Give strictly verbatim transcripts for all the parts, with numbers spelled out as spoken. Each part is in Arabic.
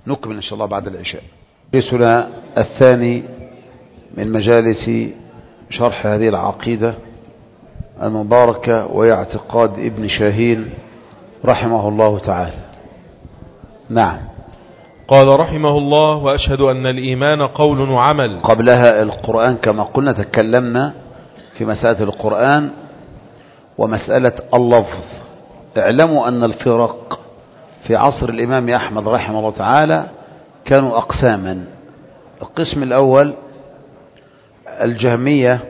نكمل إن شاء الله بعد العشاء. درسنا الثاني من مجالس شرح هذه العقيدة المباركة وهي اعتقاد ابن شاهين رحمه الله تعالى. نعم. قال رحمه الله: وأشهد أن الإيمان قول وعمل. قبلها القرآن كما قلنا تكلمنا في مسألة القرآن ومسألة اللفظ. اعلموا أن الفرق في عصر الإمام أحمد رحمه الله تعالى كانوا أقساما. القسم الأول الجهمية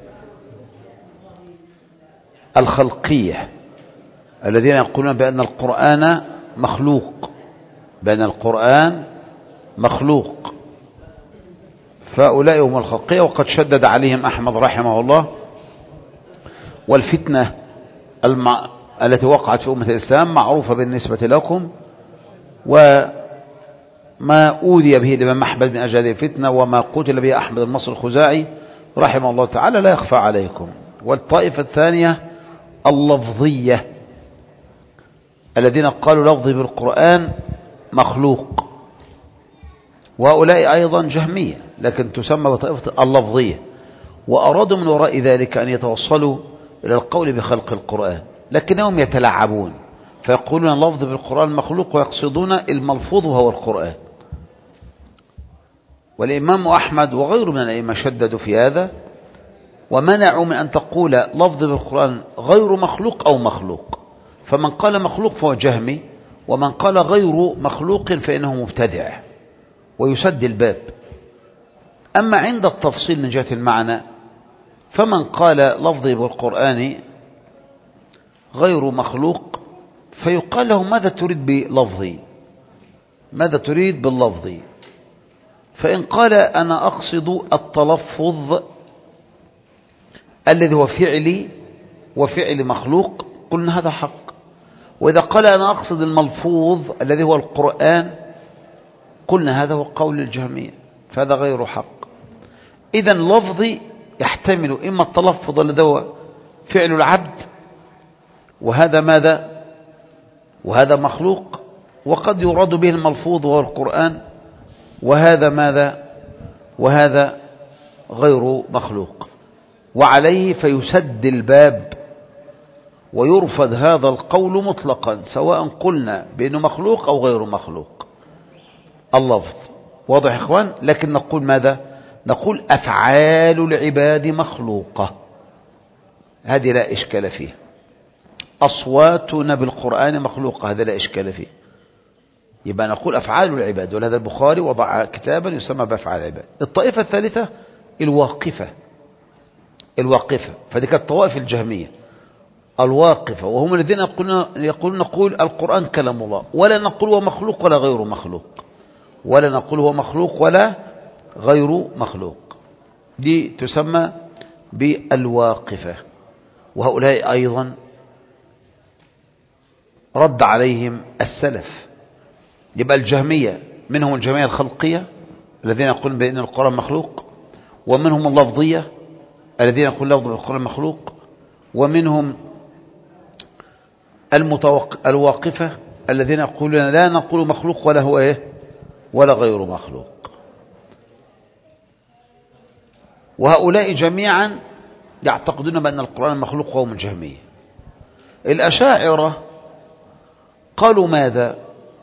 الخلقية الذين يقولون بأن القرآن مخلوق بأن القرآن مخلوق فأولئك هم الخلقية، وقد شدد عليهم أحمد رحمه الله. والفتنة المع... التي وقعت في أمة الإسلام معروفة بالنسبة لكم، وما أوذي به الإمام أحمد من أجل هذه الفتنة وما قتل به أحمد المصري الخزاعي رحمه الله تعالى لا يخفى عليكم. والطائفة الثانية اللفظية الذين قالوا لفظي بالقرآن مخلوق، وهؤلاء أيضا جهمية لكن تسمى بطائفة اللفظية، وأرادوا من وراء ذلك أن يتوصلوا إلى القول بخلق القرآن، لكنهم يتلاعبون فيقولون اللفظ بالقرآن مخلوق ويقصدون الملفوظ وهو القرآن. والإمام أحمد وغيره من الأئمة شددوا في هذا ومنعوا من أن تقول لفظ بالقرآن غير مخلوق أو مخلوق، فمن قال مخلوق فهو جهمي، ومن قال غير مخلوق فإنه مبتدع ويسد الباب. أما عند التفصيل من جهة المعنى فمن قال لفظي بالقرآن غير مخلوق فيقال له ماذا تريد بلفظي، ماذا تريد باللفظي؟ فإن قال أنا أقصد التلفظ الذي هو فعلي وفعل مخلوق قلنا هذا حق، وإذا قال أنا أقصد الملفوظ الذي هو القرآن قلنا هذا هو قول الجهمية، فهذا غير حق. إذن لفظي يحتمل إما التلفظ الذي هو فعل العبد وهذا ماذا وهذا مخلوق، وقد يراد به الملفوظ وهو القرآن وهذا ماذا وهذا غير مخلوق، وعليه فيسد الباب ويرفض هذا القول مطلقا سواء قلنا بأنه مخلوق أو غير مخلوق اللفظ. واضح يا إخوان؟ لكن نقول ماذا نقول أفعال العباد مخلوقة، هذه لا إشكال فيها. أصواتنا بالقرآن مخلوقة، هذا لا إشكال فيه. يبقى نقول أفعال العباد، ولهذا البخاري وضع كتابا يسمى بأفعال العباد. الطائفة الثالثة الواقفة الواقفة فدي كانت طوائف الجهمية الواقفة، وهم الذين يقولون يقولون نقول القرآن كلام الله، ولا نقول هو مخلوق ولا غير مخلوق، ولا نقول هو مخلوق ولا غير مخلوق. دي تسمى بالواقفة، وهؤلاء أيضا رد عليهم السلف. يبقى الجهمية منهم الجهمية الخلقية الذين يقولون بأن القرآن مخلوق، ومنهم اللفظية الذين يقولون لفظ القرآن مخلوق، ومنهم المتوق... الواقفة الذين يقولون لا نقول مخلوق ولا هو إيه ولا غير مخلوق. وهؤلاء جميعا يعتقدون بأن القرآن مخلوق وهم الجهمية. الأشاعرة قالوا ماذا؟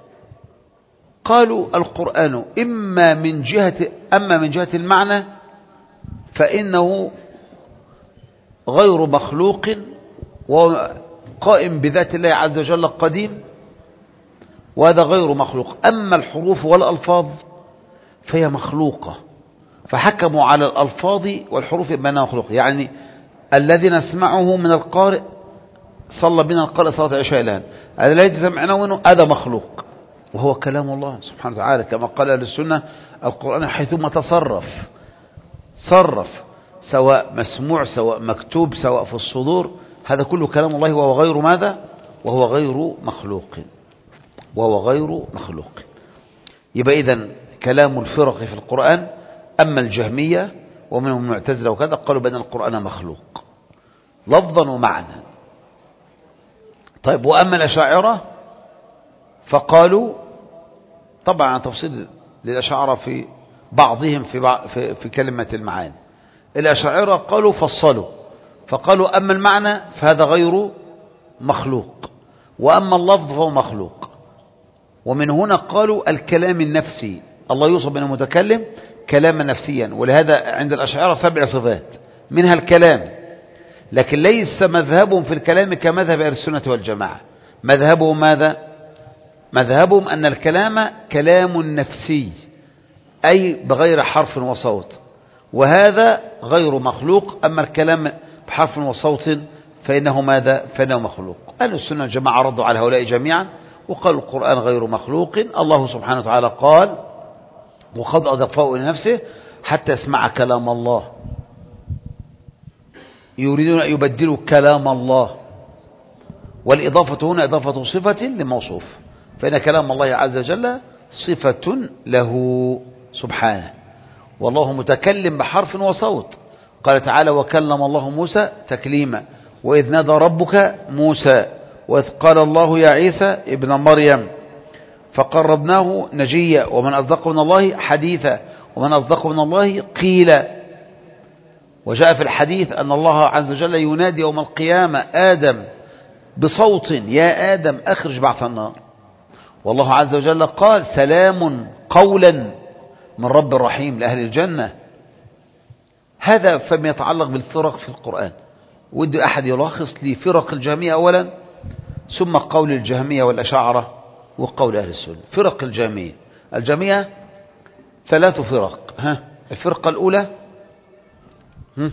قالوا القرآن إما من جهة أما من جهة المعنى فإنه غير مخلوق وقائم بذات الله عز وجل قديم، وهذا غير مخلوق. أما الحروف والألفاظ فهي مخلوقة، فحكموا على الألفاظ والحروف بأنها مخلوق. يعني الذي نسمعه من القارئ صلى بنا القارئ صلاة العشاء الآن، الذي سمعناه منه هذا مخلوق وهو كلام الله سبحانه وتعالى، كما قال أهل السنة القرآن حيثما تصرف صرف، سواء مسموع سواء مكتوب سواء في الصدور، هذا كله كلام الله وهو غير ماذا وهو غير مخلوق وهو غير مخلوق. يبقى إذن كلام الفرق في القرآن أما الجهمية ومنهم المعتزلة وكذا قالوا بأن القرآن مخلوق لفظا ومعنى. طيب وأما الأشاعرة فقالوا طبعا تفصيل للأشاعرة في بعضهم في, بعض في, في كلمة المعاني. الأشاعرة قالوا فصلوا فقالوا أما المعنى فهذا غير مخلوق، وأما اللفظ فهو مخلوق. ومن هنا قالوا الكلام النفسي، الله يوصف بأنه متكلم كلاما نفسيا، ولهذا عند الأشاعرة سبع صفات منها الكلام، لكن ليس مذهبهم في الكلام كمذهب أهل السنة والجماعة. مذهبهم ماذا؟ مذهبهم أن الكلام كلام نفسي، أي بغير حرف وصوت، وهذا غير مخلوق. أما الكلام بحرف وصوت فإنه ماذا؟ فإنه مخلوق. أهل السنة والجماعة ردوا على هؤلاء جميعا وقالوا القرآن غير مخلوق. الله سبحانه وتعالى قال وقد أضافه إلى نفسه حتى يسمع كلام الله، يريدون أن يبدلوا كلام الله، والإضافة هنا إضافة صفة لموصوف، فإن كلام الله عز وجل صفة له سبحانه، والله متكلم بحرف وصوت. قال تعالى وكلم الله موسى تكليما وإذ نادى ربك موسى وإذ قال الله يا عيسى ابن مريم فقربناه نجيا ومن أصدق من الله حديثا ومن أصدق من الله قيلا. وجاء في الحديث أن الله عز وجل ينادي يوم القيامة آدم بصوت يا آدم أخرج بعث النار، والله عز وجل قال سلام قولا من رب رحيم لأهل الجنة. هذا فيما يتعلق بالفرق في القرآن. ودي أحد يلخص لي فرق الجهمية أولا، ثم قول الجهمية والأشاعرة وقول أهل السنة. فرق الجهمية، الجهمية ثلاث فرق. ها الفرقة الأولى هم؟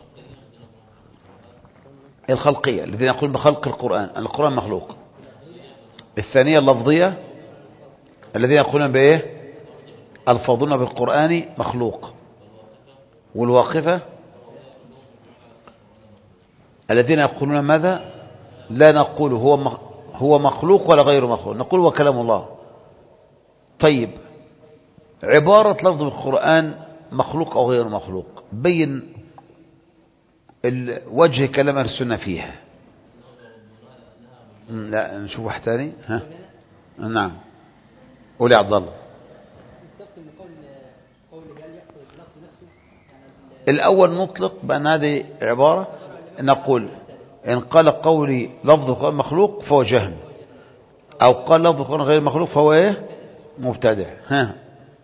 الخلقية الذين يقولون بخلق القرآن، القرآن مخلوق. الثانية اللفظية الذين يقولون بإيه؟ الفاظنا بالقرآن مخلوق. والواقفة الذين يقولون ماذا؟ لا نقول هو هو مخلوق ولا غير مخلوق، نقول هو كلام الله. طيب عبارة لفظ القرآن مخلوق أو غير مخلوق، بين وجه كلام السنة فيها. لا نشوف واحد ثاني. ها نعم قولي عبد الله. الأول نطلق بأن هذه عبارة، نقول إن قال قولي لفظ القرآن مخلوق فهو جهم، أو قال لفظ القرآن غير مخلوق فهو إيه؟ مبتدع. ها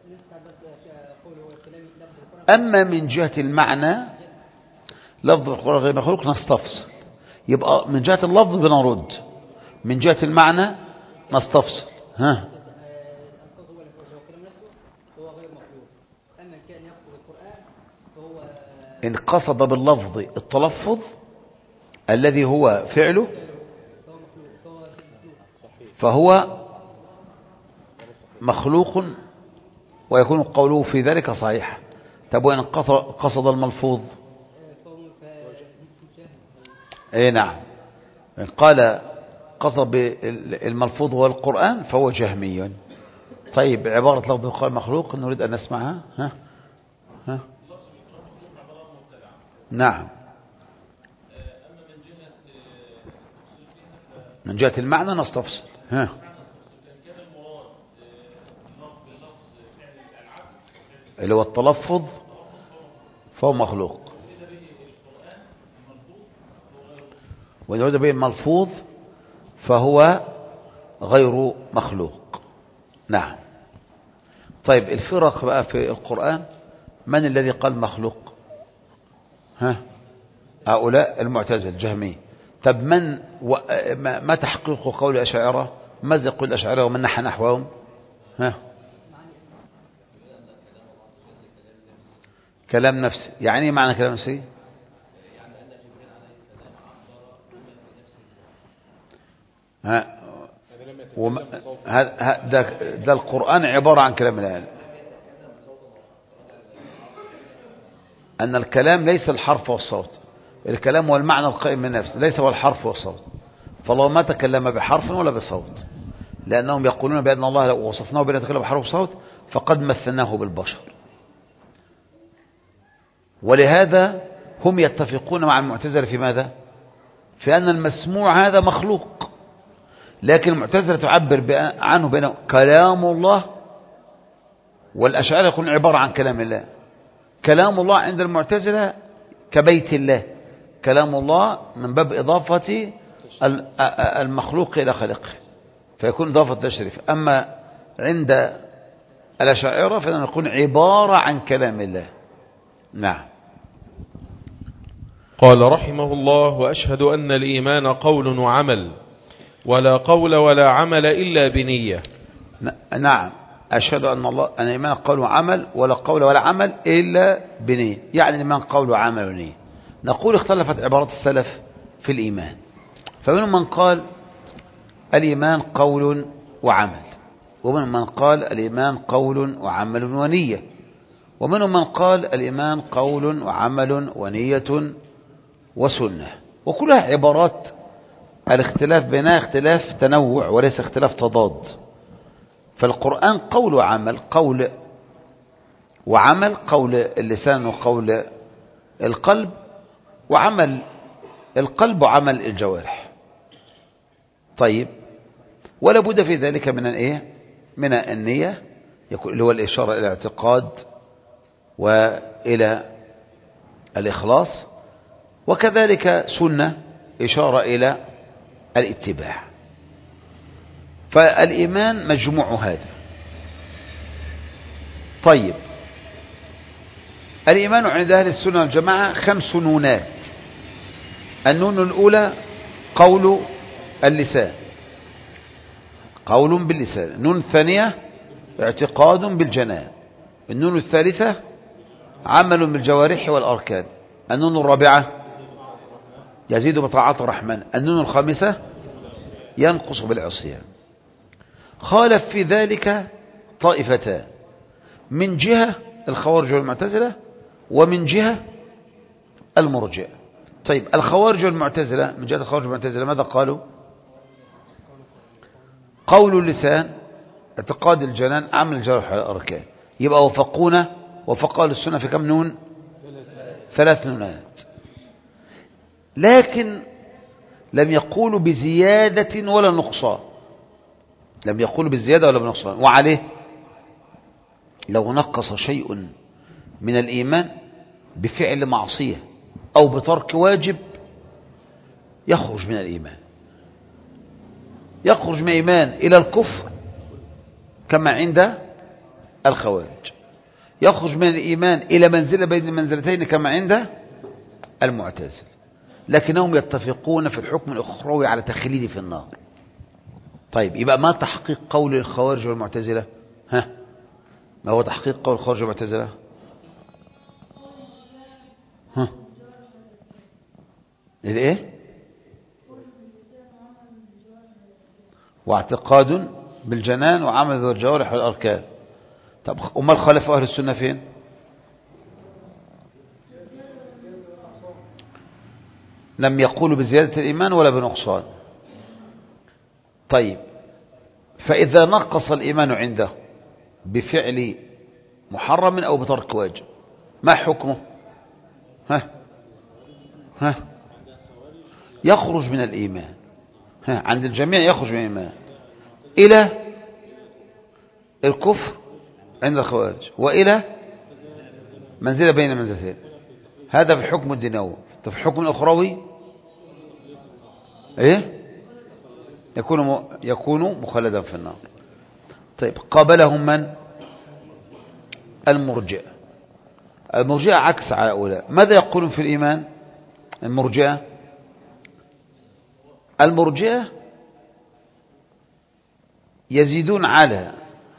أما من جهة المعنى لفظ القرآن غير مخلوق نستفصل، يبقى من جهة اللفظ بنرد، من جهة المعنى نستفصل. ها إن قصد باللفظ التلفظ الذي هو فعله فهو مخلوق ويكون قوله في ذلك صحيح. طب وإن قصد الملفوظ اي نعم، إن قال قصد بالملفوظ هو القرآن فهو جهمي. طيب عبارة لفظ القرآن مخلوق نريد أن نسمعها. ها ها نعم. من جهة المعنى نستفصل. ها اللي هو التلفظ فهو مخلوق، وإذا أريد به الملفوظ فهو غير مخلوق. نعم. طيب الفرق بقى في القرآن، من الذي قال مخلوق؟ ها هؤلاء المعتزلة الجهمية. طب من و... ما تحقيق قول الأشاعرة؟ ماذا يقول الأشاعرة ومن نحى نحوهم؟ ها كلام نفسي. يعني ايه معنى كلام نفسي؟ ها وم... ها... ها... ده... ده القرآن عبارة عن كلام الله، أن الكلام ليس الحرف والصوت، الكلام هو المعنى القائم من نفسه، ليس هو الحرف والصوت. فالله ما تكلم بحرف ولا بصوت، لأنهم يقولون بأن الله لو وصفناه بأن يتكلم بحرف وصوت فقد مثلناه بالبشر. ولهذا هم يتفقون مع المعتزلة في ماذا؟ في أن المسموع هذا مخلوق، لكن المعتزلة تعبر عنه بأنه كلام الله والأشاعرة يكون عبارة عن كلام الله. كلام الله عند المعتزلة كبيت الله، كلام الله من باب إضافة المخلوق إلى خالقه فيكون إضافة تشريف. أما عند الأشاعرة فإنه يكون عبارة عن كلام الله. نعم. قال رحمه الله: وأشهد أن الإيمان قول وعمل، ولا قول ولا عمل إلا بنية. نعم، أشهد أن الله أن الإيمان قول وعمل، ولا قول ولا عمل إلا بنية، يعني الإيمان قول وعمل ونية. نقول اختلفت عبارات السلف في الإيمان، فمنهم من قال الإيمان قول وعمل، ومنهم من قال الإيمان قول وعمل ونية، ومنهم من قال الإيمان قول وعمل ونية وسنة. وكلها عبارات الاختلاف بينها اختلاف تنوع وليس اختلاف تضاد. فالقرآن قول وعمل، قول وعمل، قول اللسان وقول القلب، وعمل القلب وعمل الجوارح. طيب، ولا بد في ذلك من الايه؟ من النية، يكون اللي هو الإشارة إلى الاعتقاد وإلى الإخلاص، وكذلك سنة إشارة إلى الاتباع. فالإيمان مجموع هذا. طيب، الإيمان عند أهل السنة والجماعة خمس نونات. النون الأولى قول اللسان، قول باللسان. النون الثانية اعتقاد بالجنان. النون الثالثة عمل بالجوارح والأركان. النون الرابعة يزيد بطاعة الرحمن. النون الخامسة ينقص بالعصيان. خالف في ذلك طائفتان، من جهة الخوارج والمعتزلة، ومن جهة المرجئة. طيب، الخوارج والمعتزلة، من جهة الخوارج والمعتزلة ماذا قالوا؟ قول اللسان، اعتقاد الجنان، عمل الجوارح والأركان. يبقى وفقونا وفق أهل السنة في كم نون؟ ثلاث نونات. لكن لم يقولوا بزيادة ولا نقصان، لم يقولوا بالزيادة ولا بالنقصان. وعليه لو نقص شيء من الإيمان بفعل معصية أو بترك واجب يخرج من الإيمان، يخرج من الإيمان إلى الكفر كما عند الخوارج، يخرج من الإيمان إلى منزلة بين المنزلتين كما عند المعتزل، لكنهم يتفقون في الحكم الأخروي على تخليده في النار. طيب، يبقى ما تحقيق قول الخوارج والمعتزلة؟ ها، ما هو تحقيق قول الخوارج والمعتزلة؟ ها، الايه؟ واعتقاد بالجنان وعمل ذو الجوارح والأركان. طب وما الخالف أهل السنة فين؟ لم يقولوا بزيادة الإيمان ولا بنقصان. طيب، فإذا نقص الإيمان عنده بفعل محرم أو بترك واجب ما حكمه؟ ها ها يخرج من الإيمان. ها، عند الجميع يخرج من الإيمان إلى الكفر عند الخوارج، وإلى منزلة بين منزلتين. هذا في الحكم الدنيوي. في الحكم الأخروي إيه؟ يكون يكون مخلدا في النار. طيب، قابلهم من؟ المرجئة. المرجئة عكس هؤلاء. ماذا يقولون في الإيمان المرجئة؟ المرجئة يزيدون على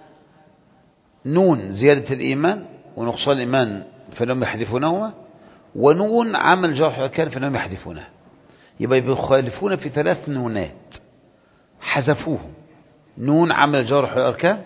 نون زيادة الإيمان ونقصان الإيمان فإنهم يحذفونهما، ونون عمل جرح الأركان فإنهم يحذفونه. يبقى يخالفون في ثلاث نونات حذفوه: نون عمل جرح الأركان،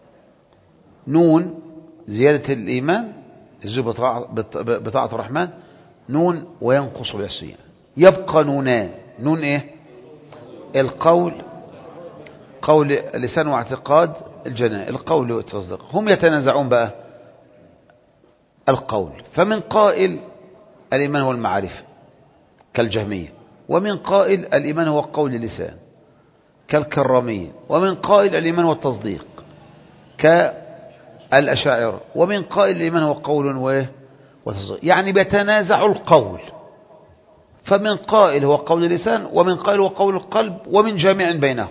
نون زيادة الإيمان يزيد بطاعة الرحمن، نون وينقص بالعصيان. يبقى نونان. نون إيه؟ القول، قول اللسان واعتقاد الجنان، القول والتصديق. هم يتنازعون بقى القول، فمن قائل الإيمان هو المعرفة كالجهمية، ومن قائل الإيمان هو قول اللسان كالكرامية، ومن قائل الإيمان هو التصديق الأشاعرة. ومن قائل الإيمان هو قول وتصديق، يعني بيتنازع القول، فمن قائل هو قول اللسان، ومن قائل هو قول القلب، ومن جامع بينهم،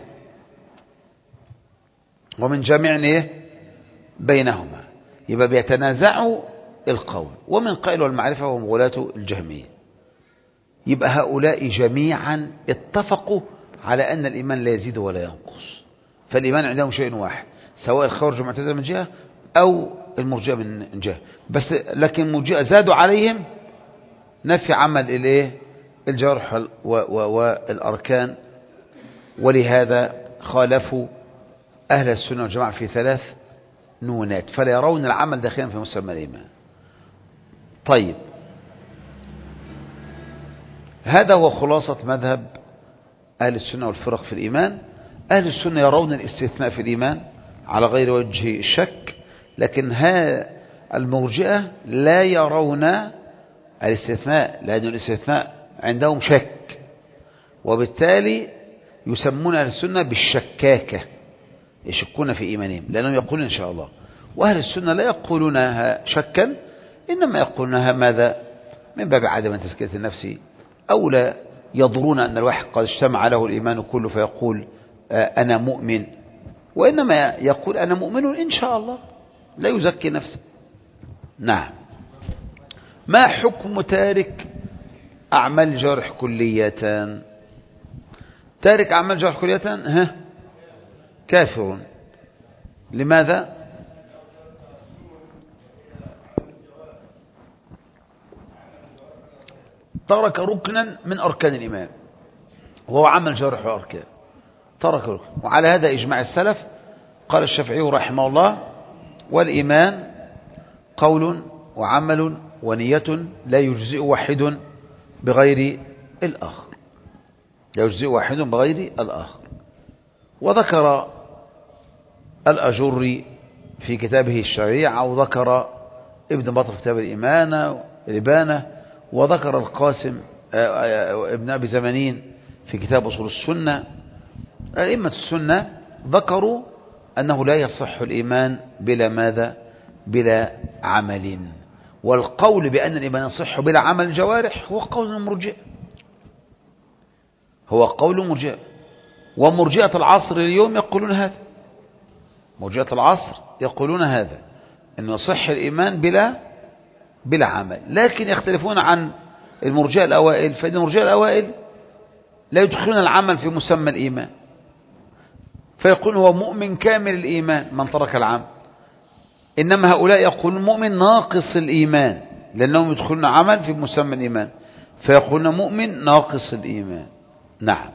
ومن جامع إيه بينهما، يبقى بيتنازعوا القول. ومن قائل والمعرفة وهم غلاة الجهمية. يبقى هؤلاء جميعا اتفقوا على أن الإيمان لا يزيد ولا ينقص، فالإيمان عندهم شيء واحد، سواء الخوارج والمعتزلة من جهة أو المرجئة من جهة. بس لكن المرجئة زادوا عليهم نفي عمل الايه الجرح والأركان، ولهذا خالفوا أهل السنة والجماعة في ثلاث نونات، فلا يرون العمل داخلا في مسمى الإيمان. طيب، هذا هو خلاصة مذهب أهل السنة والفرق في الإيمان. أهل السنة يرون الاستثناء في الإيمان على غير وجه الشك، لكن ها المرجئة لا يرون الاستثناء، لأن الاستثناء عندهم شك، وبالتالي يسمون أهل السنة بالشكاكة، يشكون في إيمانهم لأنهم يقولون إن شاء الله. وأهل السنة لا يقولونها شكا، إنما يقولونها ماذا؟ من باب عدم تزكية النفس، أو لا يضرون أن الواحد قد اجتمع له الإيمان كله فيقول أنا مؤمن، وإنما يقول أنا مؤمن إن شاء الله، لا يزكي نفسه. نعم. ما حكم تارك أعمال الجوارح كلية؟ تارك أعمال الجوارح كلية ها كافر. لماذا؟ ترك ركنا من أركان الإيمان وهو عمل جوارح وأركان، ترك ركن. وعلى هذا إجماع السلف. قال الشافعي رحمه الله: والإيمان قول وعمل ونية لا يجزئ واحد بغير الآخر، لا يجزئ واحد بغير الآخر. وذكر الأجري في كتابه الشريعة، وذكر ابن بطل في كتاب الإيمان الإبانة، وذكر القاسم ابن أبي زمانين في كتاب أصول السنة. الأئمة السنة ذكروا أنه لا يصح الإيمان بلا ماذا؟ بلا عمل. والقول بأن الإيمان يصح بلا عمل الجوارح هو قول المرجئة، هو قول مرجئة. ومرجئة العصر اليوم يقولون هذا، مرجئة العصر يقولون هذا، أنه يصح الإيمان بلا بلا عمل. لكن يختلفون عن المرجئة الأوائل، فإن المرجئة الأوائل لا يدخلون العمل في مسمى الإيمان، فيقول هو مؤمن كامل الإيمان من ترك العمل. إنما هؤلاء يقولون مؤمن ناقص الإيمان، لأنهم يدخلون عمل في مسمى الإيمان، فيقولون مؤمن ناقص الإيمان. نعم.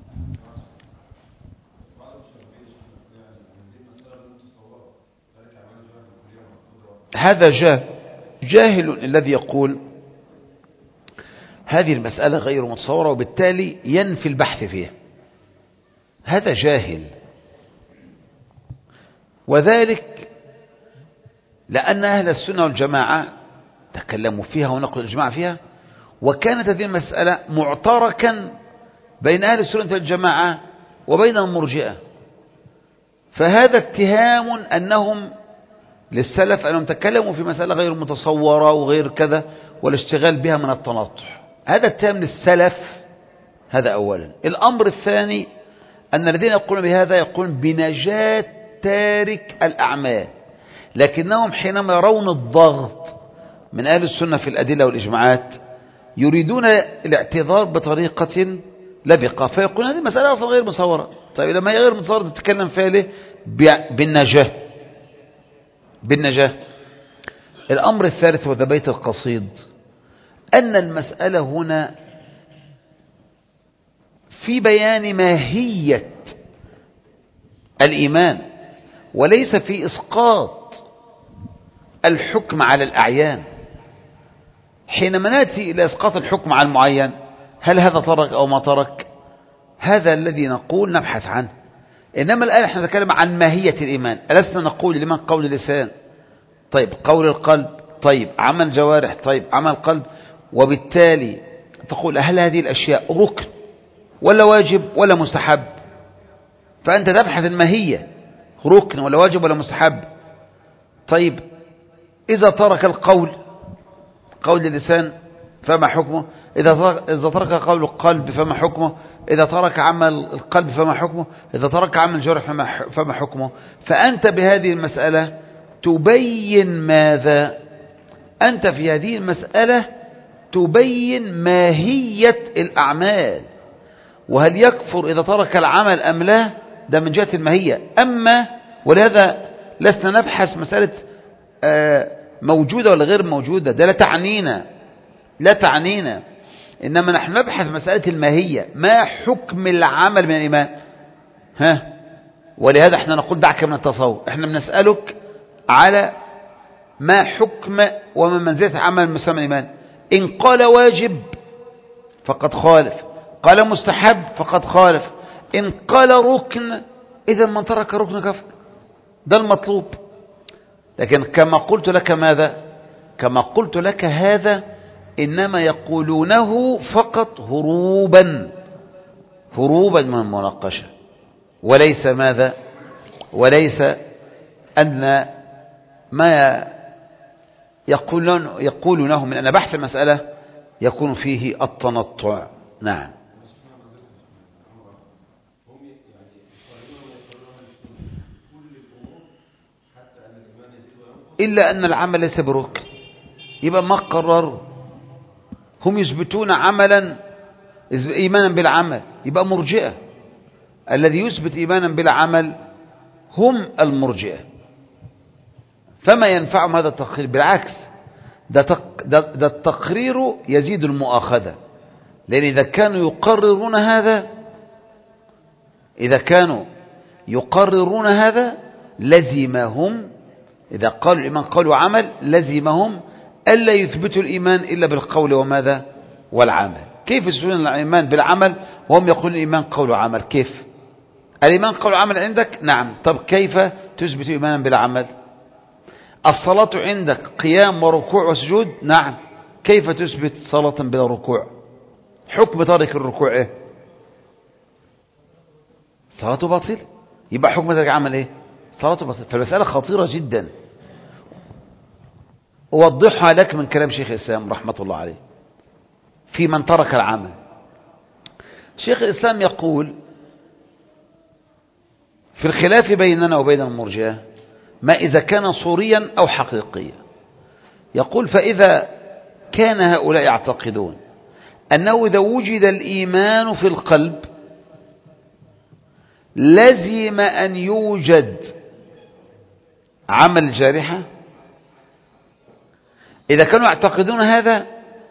هذا جاهل جاهل الذي يقول هذه المسألة غير متصورة وبالتالي ينفي البحث فيها، هذا جاهل. وذلك لأن أهل السنة والجماعة تكلموا فيها ونقلوا الإجماع فيها، وكانت هذه المسألة معتركا بين أهل السنة والجماعة وبين المرجئة، فهذا اتهام أنهم للسلف أنهم تكلموا في مسألة غير متصورة وغير كذا والاشتغال بها من التناطح، هذا اتهام للسلف. هذا أولا. الأمر الثاني أن الذين يقولون بهذا يقولون بنجاة تارك الأعمال، لكنهم حينما يرون الضغط من أهل السنة في الأدلة والإجماعات يريدون الاعتذار بطريقة لبقة، فيقولون هذه مسألة أصلا غير متصورة. طيب لما هي غير متصورة تتكلم فيها ليه؟ بالنجاة بالنجاة. الأمر الثالث وذا بيت القصيد أن المسألة هنا في بيان ماهية الإيمان، وليس في إسقاط الحكم على الأعيان. حينما نأتي إلى إسقاط الحكم على المعين، هل هذا ترك أو ما ترك؟ هذا الذي نقول نبحث عنه. إنما الآن نحن نتكلم عن ماهية الإيمان. ألسنا نقول لمن قول اللسان، طيب قول القلب، طيب عمل الجوارح، طيب عمل القلب، وبالتالي تقول هل هذه الأشياء ركن ولا واجب ولا مستحب؟ فأنت تبحث الماهية، ركن ولا واجب ولا مستحب. طيب إذا ترك القول قول اللسان فما حكمه؟ إذا ترك قول القلب فما حكمه؟ إذا ترك عمل القلب فما حكمه؟ إذا ترك عمل الجوارح فما حكمه؟ فأنت بهذه المسألة تبين ماذا؟ أنت في هذه المسألة تبين ماهية الأعمال، وهل يكفر إذا ترك العمل أم لا؟ ده من جهة الماهية. أما ولهذا لسنا نبحث مسألة موجودة ولا غير موجودة، ده لا تعنينا لا تعنينا إنما نحن نبحث مسألة الماهية، ما حكم العمل من الإيمان؟ ها؟ ولهذا احنا نقول دعك من التصور، احنا بنسألك على ما حكم وما منزلة عمل مسمى الإيمان. إن قال واجب فقد خالف، قال مستحب فقد خالف، إن قال ركن إذا من ترك ركن كفر، ده المطلوب. لكن كما قلت لك ماذا؟ كما قلت لك هذا إنما يقولونه فقط هروبا هروبا من المناقشة، وليس ماذا؟ وليس أن ما يقولون يقولونه من أن بحث المسألة يكون فيه التنطع. نعم. إلا أن العمل ليس بركن، يبقى ما قرروا. هم يثبتون عملا إيمانا بالعمل، يبقى مرجئة. الذي يثبت إيمانا بالعمل هم المرجئة، فما ينفعهم هذا التقرير؟ بالعكس، ده, تق... ده, ده التقرير يزيد المؤاخذة، لأن إذا كانوا يقررون هذا إذا كانوا يقررون هذا لزمهم، إذا قالوا الإيمان قول وعمل لزمهم ألا يثبتوا الإيمان إلا بالقول وماذا؟ والعمل. كيف يثبتون الإيمان بالعمل وهم يقولون الإيمان قول وعمل؟ كيف؟ الإيمان قول وعمل عندك؟ نعم. طب كيف تثبت إيمانا بالعمل؟ الصلاة عندك قيام وركوع وسجود؟ نعم. كيف تثبت صلاة بلا ركوع؟ حكم تارك الركوع إيه؟ صلاته باطل. يبقى حكم تارك عمل إيه؟ صلاته باطل. فالمسألة خطيرة جدا، أوضحها لك من كلام شيخ الإسلام رحمة الله عليه في من ترك العمل. شيخ الإسلام يقول في الخلاف بيننا وبين المرجئة ما إذا كان صوريا أو حقيقيا. يقول فإذا كان هؤلاء يعتقدون أنه إذا وجد الإيمان في القلب لزم أن يوجد عمل الجارحة، إذا كانوا يعتقدون هذا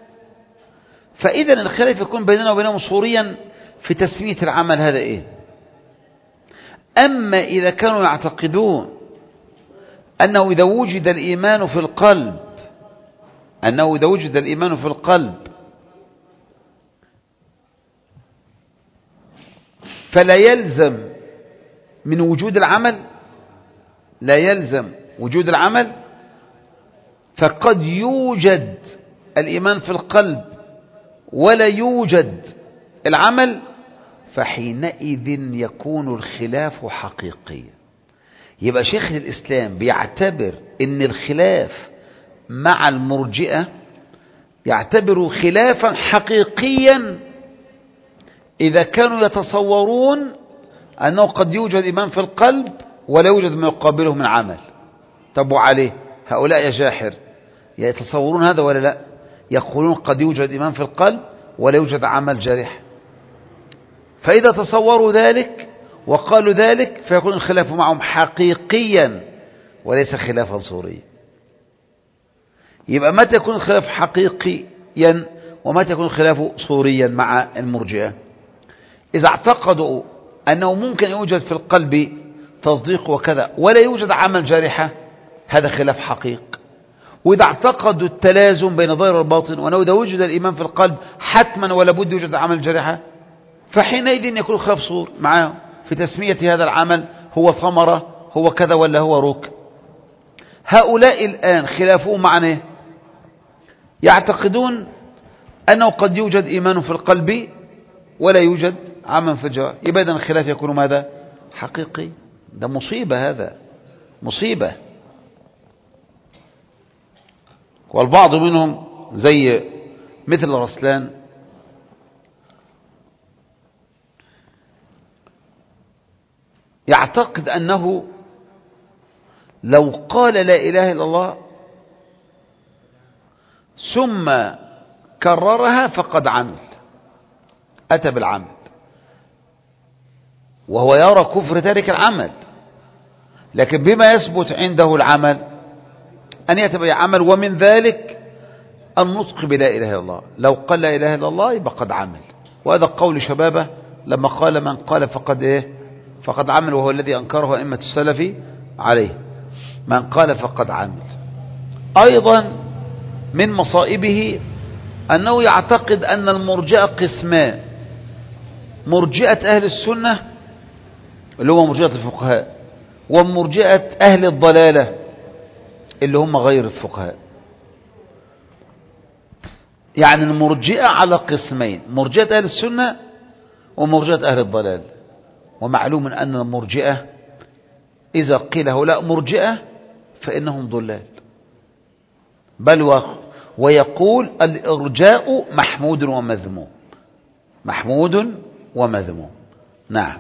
فإذا الخلاف يكون بيننا وبينهم صوريا في تسمية العمل هذا إيه. أما إذا كانوا يعتقدون أنه إذا وجد الإيمان في القلب أنه إذا وجد الإيمان في القلب فلا يلزم من وجود العمل لا يلزم وجود العمل، فقد يوجد الإيمان في القلب ولا يوجد العمل، فحينئذ يكون الخلاف حقيقيا. يبقى شيخ الإسلام بيعتبر ان الخلاف مع المرجئة يعتبر خلافا حقيقيا إذا كانوا يتصورون أنه قد يوجد إيمان في القلب ولا يوجد ما يقابله من عمل. طب وعليه هؤلاء يا جاحر يتصورون هذا ولا لا؟ يقولون قد يوجد إيمان في القلب ولا يوجد عمل جارح. فإذا تصوروا ذلك وقالوا ذلك فيكون الخلاف معهم حقيقيا وليس خلافا صوريا. يبقى متى يكون الخلاف حقيقيا ومتى يكون الخلاف صوريا مع المرجئة؟ إذا اعتقدوا أنه ممكن يوجد في القلب تصديق وكذا ولا يوجد عمل جارحة، هذا خلاف حقيق. وإذا اعتقدوا التلازم بين ظاهر والباطن وأنه إذا وجد الإيمان في القلب حتما ولا بد يوجد عمل جارحة، فحينئذ يكون خلاف صور معه في تسمية هذا العمل هو ثمرة هو كذا ولا هو ركن. هؤلاء الآن خلافهم معناه يعتقدون أنه قد يوجد إيمان في القلب ولا يوجد عمل في الجوارح، يبقى إذن الخلاف يكون ماذا؟ حقيقي. ده مصيبة، هذا مصيبة. والبعض منهم زي مثل رسلان يعتقد أنه لو قال لا إله إلا الله ثم كررها فقد عمل، أتى بالعمل، وهو يرى كفر تارك العمل، لكن بما يثبت عنده العمل أن يتبع عمل، ومن ذلك النطق بلا إله إلا الله. لو قال لا إله إلا الله يبقى قد عمل. وهذا قول شبابه لما قال من قال فقد إيه فقد عمل، وهو الذي أنكره أئمة السلف عليه. من قال فقد عمل. أيضا من مصائبه أنه يعتقد أن المرجئة قسمان: مرجئة أهل السنة اللي هو مرجئة الفقهاء، ومرجئة أهل الضلالة اللي هم غير الفقهاء. يعني المرجئة على قسمين: مرجئة أهل السنة ومرجئة أهل الضلال. ومعلوم أن المرجئة إذا قيل هؤلاء مرجئة فإنهم ضلال، بل ويقول الإرجاء محمود ومذموم، محمود ومذموم. نعم.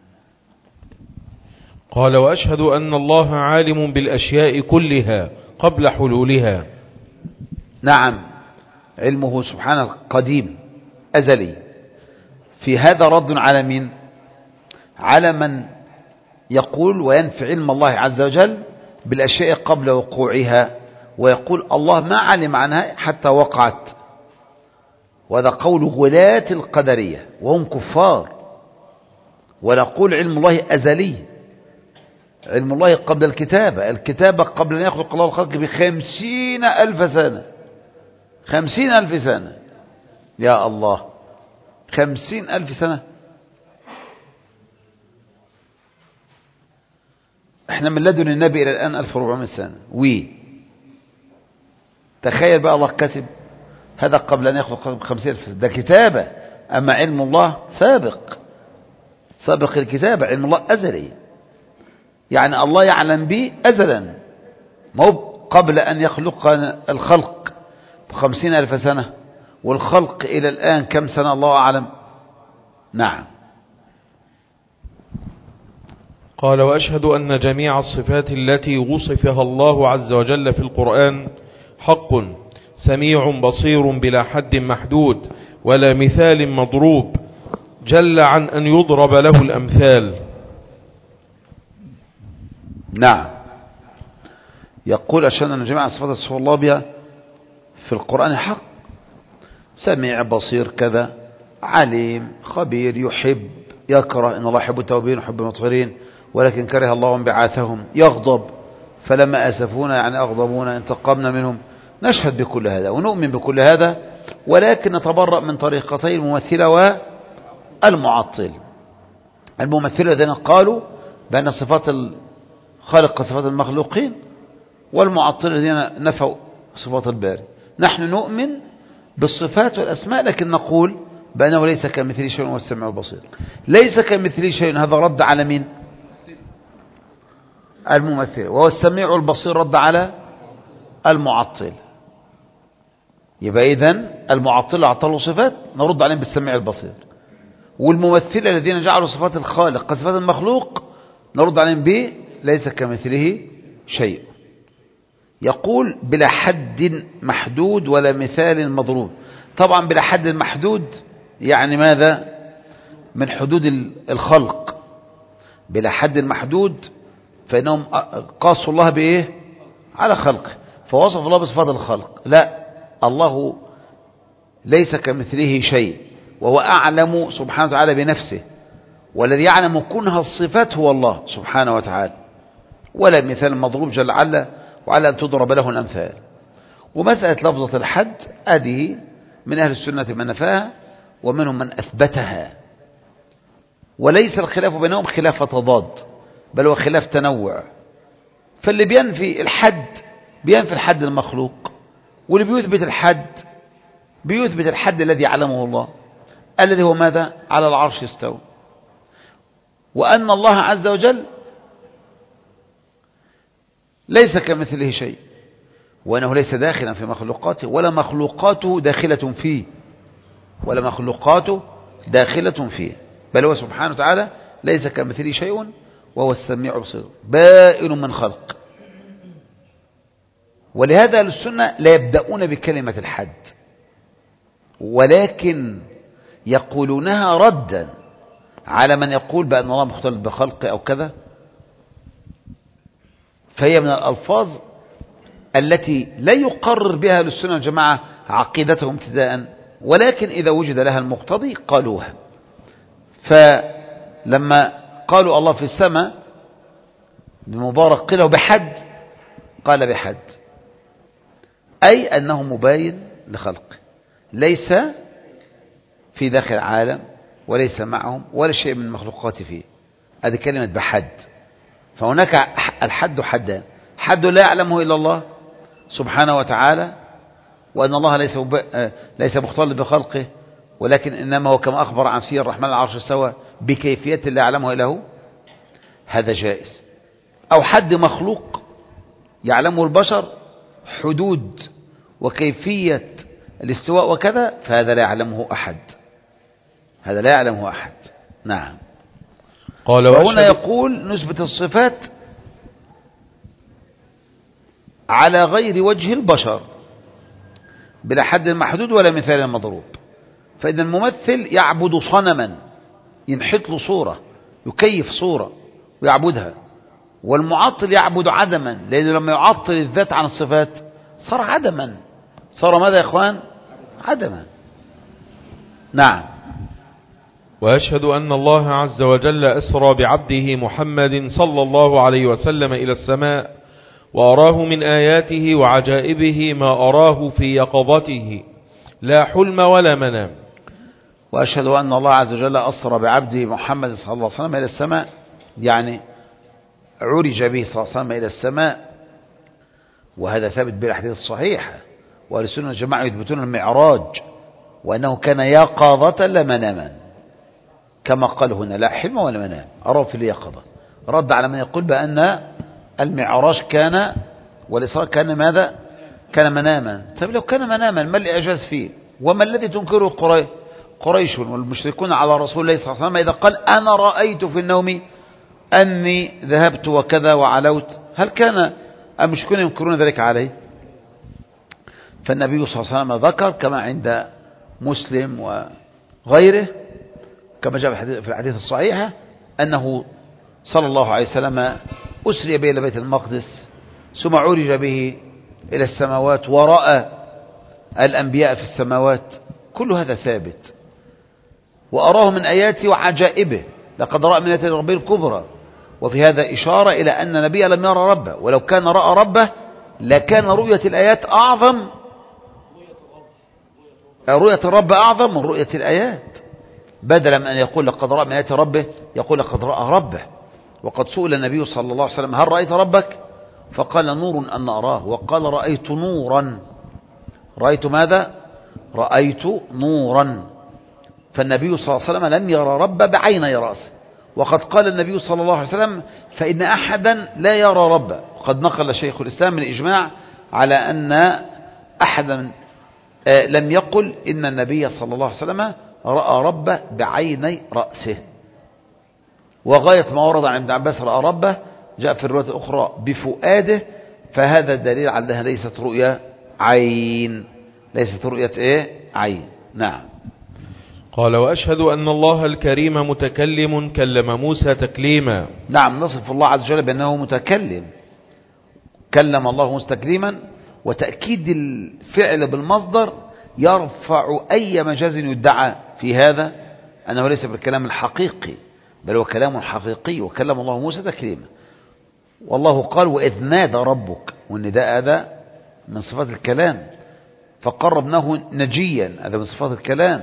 قال: وأشهد أن الله عالم بالأشياء كلها قبل حلولها. نعم، علمه سبحانه قديم أزلي. في هذا رد على من؟ على من يقول وينفي علم الله عز وجل بالأشياء قبل وقوعها، ويقول الله ما علم عنها حتى وقعت. وهذا قول غلاة القدرية وهم كفار. ونقول علم الله أزلي، علم الله قبل الكتابة، الكتابة قبل أن يخلق الله الخلق بخمسين ألف سنة. خمسين ألف سنة، يا الله، خمسين ألف سنة. احنا من لدن النبي إلى الآن ألف وأربعمائة سنة. وي تخيل بقى الله كتب هذا قبل أن يخلق بخمسين ألف سنة، ده كتابة. أما علم الله سابق، سابق الكتابة. علم الله أزلي، يعني الله يعلم به أزلا، مو قبل أن يخلق الخلق بخمسين ألف سنة، والخلق إلى الآن كم سنة الله أعلم. نعم. قال: وأشهد أن جميع الصفات التي وصفها الله عز وجل في القرآن حق، سميع بصير بلا حد محدود ولا مثال مضروب، جل عن أن يضرب له الأمثال. نعم. يقول: أشهد أن جميع الصفات التي وصفها الله بها في القرآن حق، سميع بصير كذا، عليم خبير، يحب يكره، إن الله يحب التوابين ويحب المطهرين ولكن كره الله انبعاثهم، يغضب فلما أسفونا يعني أغضبونا انتقمنا منهم. نشهد بكل هذا ونؤمن بكل هذا، ولكن نتبرأ من طريقتي الممثلة والمعطل. الممثلة الذين قالوا بأن صفات الخالق صفات المخلوقين، والمعطل الذين نفوا صفات الباري. نحن نؤمن بالصفات والأسماء، لكن نقول بأنه ليس كمثله شيء والسميع البصير. ليس كمثله شيء، هذا رد على مين؟ الممثل. وهو السميع البصير رد على المعطل. يبقى إذن المعطل أعطله صفات نرد عليهم بالسميع البصير، والممثلة الذين جعلوا صفات الخالق كصفات المخلوق نرد عليهم به ليس كمثله شيء. يقول: بلا حد محدود ولا مثال مضروب. طبعا بلا حد محدود يعني ماذا؟ من حدود الخلق. بلا حد محدود فإنهم قاسوا الله بإيه؟ على خلقه، فوصف الله بصفات الخلق. لا، الله ليس كمثله شيء، وهو أعلم سبحانه وتعالى بنفسه، والذي يعلم كنها الصفات هو الله سبحانه وتعالى. ولا مثال مضروب جل وعلا وعلى أن تضرب له الأمثال. ومسألة لفظة الحد هذه من أهل السنة من نفاها ومنهم من أثبتها، وليس الخلاف بينهم خلاف تضاد، بل هو خلاف تنوع. فاللي بينفي الحد بينفي الحد المخلوق، واللي بيثبت الحد بيثبت الحد الذي علمه الله، الذي هو ماذا؟ على العرش يستوي. وأن الله عز وجل ليس كمثله شيء، وأنه ليس داخلا في مخلوقاته ولا مخلوقاته داخلة فيه ولا مخلوقاته داخلة فيه، بل هو سبحانه وتعالى ليس كمثله شيء وهو السميع البصير بائن من خلق. ولهذا السنة لا يبدأون بكلمة الحد، ولكن يقولونها ردا على من يقول بأن الله مختلط بخلقه أو كذا، فهي من الألفاظ التي لا يقرر بها للسنة والجماعة عقيدتهم ابتداء، ولكن إذا وجد لها المقتضي قالوها. فلما قالوا الله في السماء بمبارك قيله بحد، قال بحد، أي أنه مباين لخلقه، ليس في داخل العالم وليس معهم ولا شيء من المخلوقات فيه. هذه كلمة بحد. فهناك الحد حدان: حد لا يعلمه إلا الله سبحانه وتعالى، وأن الله ليس ليس مختلط بخلقه، ولكن إنما هو كما أخبر عن سير الرحمن العرش استوى بكيفية لا يعلمه إلا هو، هذا جائز. أو حد مخلوق يعلمه البشر، حدود وكيفية الاستواء وكذا، فهذا لا يعلمه أحد، هذا لا يعلمه أحد. نعم. قال وهنا يقول نثبت الصفات على غير وجه البشر بلا حد محدود ولا مثال مضروب. فإن الممثل يعبد صنما ينحت له صورة، يكيف صورة ويعبدها، والمعطل يعبد عدما، لأنه لما يعطل الذات عن الصفات صار عدما، صار ماذا يا إخوان؟ عدما. نعم. وأشهد أن الله عز وجل أسرى بعبده محمد صلى الله عليه وسلم إلى السماء، وأراه من آياته وعجائبه ما أراه في يقظته لا حلم ولا منام. وأشهد أن الله عز وجل أسرى بعبده محمد صلى الله عليه وسلم إلى السماء، يعني عرج به صلى الله عليه وسلم إلى السماء، وهذا ثابت بالأحاديث الصحيحة. وأهل السنة والجماعة يثبتون المعراج، وأنه كان يقظة لا مناما، كما قال هنا لا حلم ولا منام، أراه في اليقظة، رد على من يقول بأن المعراج كان والإسراء كان ماذا؟ كان مناما. طيب لو كان مناما ما الإعجاز فيه؟ وما الذي تنكره قريش قريش والمشركون على رسول الله صلى الله عليه وسلم إذا قال أنا رأيت في النوم أني ذهبت وكذا وعلوت؟ هل كان المشركون ينكرون ذلك عليه؟ فالنبي صلى الله عليه وسلم ذكر كما عند مسلم وغيره كما جاء في الحديث الصحيحة أنه صلى الله عليه وسلم أسري به إلى بيت المقدس، ثم عرج به إلى السماوات، ورأى الأنبياء في السماوات، كل هذا ثابت. وأراه من آياته وعجائبه، لقد رأى من آيات ربه الكبرى. وفي هذا إشارة إلى أن النبي لم يرى ربه، ولو كان رأى ربه لكان رؤية الآيات أعظم، رؤية الرب أعظم من رؤية الآيات، بدلا من أن يقول لقد رأى من آيات ربه يقول لقد رأى ربه. وقد سئل النبي صلى الله عليه وسلم هل رأيت ربك؟ فقال نور أن أراه، وقال رأيت نورا. رأيت ماذا؟ رأيت نورا. فالنبي صلى الله عليه وسلم لم يرى ربه بعيني رأسه. وقد قال النبي صلى الله عليه وسلم فإن أحدا لا يرى ربه. وقد نقل شيخ الإسلام من الإجماع على أن أحدا لم يقل إن النبي صلى الله عليه وسلم رأى ربه بعيني رأسه. وغاية ما ورد عن ابن عباس رأى ربه جاء في الرواية الأخرى بفؤاده، فهذا الدليل على أنها ليست رؤية عين، ليست رؤية إيه؟ عين. نعم. قال وأشهد أن الله الكريم متكلم كلم موسى تكليما. نعم، نصف الله عز وجل بأنه متكلم، كلم الله موسى تكليما، وتأكيد الفعل بالمصدر يرفع أي مجاز يدعى في هذا أنه ليس بالكلام الحقيقي، بل هو كلام حقيقي، وكلم الله موسى تكليما. والله قال وإذ نادى ربك، والنداء هذا من صفات الكلام، فقربناه نجيا، هذا من صفات الكلام.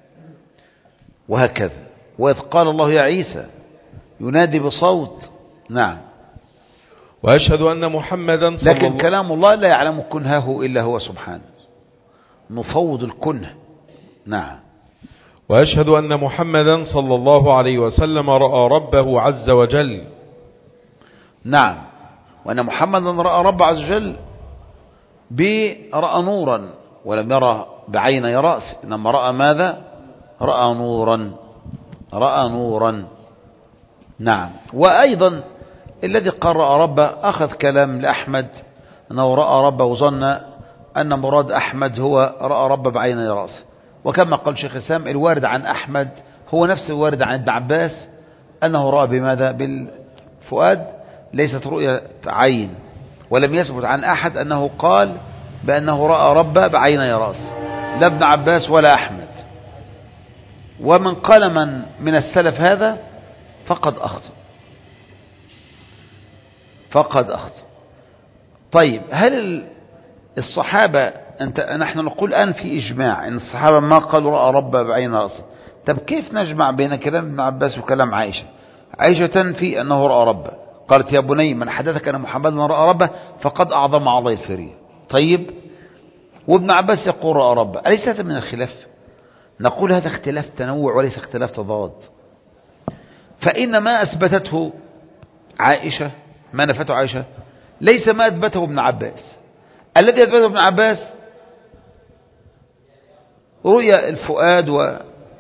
وهكذا وإذ قال الله يا عيسى ينادي بصوت. نعم. وأشهد أن محمدا صلى لكن الله كلام الله لا يعلم كنهه إلا هو سبحانه، نفوض الكنه. نعم. وأشهد أن محمدا صلى الله عليه وسلم رأى ربه عز وجل. نعم. وأن محمدا رأى رب عز وجل برأى نورا ولم يرى بعيني رأس، إنما رأى ماذا؟ رأى نورا، رأى نورا. نعم. وأيضا الذي قال رأى ربه أخذ كلام لأحمد أنه رأى ربه وظن أن مراد أحمد هو رأى ربه بعيني رأس، وكما قال شيخ الإسلام الوارد عن أحمد هو نفس الوارد عن ابن عباس أنه رأى بماذا؟ بالفؤاد، ليست رؤية عين. ولم يثبت عن أحد أنه قال بأنه رأى ربه بعيني رأس، لا ابن عباس ولا أحمد. ومن قال من من السلف هذا فقد أخطأ، فقد أخطأ. طيب هل الصحابة، أنت نحن نقول الآن في إجماع أن الصحابة ما قالوا رأى ربه بعين رأسه، طب كيف نجمع بين كلام ابن عباس وكلام عائشة؟ عائشة تنفي أنه رأى ربه، قالت يا بني من حدثك أن محمدا رأى ربه فقد أعظم عليه الفرية. طيب وابن عباس يقول رأى ربه، أليس هذا من الخلاف؟ نقول هذا اختلاف تنوع وليس اختلاف تضاد. فإن ما أثبتته عائشة، ما نفته عائشة ليس ما أثبته ابن عباس. الذي أثبته ابن عباس رؤيا الفؤاد و...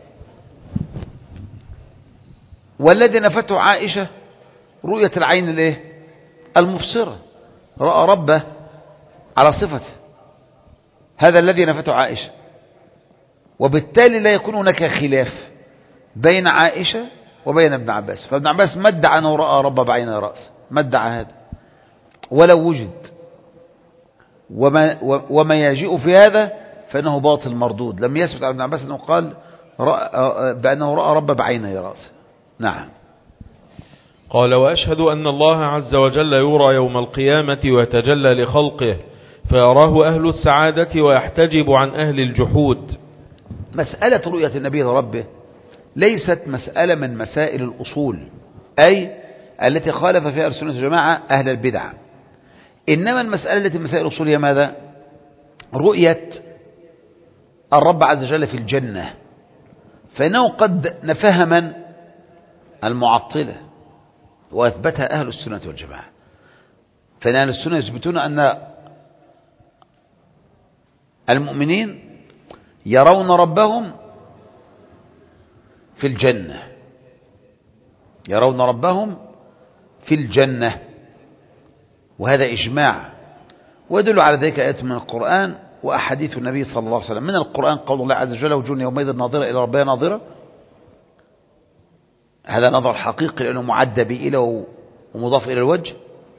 والذي نفته عائشة رؤية العين الايه؟ المبصرة، رأى ربه على صفته، هذا الذي نفته عائشة. وبالتالي لا يكون هناك خلاف بين عائشة وبين ابن عباس. فابن عباس ما ادعى أنه رأى ربه بعين رأس، ما ادعى هذا ولو وجد، وما, وما يجيء في هذا فإنه باطل مردود. لم يثبت عن ابن عباس أنه قال رأى بأنه رأى ربه بعين رأس. نعم. قال وأشهد أن الله عز وجل يرى يوم القيامة ويتجلى لخلقه فيراه أهل السعادة ويحتجب عن أهل الجحود. مسألة رؤية النبي لربه ليست مسألة من مسائل الأصول، أي التي خالف فيها السنة والجماعة أهل البدع، إنما المسألة التي مسائل الأصول هي ماذا؟ رؤية الرب عز وجل في الجنة. فإنه قد نفهم من المعطلة وأثبتها أهل السنة والجماعة. فإن أهل السنة يثبتون أن المؤمنين يرون ربهم في الجنة، يرون ربهم في الجنة، وهذا إجماع. ويدل على ذلك آيات من القرآن وأحاديث النبي صلى الله عليه وسلم. من القرآن قول الله عز وجل وجوه يومئذ ناظرة إلى ربها ناظرة، هذا نظر حقيقي لأنه معدى بإلى ومضاف إلى الوجه.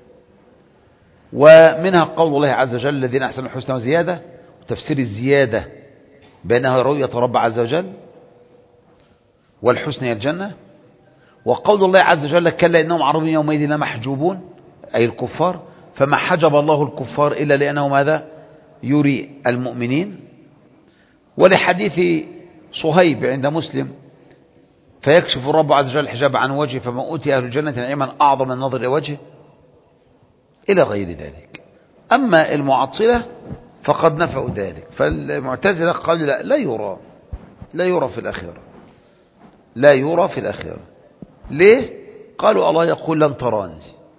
ومنها قول الله عز وجل الذين أحسنوا الحسنى وزيادة، وتفسير الزيادة بأنها رؤية رب عز وجل، والحسنى هي الجنة. وقول الله عز وجل كلا إنهم عن يومئذ لمحجوبون، أي الكفار، فما حجب الله الكفار إلا لأنه ماذا؟ يري المؤمنين. ولحديث صهيب عند مسلم فيكشف الرب عز وجل الحجاب عن وجهه فما أوتي أهل الجنة نعيما أعظم النظر إلى وجهه إلى غير ذلك. أما المعطلة فقد نفعوا ذلك. فالمعتزلة قالوا لا, لا يرى لا يرى في الآخرة، لا يرى في الآخرة. ليه؟ قالوا الله يقول لن تراني،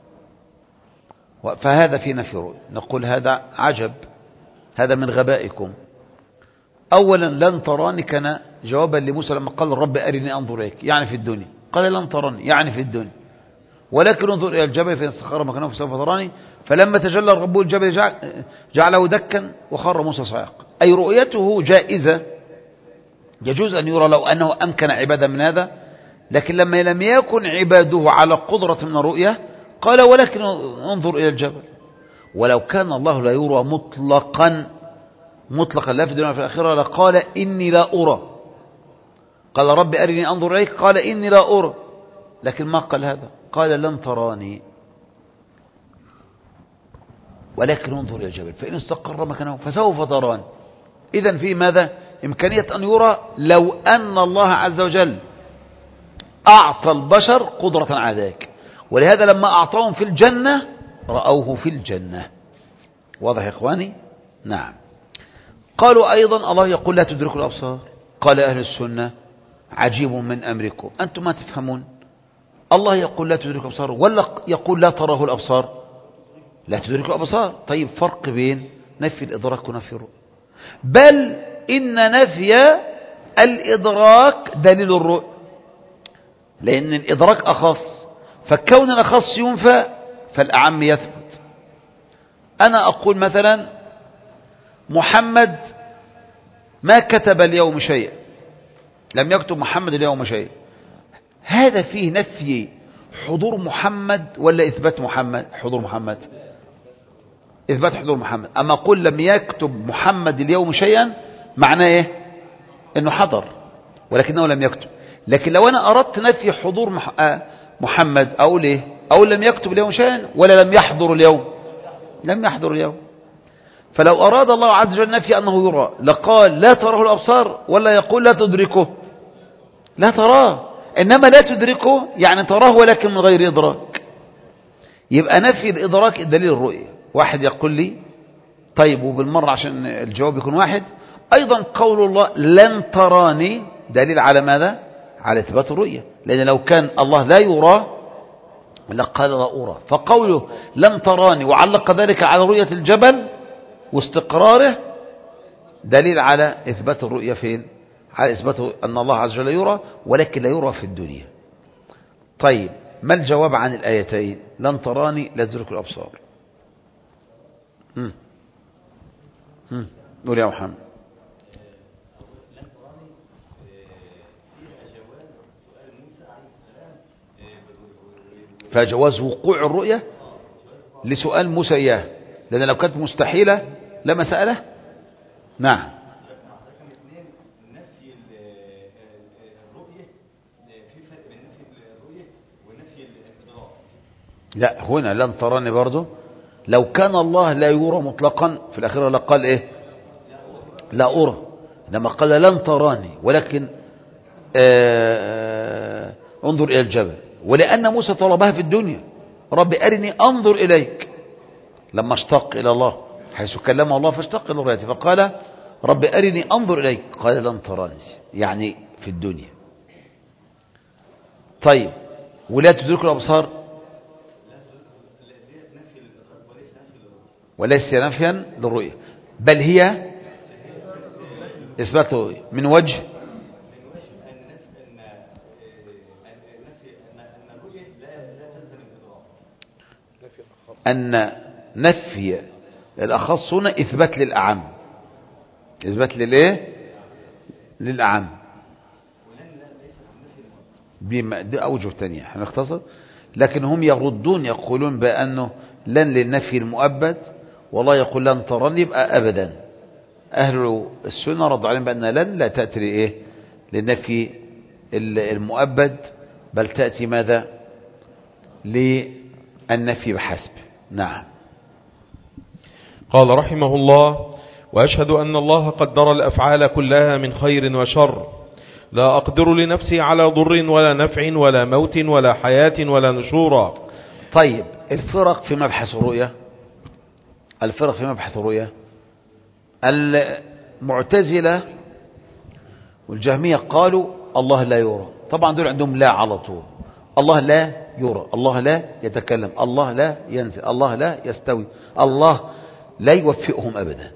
فهذا في نفي رؤية. نقول هذا عجب، هذا من غبائكم. أولا لن تراني كان جوابا لموسى لما قال الرب أرني أنظر إليك، يعني في الدنيا. قال لن تراني يعني في الدنيا، ولكن انظر إلى الجبل فإن استقر مكانه فسوف تراني. فلما تجلى الرب الجبل جعل جعله دكا وخر موسى صعق. أي رؤيته جائزة، يجوز أن يرى لو أنه أمكن عبادة من هذا، لكن لما لم يكن عباده على قدرة من الرؤية قال ولكن انظر إلى الجبل. ولو كان الله لا يرى مطلقا مطلقا لا في الدنيا وفي الآخرة لقال إني لا أرى. قال رب أرني أنظر إليك، قال إني لا أرى، لكن ما قال هذا، قال لن تراني ولكن انظر إلى الجبل فإن استقر مكانه فسوف تراني. إذن في ماذا؟ إمكانية أن يرى لو أن الله عز وجل أعطى البشر قدرة على ذلك. ولهذا لما أعطاهم في الجنة رأوه في الجنة. واضح يا إخواني؟ نعم. قالوا أيضا الله يقول لا تدرك الأبصار. قال أهل السنة عجيب من أمركم أنتم ما تفهمون. الله يقول لا تدرك الأبصار ولا يقول لا تراه الأبصار؟ لا تدرك الأبصار. طيب فرق بين نفي الإدراك ونفي الرؤية، بل إن نفي الإدراك دليل الرؤية، لأن الإدراك أخص، فكون الأخص ينفى فالأعم يثبت. أنا أقول مثلا محمد ما كتب اليوم شيئا، لم يكتب محمد اليوم شيئا، هذا فيه نفي حضور محمد ولا إثبات محمد؟ حضور محمد، إثبات حضور محمد. أما أقول لم يكتب محمد اليوم شيئا معناه إيه؟ إنه حضر ولكنه لم يكتب. لكن لو أنا أردت نفي حضور محمد أقول إيه؟ أقول لم يكتب اليوم شيئا ولا لم يحضر اليوم؟ لم يحضر اليوم. فلو أراد الله عز وجل نفي أنه يرى لقال لا تراه الأبصار، ولا يقول لا تدركه؟ لا تراه، إنما لا تدركه يعني تراه ولكن من غير إدراك. يبقى نفي الإدراك دليل الرؤية. واحد يقول لي طيب وبالمرة عشان الجواب يكون واحد، أيضا قول الله لن تراني دليل على ماذا؟ على إثبات الرؤية، لأن لو كان الله لا يرى لقال لا أرى، فقوله لن تراني وعلق ذلك على رؤية الجبل واستقراره دليل على إثبات الرؤية. فين؟ على إثبات أن الله عز وجل يرى ولكن لا يرى في الدنيا. طيب ما الجواب عن الآيتين لن تراني لا تدرك الأبصار؟ قول يا محمد. فجواز وقوع الرؤية لسؤال موسى إياه، لأن لو كانت مستحيلة لما سأله. نعم. لا هنا لن تراني برضو، لو كان الله لا يرى مطلقا في الأخيرة لقال إيه؟ لا أرى، لما قال لن تراني ولكن آه انظر إلى الجبل، ولأن موسى طلبها في الدنيا رب أرني أنظر إليك، لما اشتاق إلى الله حيث كلمه الله فاشتاق إلى رؤيته فقال رب أرني أنظر إليك، قال لن تراني يعني في الدنيا. طيب ولا تدرك الأبصار وليس نفيا للرؤية، بل هي إثبات الرؤية من وجه أن نفي الأخص هنا إثبات للأعم، إثبات للإيه؟ للأعم. بما دي أوجه تانية هنختصر، لكن هم يردون يقولون بأنه لن للنفي المؤبد، والله يقول لن تراني، يبقى أبدا. أهل السنة رضوا عليهم بأن لن لا تأتي لإيه؟ للنفي المؤبد، بل تأتي ماذا؟ للنفي بحسب. نعم. قال رحمه الله: وأشهد أن الله قدر الأفعال كلها من خير وشر، لا أقدر لنفسي على ضر ولا نفع ولا موت ولا حياة ولا نشورا. طيب الفرق في مبحث الرؤية، الفرق في مبحث الرؤية، المعتزلة والجهمية قالوا الله لا يرى، طبعا دول عندهم لا على طول، الله لا يرى، الله لا يتكلم، الله لا ينزل، الله لا يستوي، الله لا يوفقهم أبدا.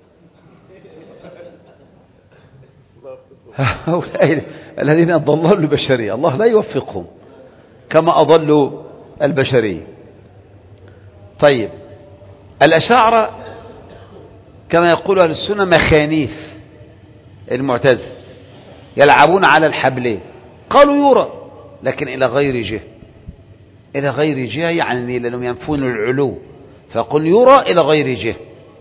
هؤلاء الذين أضلوا البشرية الله لا يوفقهم كما أضلوا البشرية. طيب الأشاعرة كما يقول أهل السنة مخانيف المعتزلة يلعبون على الحبلين، قالوا يرى لكن إلى غير جهة، إلى غير جهة يعني لأنهم ينفون العلو، فقل يرى إلى غير جهة،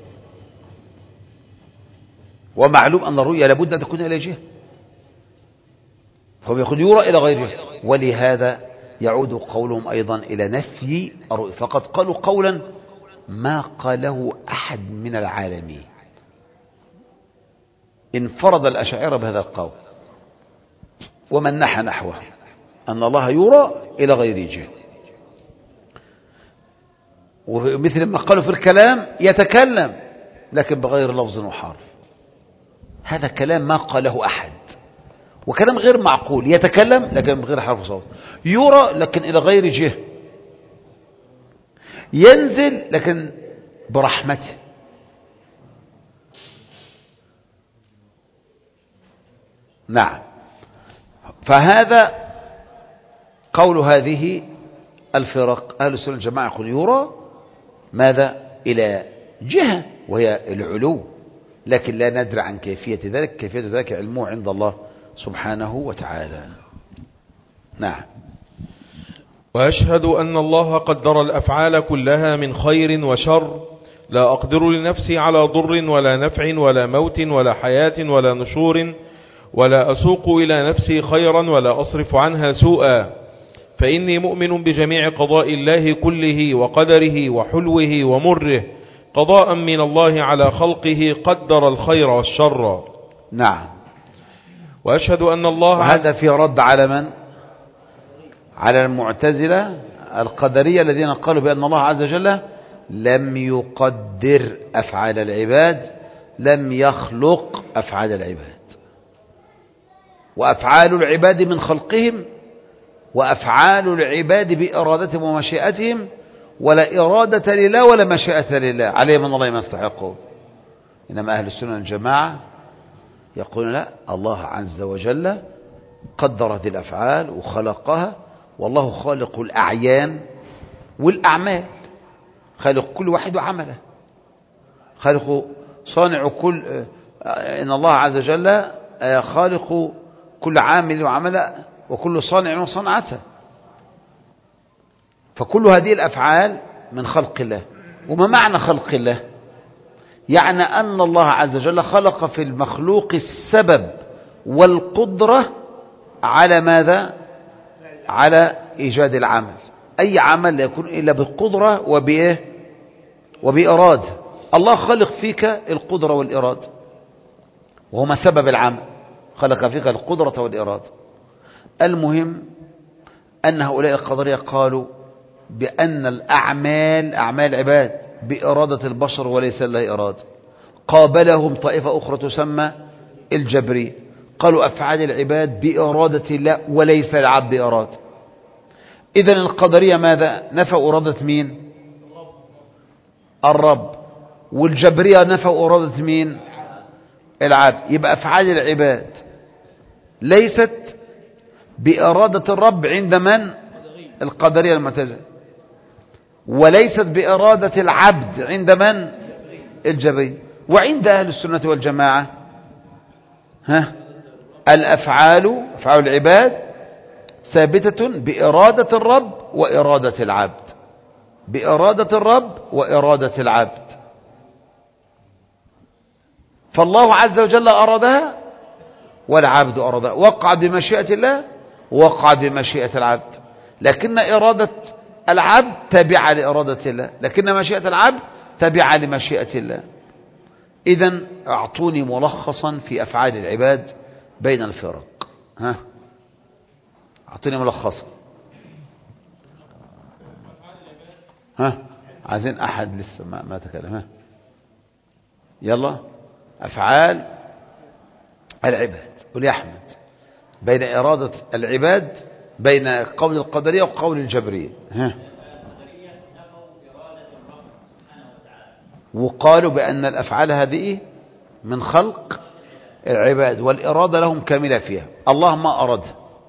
ومعلوم أن الرؤية لابد أن تكون إلى جهة، فهم يقول يرى إلى غير جهة، ولهذا يعود قولهم أيضا إلى نفي الرؤية، فقد قالوا قولا ما قاله أحد من العالمين، انفرد الأشاعرة بهذا القول ومن نحى نحوه، أن الله يرى إلى غير جهة، ومثل ما قالوا في الكلام يتكلم لكن بغير لفظ وحرف، هذا كلام ما قاله أحد، وكلام غير معقول، يتكلم لكن بغير حرف وصوت، يرى لكن إلى غير جهة، ينزل لكن برحمته نعم. فهذا قول هذه الفرق. أهل السنة والجماعة يقول يرى ماذا إلى جهة وهي العلو، لكن لا ندري عن كيفية ذلك، كيفية ذلك علمه عند الله سبحانه وتعالى. نعم. وأشهد أن الله قدر الأفعال كلها من خير وشر، لا أقدر لنفسي على ضر ولا نفع ولا موت ولا حياة ولا نشور، ولا أسوق إلى نفسي خيرا ولا أصرف عنها سوءا، فإني مؤمن بجميع قضاء الله كله وقدره وحلوه ومره، قضاء من الله على خلقه قدر الخير والشر. نعم. وأشهد أن الله وهذا في رد على من؟ على المعتزلة القدرية الذين قالوا بأن الله عز وجل لم يقدر أفعال العباد، لم يخلق أفعال العباد، وأفعال العباد من خلقهم، وأفعال العباد بإرادتهم ومشيئتهم، ولا إرادة لله ولا مشيئة لله، عليه من الله ما يستحقون. إنما أهل السنة والجماعة يقولون لا، الله عز وجل قدر هذه الأفعال وخلقها، والله خالق الأعيان والأعمال، خالق كل واحد وعمله، خالق صانع كل، إن الله عز وجل خالق كل عامل وعمله وكل صانع وصنعته. فكل هذه الأفعال من خلق الله. وما معنى خلق الله؟ يعني أن الله عز وجل خلق في المخلوق السبب والقدرة على ماذا؟ على إيجاد العمل. أي عمل لا يكون إلا بالقدرة وبإيه؟ وبإرادة. الله خلق فيك القدرة والإرادة، وهما سبب العمل، خلق فيك القدرة والإرادة. المهم أن هؤلاء القدرية قالوا بأن الأعمال أعمال العباد بإرادة البشر وليس لله إرادة. قابلهم طائفة أخرى تسمى الجبرية، قالوا أفعال العباد بإرادة الله وليس العبد بإرادة. إذن القدرية ماذا؟ نفوا إرادة مين؟ الرب. والجبرية نفوا إرادة مين؟ العبد. يبقى أفعال العباد ليست بإرادة الرب عند من؟ القدرية المعتزلة، وليست بإرادة العبد عند من؟ الجبرية. وعند أهل السنة والجماعة ها الأفعال أفعال العباد ثابتة بإرادة الرب وإرادة العبد، بإرادة الرب وإرادة العبد. فالله عز وجل أرادها والعبد أرادها، وقع بمشيئة الله وقع بمشيئة العبد، لكن إرادة العبد تابعة لإرادة الله، لكن مشيئة العبد تابعة لمشيئة الله. إذن أعطوني ملخصا في أفعال العباد بين الفرق. ها أعطوني ملخصا. ها عايزين أحد لسه ما, ما تكلم. ها يلا. أفعال العباد. قل يا أحمد بين إرادة العباد، بين قول القدرية وقول الجبرية. ها وقالوا بأن الأفعال هذه من خلق العباد والإرادة لهم كاملة فيها، الله ما أراد.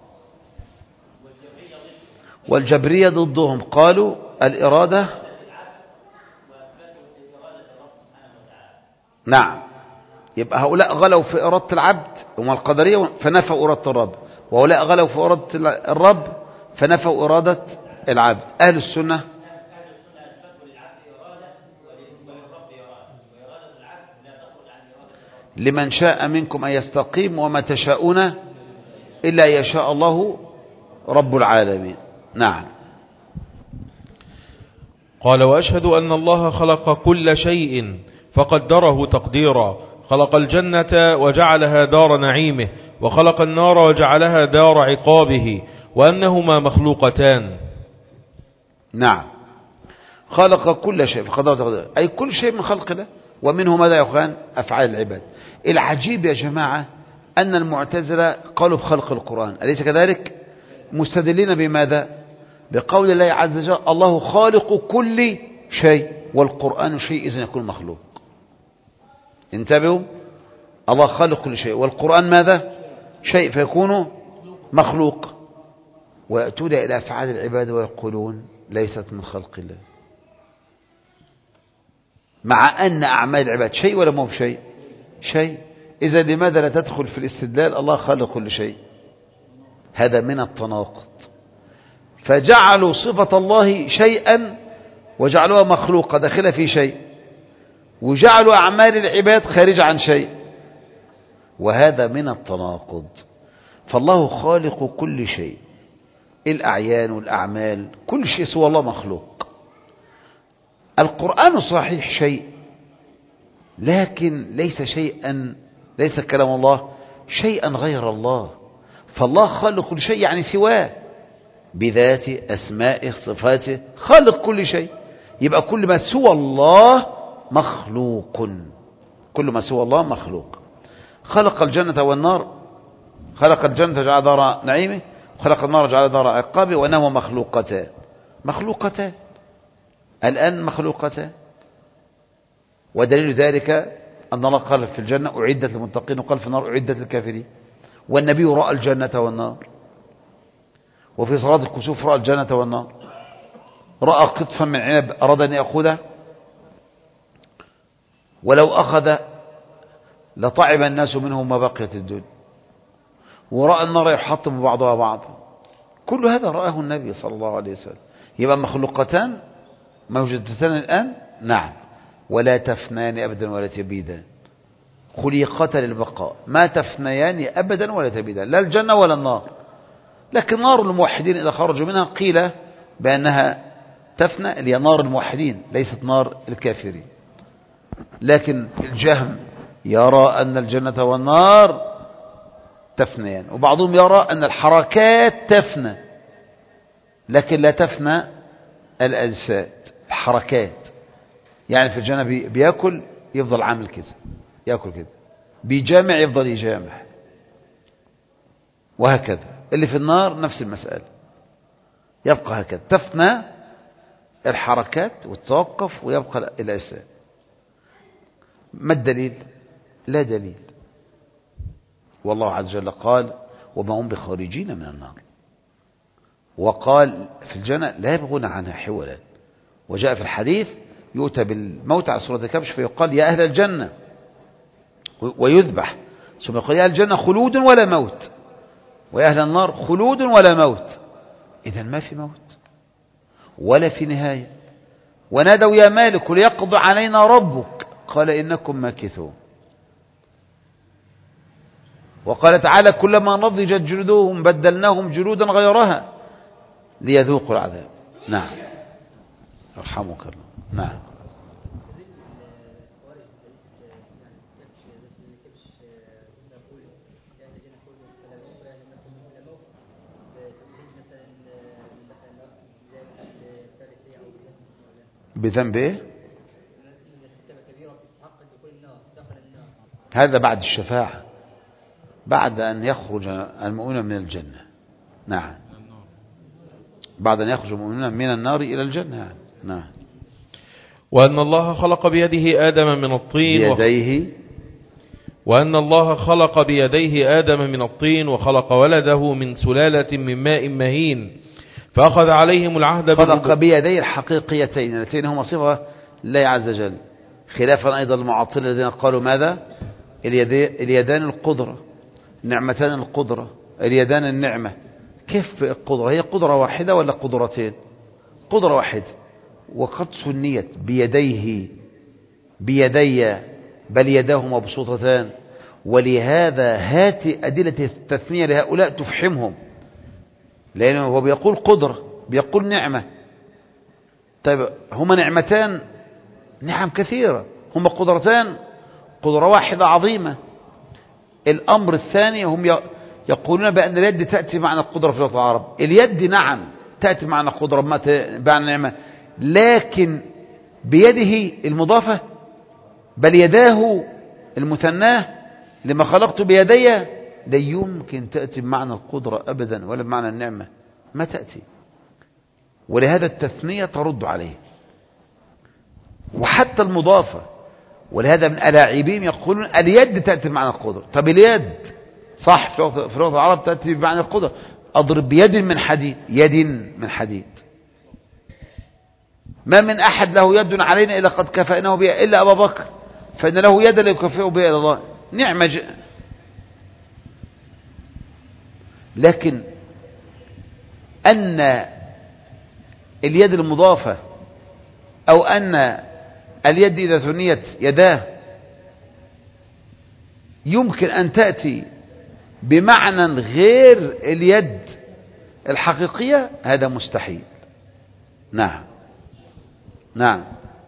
والجبرية ضدهم قالوا الإرادة نعم. يبقى هؤلاء غلوا في إرادة العبد هم القدرية فنفوا إرادة الرب، وهؤلاء غلوا في إرادة الرب فنفوا إرادة العبد. أهل السنة لمن شاء منكم أن يستقيم وما تشاءون إلا يشاء الله رب العالمين. نعم. قال وأشهد أن الله خلق كل شيء فقدره تقديرا، خلق الجنة وجعلها دار نعيمه، وخلق النار وجعلها دار عقابه، وأنهما مخلوقتان. نعم. خلق كل شيء فقدره تقديرا، أي كل شيء من خلق الله، ومنه ماذا يا أخوان؟ أفعال العباد. العجيب يا جماعة أن المعتزلة قالوا بخلق القرآن، أليس كذلك؟ مستدلين بماذا؟ بقول الله عز وجل الله خالق كل شيء، والقرآن شيء إذن يكون مخلوق. انتبهوا، الله خالق كل شيء والقرآن ماذا؟ شيء فيكون مخلوق. ويأتون إلى أفعال العباد ويقولون ليست من خلق الله، مع أن أعمال العباد شيء ولا مو بشيء؟ شيء. إذا لماذا لا تدخل في الاستدلال الله خالق كل شيء؟ هذا من التناقض. فجعلوا صفة الله شيئا وجعلوها مخلوقة داخلة في شيء، وجعلوا أعمال العباد خارجة عن شيء، وهذا من التناقض. فالله خالق كل شيء، الأعيان والأعمال كل شيء سوى الله مخلوق. القرآن صحيح شيء، لكن ليس شيئا، ليس كلام الله شيئا غير الله. فالله خالق كل شيء يعني سواه، بذاته أسمائه صفاته، خالق كل شيء. يبقى كل ما سوى الله مخلوق، كل ما سوى الله مخلوق. خلق الجنة والنار، خلق الجنة جعل دار نعيمه، وخلق النار جعل دار عقابه، وإنهما مخلوقتان. مخلوقتان الآن مخلوقتان. ودليل ذلك أن الله قال في الجنة أعدت للمتقين، وقال في النار أعدت للكافرين. والنبي رأى الجنة والنار، وفي صلاة الكسوف رأى الجنة والنار. رأى قطفا من عنب أراد أن يأخذه، ولو أخذ لطعم الناس منه ما بقيت الدنيا. ورأى النار يحطم بعضها بعضا. كل هذا رآه النبي صلى الله عليه وسلم. يبقى مخلوقتان موجودتان الآن، نعم، ولا تفنيان أبدا ولا تبيدان، خلقتا للبقاء، ما تفنيان أبدا ولا تبيدان، لا الجنة ولا النار. لكن نار الموحدين إذا خرجوا منها قيل بأنها تفنى، اللي هي نار الموحدين ليست نار الكافرين. لكن الجهم يرى أن الجنة والنار تفنيان، وبعضهم يرى أن الحركات تفنى لكن لا تفنى الأجساد. الحركات يعني في الجنة بيأكل يفضل عامل كده، يأكل كده، بيجامع يفضل يجامع، وهكذا. اللي في النار نفس المسألة، يبقى هكذا، تفنى الحركات وتتوقف ويبقى الأجساد. ما الدليل؟ لا دليل. والله عز وجل قال وما هم بخارجين من النار، وقال في الجنة لا يبغون عنها حولا. وجاء في الحديث يؤتى بالموت على سورة الكبش فيقال يا أهل الجنة، ويذبح، ثم يقول يا أهل الجنة خلود ولا موت، ويا أهل النار خلود ولا موت. إذا ما في موت ولا في نهاية. ونادوا يا مالك ليقضي علينا ربك، قال إنكم ماكثون. وقال تعالى كلما نضجت جلودهم بدلناهم جلودا غيرها ليذوقوا العذاب. نعم، يرحمك الله. نعم. بذنب ايه؟ هذا بعد الشفاعة، بعد أن يخرج المؤمنون من الجنة. نعم، بعد أن يخرج المؤمنون من النار إلى الجنة. نعم. وأن الله خلق بيده آدم من الطين بيديه وأن الله خلق بيديه آدم من الطين وخلق ولده من سلالة من ماء مهين فأخذ عليهم العهد. خلق بيديه الحقيقيتين اللتين هما صفة الله عز وجل، خلافا أيضا المعطلة الذين قالوا ماذا؟ اليدان القدرة، نعمتان القدرة، اليدان النعمة. كيف القدرة؟ هي قدرة واحدة ولا قدرتين؟ قدرة واحدة. وقد سنيت بيديه بيدي بل يداه مبسوطتان. ولهذا هات أدلة التثنية لهؤلاء تفحمهم، لأنه هو بيقول قدرة، بيقول نعمة. طيب هما نعمتان، نعم كثيرة، هما قدرتان، قدرة واحدة عظيمة. الأمر الثاني هم يقولون بأن اليد تأتي معنى القدرة في لغة العرب. اليد نعم تأتي معنى القدرة بمعنى نعمة، لكن بيده المضافة بل يداه المثناه لما خلقت بيدي لا يمكن تأتي بمعنى القدرة أبدا ولا بمعنى النعمة، ما تأتي. ولهذا التثنية ترد عليه، وحتى المضافة. ولهذا من ألاعبهم يقولون اليد تأتي بمعنى القدرة. طب اليد صح، في لغة في لغة العرب تأتي بمعنى القدرة. أضرب بيد من حديد، يد من حديد. ما من أحد له يد علينا إلا قد كفأناه بها إلا أبا بكر، فإن له يد لا يكفئه بها إلى الله. نعمة ج... لكن أن اليد المضافة أو أن اليد إذا ثنيت يداه يمكن أن تأتي بمعنى غير اليد الحقيقية، هذا مستحيل. نعم نعم.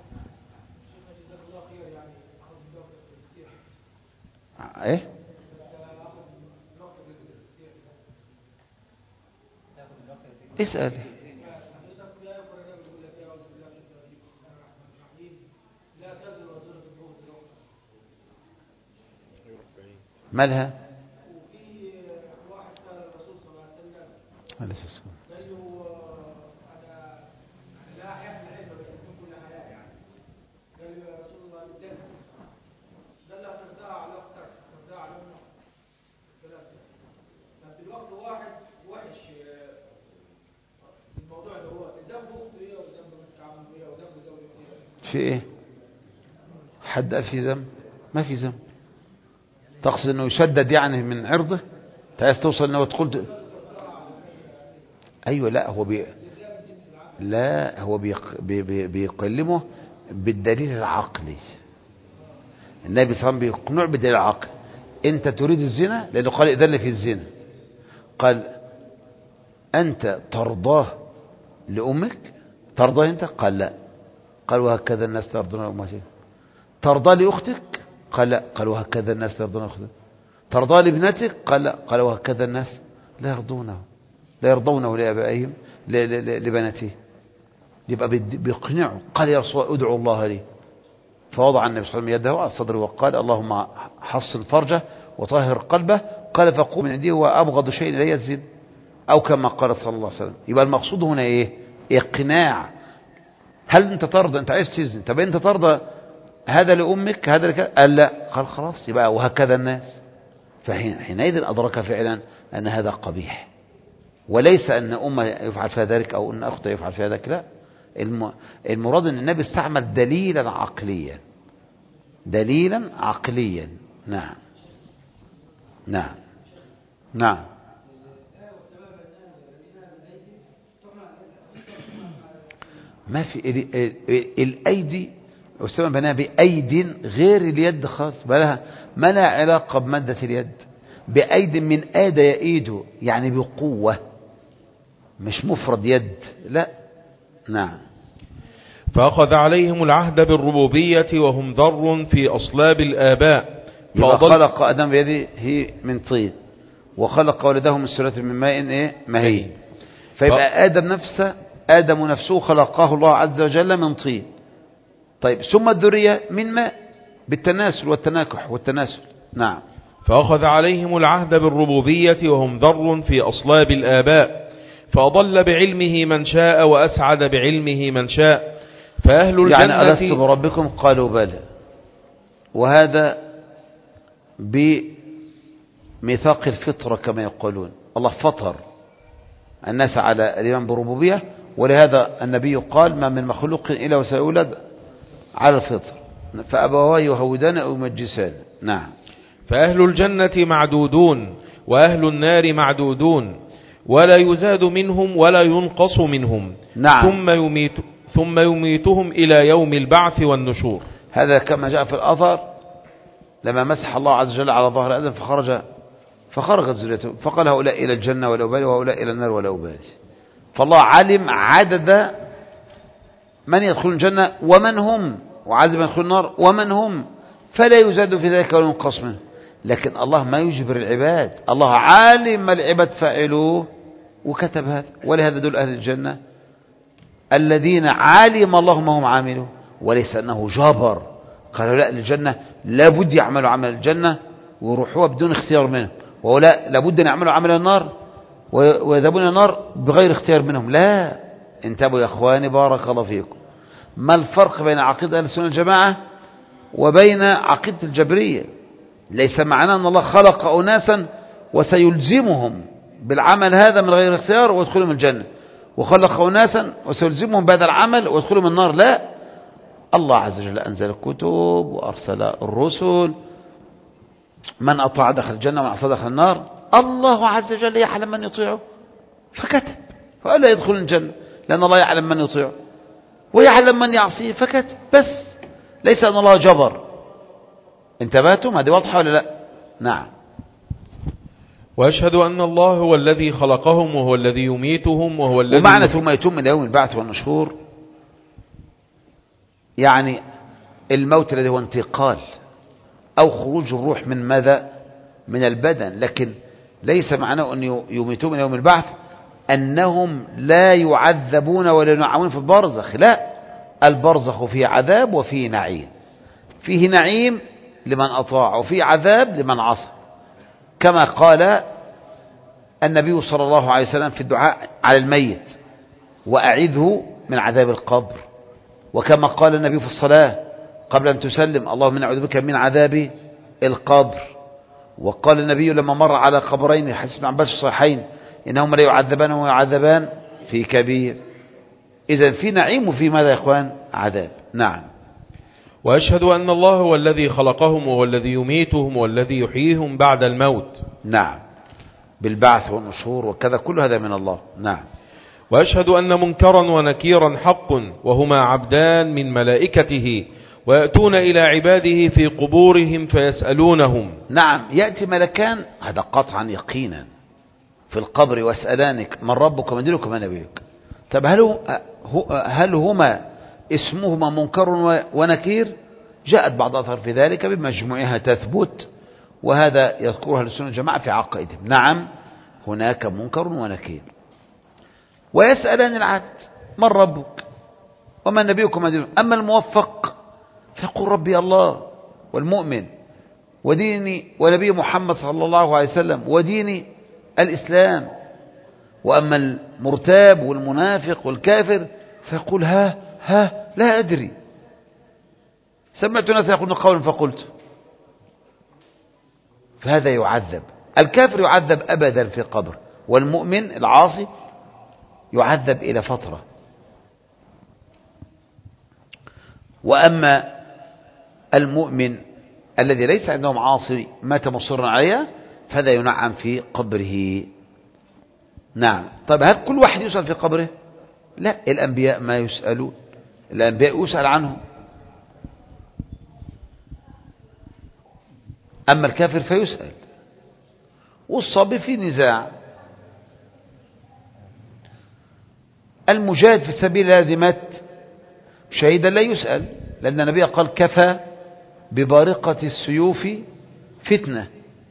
ايه اسأل. مالها؟ في ايه؟ حد قال في ذنب؟ ما في ذنب. تقصد انه يشدد يعني من عرضه؟ عايز توصل انه تقول ايوه. لا هو بي لا هو بيق... بي... بي... بيكلمه بالدليل العقلي. النبي صلى الله عليه وسلم بيقنع بالدليل العقلي. انت تريد الزنا لانه قال اذن في الزنا، قال انت ترضاه لامك؟ ترضاه انت؟ قال لا. قال وهكذا الناس ترضون امتهم. ترضى لأختك؟ قال لا. قال وهكذا الناس لا يرضون أختك. ترضى لابنتك؟ قال لا. قال وهكذا الناس لا يرضونه لا يرضونه لآبائهم لبناته. يبقى بيقنعه. قال يا رسول الله ادعو الله لي، فوضع النبي صلى الله عليه وسلم يده على صدره وقال اللهم حصن فرجه وطهر قلبه. قال فقوم من عنده وأبغض شيء إلي الزنا، أو كما قال صلى الله عليه وسلم. يبقى المقصود هنا إيه؟ إقناع. هل أنت ترضى؟ أنت عايز تزن، طب أنت ترضى هذا لأمك هذا لك؟ قال لا. قال خلاص يبقى وهكذا الناس. فحينئذ أدرك فعلا أن هذا قبيح، وليس أن أمة يفعل فيها ذلك أو أن أخته يفعل فيها ذلك. لا، المراد أن النبي استعمل دليلا عقليا، دليلا عقليا. نعم نعم نعم. ما في الأيدي والسماء بناها بأيد غير اليد خاص، بلها ما لها علاقة بمادة اليد. بأيد من آد يأيد يعني بقوة، مش مفرد يد. لا. نعم. فأخذ عليهم العهد بالربوبية وهم ذر في أصلاب الآباء. خلق آدم بيده هي من طين، وخلق ولده من سلالة من ماء إيه؟ مهين. فيبقى آدم نفسه آدم نفسه خلقه الله عز وجل من طين. طيب ثم الذرية من ماء بالتناسل والتناكح والتناسل. نعم. فأخذ عليهم العهد بالربوبية وهم ذر في أصلاب الآباء، فأضل بعلمه من شاء وأسعد بعلمه من شاء. فأهل الجنة يعني ألست بربكم قالوا بلى، وهذا بميثاق الفطرة كما يقولون. الله فطر الناس على الإيمان بربوبية، ولهذا النبي قال ما من مخلوق إلا وسيولد على الفطر، فأبواه يهودان أو يمجسان. نعم. فأهل الجنة معدودون وأهل النار معدودون، ولا يزاد منهم ولا ينقص منهم. نعم. ثم يميت ثم يميتهم إلى يوم البعث والنشور. هذا كما جاء في الأثر لما مسح الله عز وجل على ظهر آدم فخرج فخرجت ذريته، فقال هؤلاء إلى الجنة ولا أبالي وهؤلاء إلى النار ولا أبالي. فالله علم عدد من يدخل الجنة ومن هم، وعدد من يدخل النار ومن هم، فلا يزاد في ذلك ولا ينقص منه. لكن الله ما يجبر العباد، الله عالم ما العباد فعلوه وكتب هذا. ولهذا دول أهل الجنة الذين علم الله ما هم عاملون، وليس أنه جابر قالوا لا للجنة لابد يعملوا عمل الجنة ويروحوها بدون اختيار منهم، ولا لابد أن يعملوا عمل النار ويذهبون النار بغير اختيار منهم. لا، انتبهوا يا أخواني بارك الله فيكم. ما الفرق بين عقيدة أهل السنة والجماعة وبين عقيدة الجبرية؟ ليس معناه أن الله خلق أناسا وسيلزمهم بالعمل هذا من غير اختيار ويدخلهم الجنة، وخلق أناسا وسيلزمهم بهذا العمل ويدخلهم النار. لا، الله عز وجل أنزل الكتب وأرسل الرسل، من أطاع دخل الجنة ومن عصى دخل النار. الله عز وجل يعلم من يطيعه فكتب، فقال لا يدخل الجنة لأن الله يعلم من يطيعه، ويعلم من يعصيه فكتب. بس ليس أن الله جبر. انتبهتم؟ هذه واضحة ولا لا؟ نعم. وأشهد أن الله هو الذي خلقهم وهو الذي يميتهم وهو الذي ومعنى ثم يتم إلى يوم البعث والنشور، يعني الموت الذي هو انتقال أو خروج الروح من ماذا؟ من البدن. لكن ليس معناه أن يميتون من يوم البعث أنهم لا يعذبون ولا ينعمون في البرزخ. لا، البرزخ فيه عذاب وفيه نعيم، فيه نعيم لمن أطاع وفيه عذاب لمن عصى، كما قال النبي صلى الله عليه وسلم في الدعاء على الميت: وأعذه من عذاب القبر. وكما قال النبي في الصلاة قبل أن تسلم: اللهم نعوذ بك من عذاب القبر. وقال النبي لما مر على قبرين حديث ابن عباس في الصحيحين: إنهما لا يعذبان ويعذبان في كبير. إذن في نعيم وفي ماذا يا إخوان؟ عذاب. نعم. وأشهد أن الله هو الذي خلقهم وهو الذي يميتهم والذي يحييهم بعد الموت. نعم، بالبعث والنشور وكذا، كل هذا من الله. نعم. وأشهد أن منكرا ونكيرا حق، وهما عبدان من ملائكته، ويأتون إلى عباده في قبورهم فيسألونهم. نعم، يأتي ملكان، هذا قطعا يقينا، في القبر ويسألانك: من ربك ومن دينك ومن نبيك. طب هل, هل هما اسمهما منكر ونكير؟ جاءت بعض أثر في ذلك بمجموعها تثبت، وهذا يذكرها السنة الجماعة في عقائدهم. نعم، هناك منكر ونكير. ويسألان العبد: من ربك ومن نبيك ومن دينك. أما الموفق فيقول: ربي الله والمؤمن وديني ونبي محمد صلى الله عليه وسلم وديني الإسلام. وأما المرتاب والمنافق والكافر فيقول: ها ها لا أدري، سمعت ناس يقولون قولا فقلت. فهذا يعذب. الكافر يعذب أبدا في قبر، والمؤمن العاصي يعذب إلى فترة. وأما المؤمن الذي ليس عنده معاصي مات مصرا عليها فهذا ينعم في قبره. نعم. طيب هل كل واحد يسأل في قبره؟ لا، الأنبياء ما يسألون، الأنبياء يسأل عنهم. أما الكافر فيسأل. والصبي في نزاع. المجاهد في سبيل الذي مات شهيدا لا يسأل، لأن النبي قال: كفى ببارقة السيوف فتنة.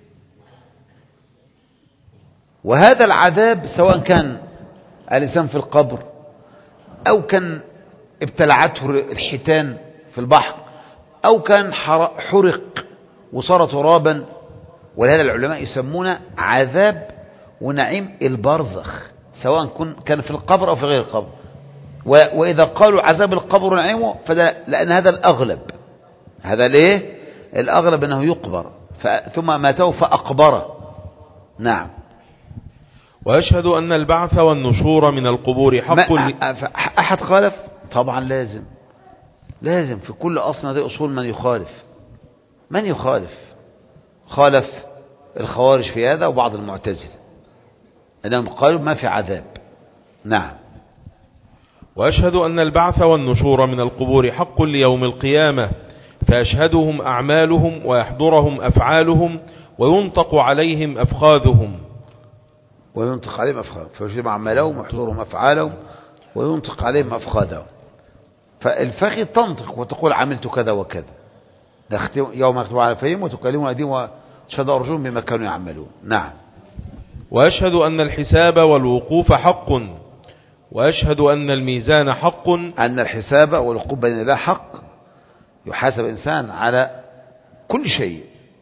وهذا العذاب سواء كان الإنسان في القبر أو كان ابتلعته الحيتان في البحر أو كان حرق وصار ترابا، ولهذا العلماء يسمونه عذاب ونعيم البرزخ، سواء كان في القبر أو في غير القبر. وإذا قالوا عذاب القبر ونعيمه فده لأن هذا الأغلب، هذا ليه الأغلب أنه يقبر، ثم ماته فأقبره. نعم. وأشهد أن البعث والنشور من القبور حق. أحد خالف؟ طبعا لازم لازم في كل أصل هذه أصول من يخالف. من يخالف؟ خالف الخوارج في هذا وبعض المعتزلة أنهم قالوا ما في عذاب. نعم. وأشهد أن البعث والنشور من القبور حق ليوم القيامة، فيشهدهم أعمالهم ويحضرهم أفعالهم وينطق عليهم أفخاذهم. وينطق عليهم أفخاذهم، فيشهدهم أعمالهم ويحضرهم أفعالهم وينطق عليهم أفخاذهم. فالفخذ تنطق وتقول عملت كذا وكذا، يوم يكتب على فيهم وتكلمون أيديهم وتشهد أرجلهم بما كانوا يعملون. نعم. وأشهد أن الحساب والوقوف حق، وأشهد أن الميزان حق. أن الحساب والوقوف بين الله حق، يحاسب الإنسان على كل شيء،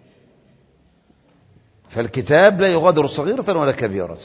فالكتاب لا يغادر صغيرة ولا كبيرة.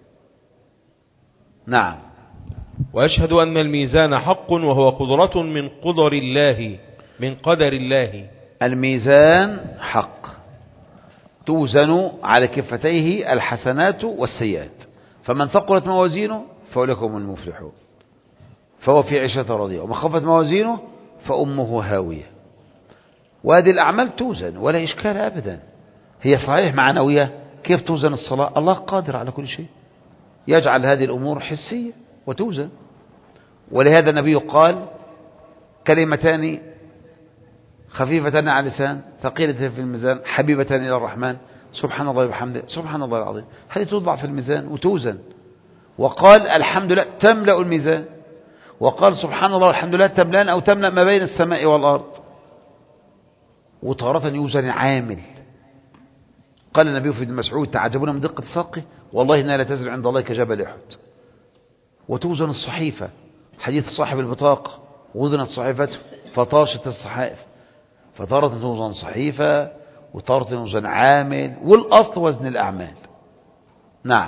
نعم. وأشهد أن الميزان حق، وهو قدرة من قدر الله من قدر الله. الميزان حق توزن على كفتيه الحسنات والسيئات، فمن ثقلت موازينه فأولئك هم المفلحون، فهو في عيشة راضية. ومن خفت موازينه فأمه هاوية. وهذه الأعمال توزن ولا إشكال أبدا، هي صحيح معنوية. كيف توزن الصلاة؟ الله قادر على كل شيء، يجعل هذه الأمور حسية وتوزن. ولهذا النبي قال كلمتان خفيفتان على اللسان ثقيلتان في الميزان حبيبتان إلى الرحمن سبحان الله وبحمده سبحان الله العظيم. هذه توضع في الميزان وتوزن. وقال الحمد لله تملأ الميزان، وقال سبحان الله والحمد لله تملأن أو تملأ ما بين السماء والأرض. وتارة يوزن عامل. قال النبي في ابن مسعود تعجبون من دقة ساقه والله إنها لا تزن عند الله كجبل أحد. وتوزن الصحيفة، حديث صاحب البطاقة وزنت صحيفته فطاشت الصحائف. فتارة توزن صحيفة وتارة توزن عامل، والأصل وزن الأعمال. نعم.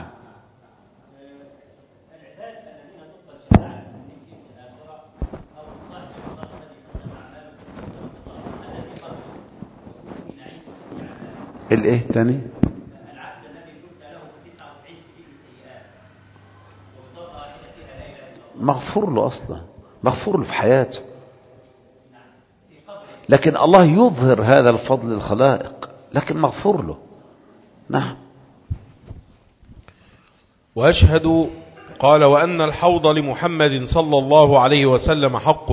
الايه تاني؟ العبد الذي كنت له تسعة وتسعين سجل سيئات وبطاقة واحدة فيها لا اله الا الله، مغفور له اصلا، مغفور له في حياته. لكن الله يظهر هذا الفضل للخلائق، لكن مغفور له. نعم. وأشهد قال وأن الحوض لمحمد صلى الله عليه وسلم حق.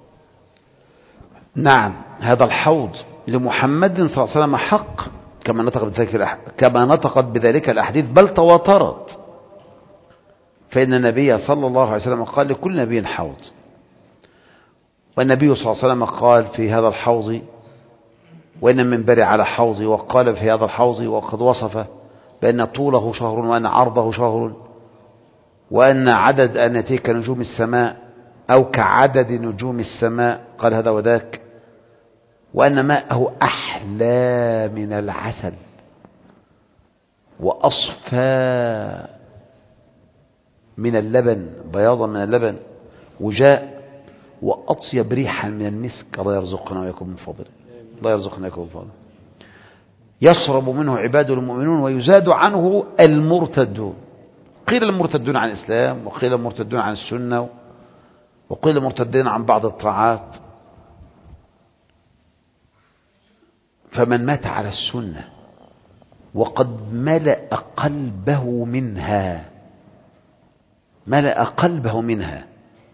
نعم، هذا الحوض لمحمد صلى الله عليه وسلم حق، كما نطقت بذلك كما نطقت بذلك الأحاديث بل تواترت. فإن النبي صلى الله عليه وسلم قال لكل نبي حوض، والنبي صلى الله عليه وسلم قال في هذا الحوض وإن منبري على حوضي، وقال في هذا الحوض وقد وصفه بأن طوله شهر وأن عرضه شهر وأن عدد آنيته كنجوم السماء أو كعدد نجوم السماء، قال هذا وذاك، وأن ماءه أحلى من العسل وأصفى من اللبن، بياضا من اللبن، وجاء وأطيب ريحا من المسك. الله يرزقنا ويكون من فضله، الله يرزقنا ويكون من فضله. يشرب منه عباده المؤمنون ويزاد عنه المرتدون. قيل المرتدون عن الإسلام، وقيل المرتدون عن السنة، وقيل المرتدين عن بعض الطاعات. فمن مات على السنة وقد ملأ قلبه منها، ملأ قلبه منها،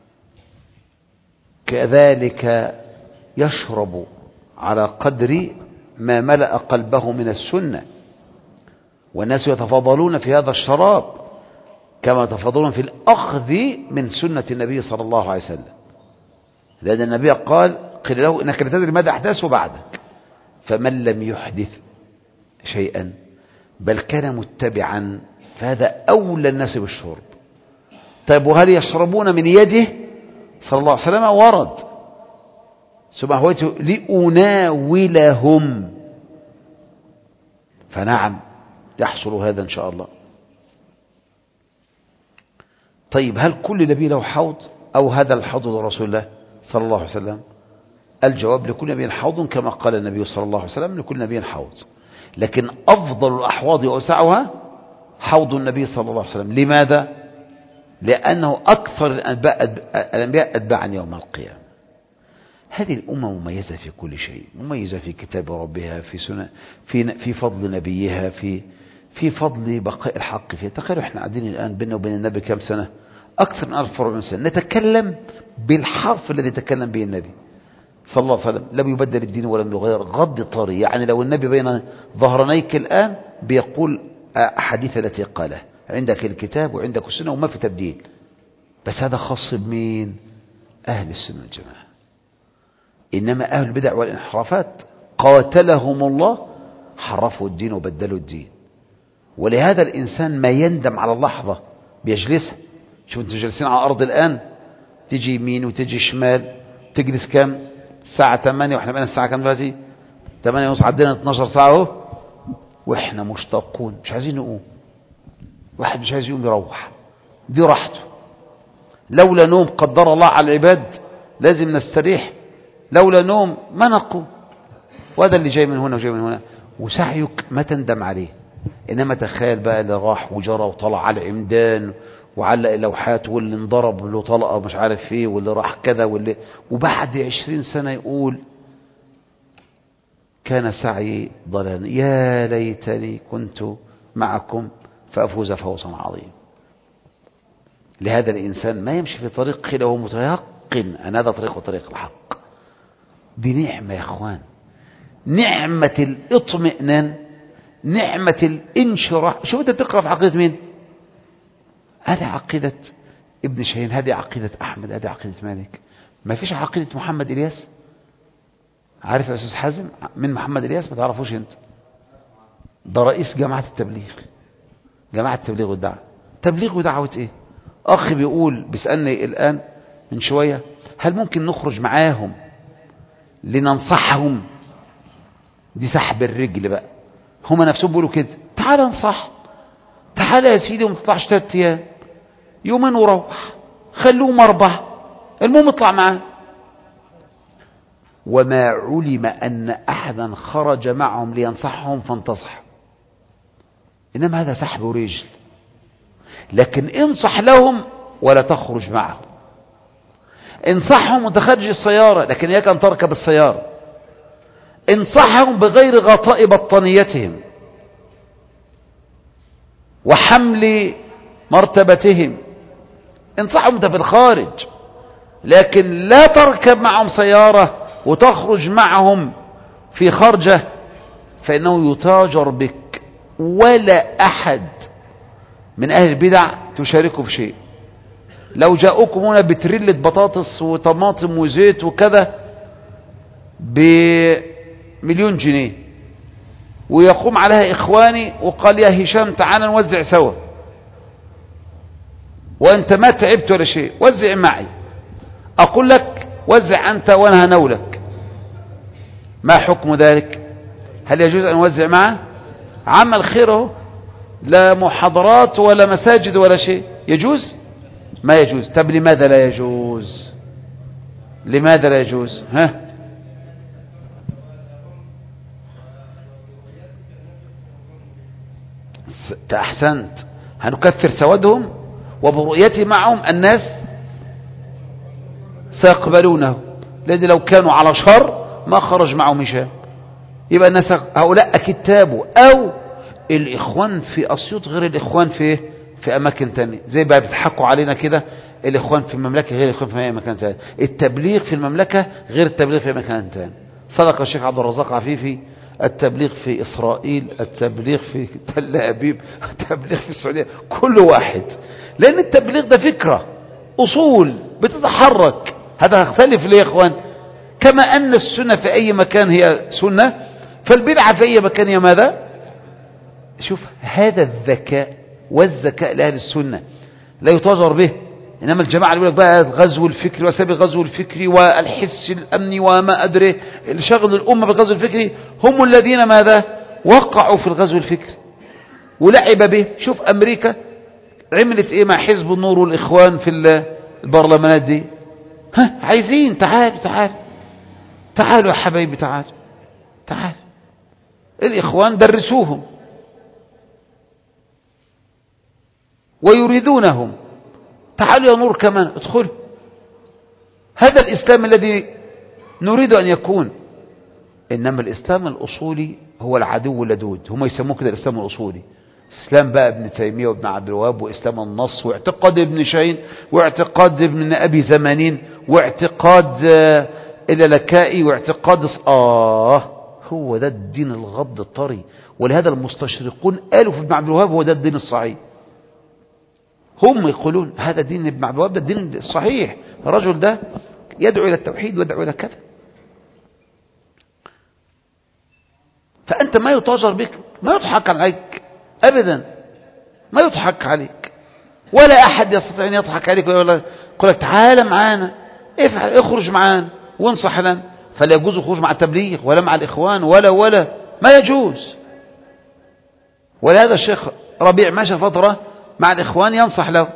كذلك يشرب على قدر ما ملأ قلبه من السنة. والناس يتفاضلون في هذا الشراب كما يتفاضلون في الأخذ من سنة النبي صلى الله عليه وسلم، لأن النبي قال قيل له إنك لا تدري ماذا أحدث بعدك، فمن لم يحدث شيئا بل كان متبعا فهذا أولى الناس بالشرب. طيب وهل يشربون من يده صلى الله عليه وسلم؟ ورد سبحانه لأناولهم، فنعم يحصل هذا إن شاء الله. طيب هل كل نبي له حوض أو هذا الحوض لرسول الله صلى الله عليه وسلم؟ الجواب لكل نبي حوض كما قال النبي صلى الله عليه وسلم لكل نبي حوض، لكن أفضل الأحواض وأوسعها حوض النبي صلى الله عليه وسلم. لماذا؟ لأنه أكثر الأنبياء أتباعا يوم القيامة. هذه الأمة مميزة في كل شيء، مميزة في كتاب ربها، في سنة، في في فضل نبيها، في في فضل بقاء الحق فيها. تخيلوا احنا قاعدين الآن بيننا وبين النبي كم سنة؟ أكثر من ألف وأربعمائة سنة، نتكلم بالحرف الذي تكلم به النبي صلى الله عليه وسلم، لم يبدل الدين ولم يغير غض طري. يعني لو النبي بين ظهرانيك الآن بيقول أحاديث التي قالها، عندك الكتاب وعندك السنة وما في تبديل. بس هذا خاص بمين؟ أهل السنة والجماعة. إنما أهل البدع والانحرافات قاتلهم الله حرفوا الدين وبدلوا الدين. ولهذا الإنسان ما يندم على اللحظة بيجلسها. شوف انتوا جالسين على الأرض الآن، تيجي يمين وتيجي شمال، تجلس كم الساعة ثمانية، واحنا بقينا الساعة كم دلوقتي؟ ثمانية ونص، عدينا اثناشر ساعة اهو، واحنا مشتاقون مش عايزين نقوم. واحد مش عايز يقوم يروح، دي راحته. لولا نوم قدر الله على العباد لازم نستريح، لولا نوم ما نقوم. وهذا اللي جاي من هنا وجاي من هنا. وسعيك ما تندم عليه. إنما تخيل بقى اللي راح وجرى وطلع على العمدان وعلق اللوحات، واللي انضرب له طلقة مش عارف فيه، واللي راح كذا، واللي وبعد عشرين سنة يقول كان سعي ضلالا يا ليتني كنت معكم فأفوز فوزا عظيما. لهذا الإنسان ما يمشي في طريق خير وهو متيقن أن هذا طريق وطريق الحق. دي نعمة يا أخوان، نعمة الاطمئنان، نعمة الانشراح. شوف أنت تقرأ في عقيدة مين؟ هذه عقيدة ابن شاهين، هذه عقيدة أحمد، هذه عقيدة مالك. ما فيش عقيدة محمد إلياس. عارف يا أستاذ حازم من محمد إلياس؟ ما تعرفوش أنت؟ ده رئيس جماعة التبليغ، جماعة التبليغ والدعوة. تبليغ ودعوة إيه؟ أخي بيقول بيسألني الآن من شوية هل ممكن نخرج معاهم لننصحهم؟ دي سحب الرجل بقى. هم نفسهم بيقولوا كده، تعال انصح، تعال يا سيدي وما تطلعش تلات ايام، يومين وروح، خلوهم أربعة، المهم اطلع معاه. وما علم أن أحدا خرج معهم لينصحهم فانتصح، إنما هذا سحب رجل. لكن انصح لهم ولا تخرج معهم، انصحهم وانت خارج السيارة لكن إياك أن تركب السيارة، انصحهم بغير غطاء بطانيتهم وحمل مرتبتهم، انصحهم انت في الخارج، لكن لا تركب معهم سيارة وتخرج معهم في خرجة، فإنه يتاجر بك. ولا أحد من أهل البدع تشاركه في شيء. لو جاءوكم هنا بتريلة بطاطس وطماطم وزيت وكذا بمليون جنيه ويقوم عليها إخواني وقال يا هشام تعال نوزع سوا، وأنت ما تعبت ولا شيء، وزع معي، أقول لك وزع أنت وأنا هنولك، ما حكم ذلك؟ هل يجوز أن نوزع معه؟ عمل خيره، لا محاضرات ولا مساجد ولا شيء، يجوز؟ ما يجوز. طب لماذا لا يجوز؟ لماذا لا يجوز؟ ها؟ أحسنت، هنكثر سوادهم وبرؤيتي معهم الناس سيقبلونه، لأن لو كانوا على شر ما خرج معهم هشام. يبقى الناس هؤلاء أكيد تابوا، أو الإخوان في أسيوط غير الإخوان في في أماكن تانية، زي بقى بيضحكوا علينا كده، الإخوان في المملكة غير الإخوان في أي مكان تاني، التبليغ في المملكة غير التبليغ في مكان تاني. صدق الشيخ عبد الرزاق عفيفي، التبليغ في إسرائيل، التبليغ في تل أبيب، التبليغ في السعودية، كل واحد، لأن التبليغ ده فكرة أصول بتتحرك. هذا هختلف ليه يا إخوان؟ كما أن السنة في أي مكان هي سنة، فالبدعة في أي مكان هي ماذا؟ شوف هذا الذكاء والذكاء لأهل السنة لا يتاجر به. إنما الجماعة اللي يقول لك بقى الغزو الفكري وسبب الغزو الفكري والحس الأمني وما أدري شغل الأمة بالغزو الفكري، هم الذين ماذا؟ وقعوا في الغزو الفكري ولعب به. شوف أمريكا عملت إيه مع حزب النور والإخوان في البرلمانات دي؟ ها عايزين تعالوا تعالوا تعالوا يا حبايبي، تعالوا تعالوا، الإخوان درسوهم ويريدونهم، تعالوا يا نور كمان ادخلوا. هذا الإسلام الذي نريد أن يكون. إنما الإسلام الأصولي هو العدو اللدود، هم يسموه كده الإسلام الأصولي. إسلام بقى ابن تيمية وابن عبد الوهاب وإسلام النص واعتقاد ابن شاهين واعتقاد ابن أبي زمانين واعتقاد اللالكائي واعتقاد آه هو ده الدين الغض الطري. ولهذا المستشرقون قالوا في ابن عبد الوهاب هو ده الدين الصحيح. هم يقولون هذا دين ابن عبد الوهاب ده الدين الصحيح، الرجل ده يدعو إلى التوحيد ويدعو إلى كذا. فأنت ما يتاجر بك، ما يضحك عليك أبدا، ما يضحك عليك، ولا أحد يستطيع أن يضحك عليك ويقول لك تعال معانا، افعل اخرج معانا وانصح لنا. فلا يجوز الخروج مع التبليغ ولا مع الإخوان ولا ولا ما يجوز. ولهذا الشيخ ربيع ماشى فترة مع الإخوان ينصح له،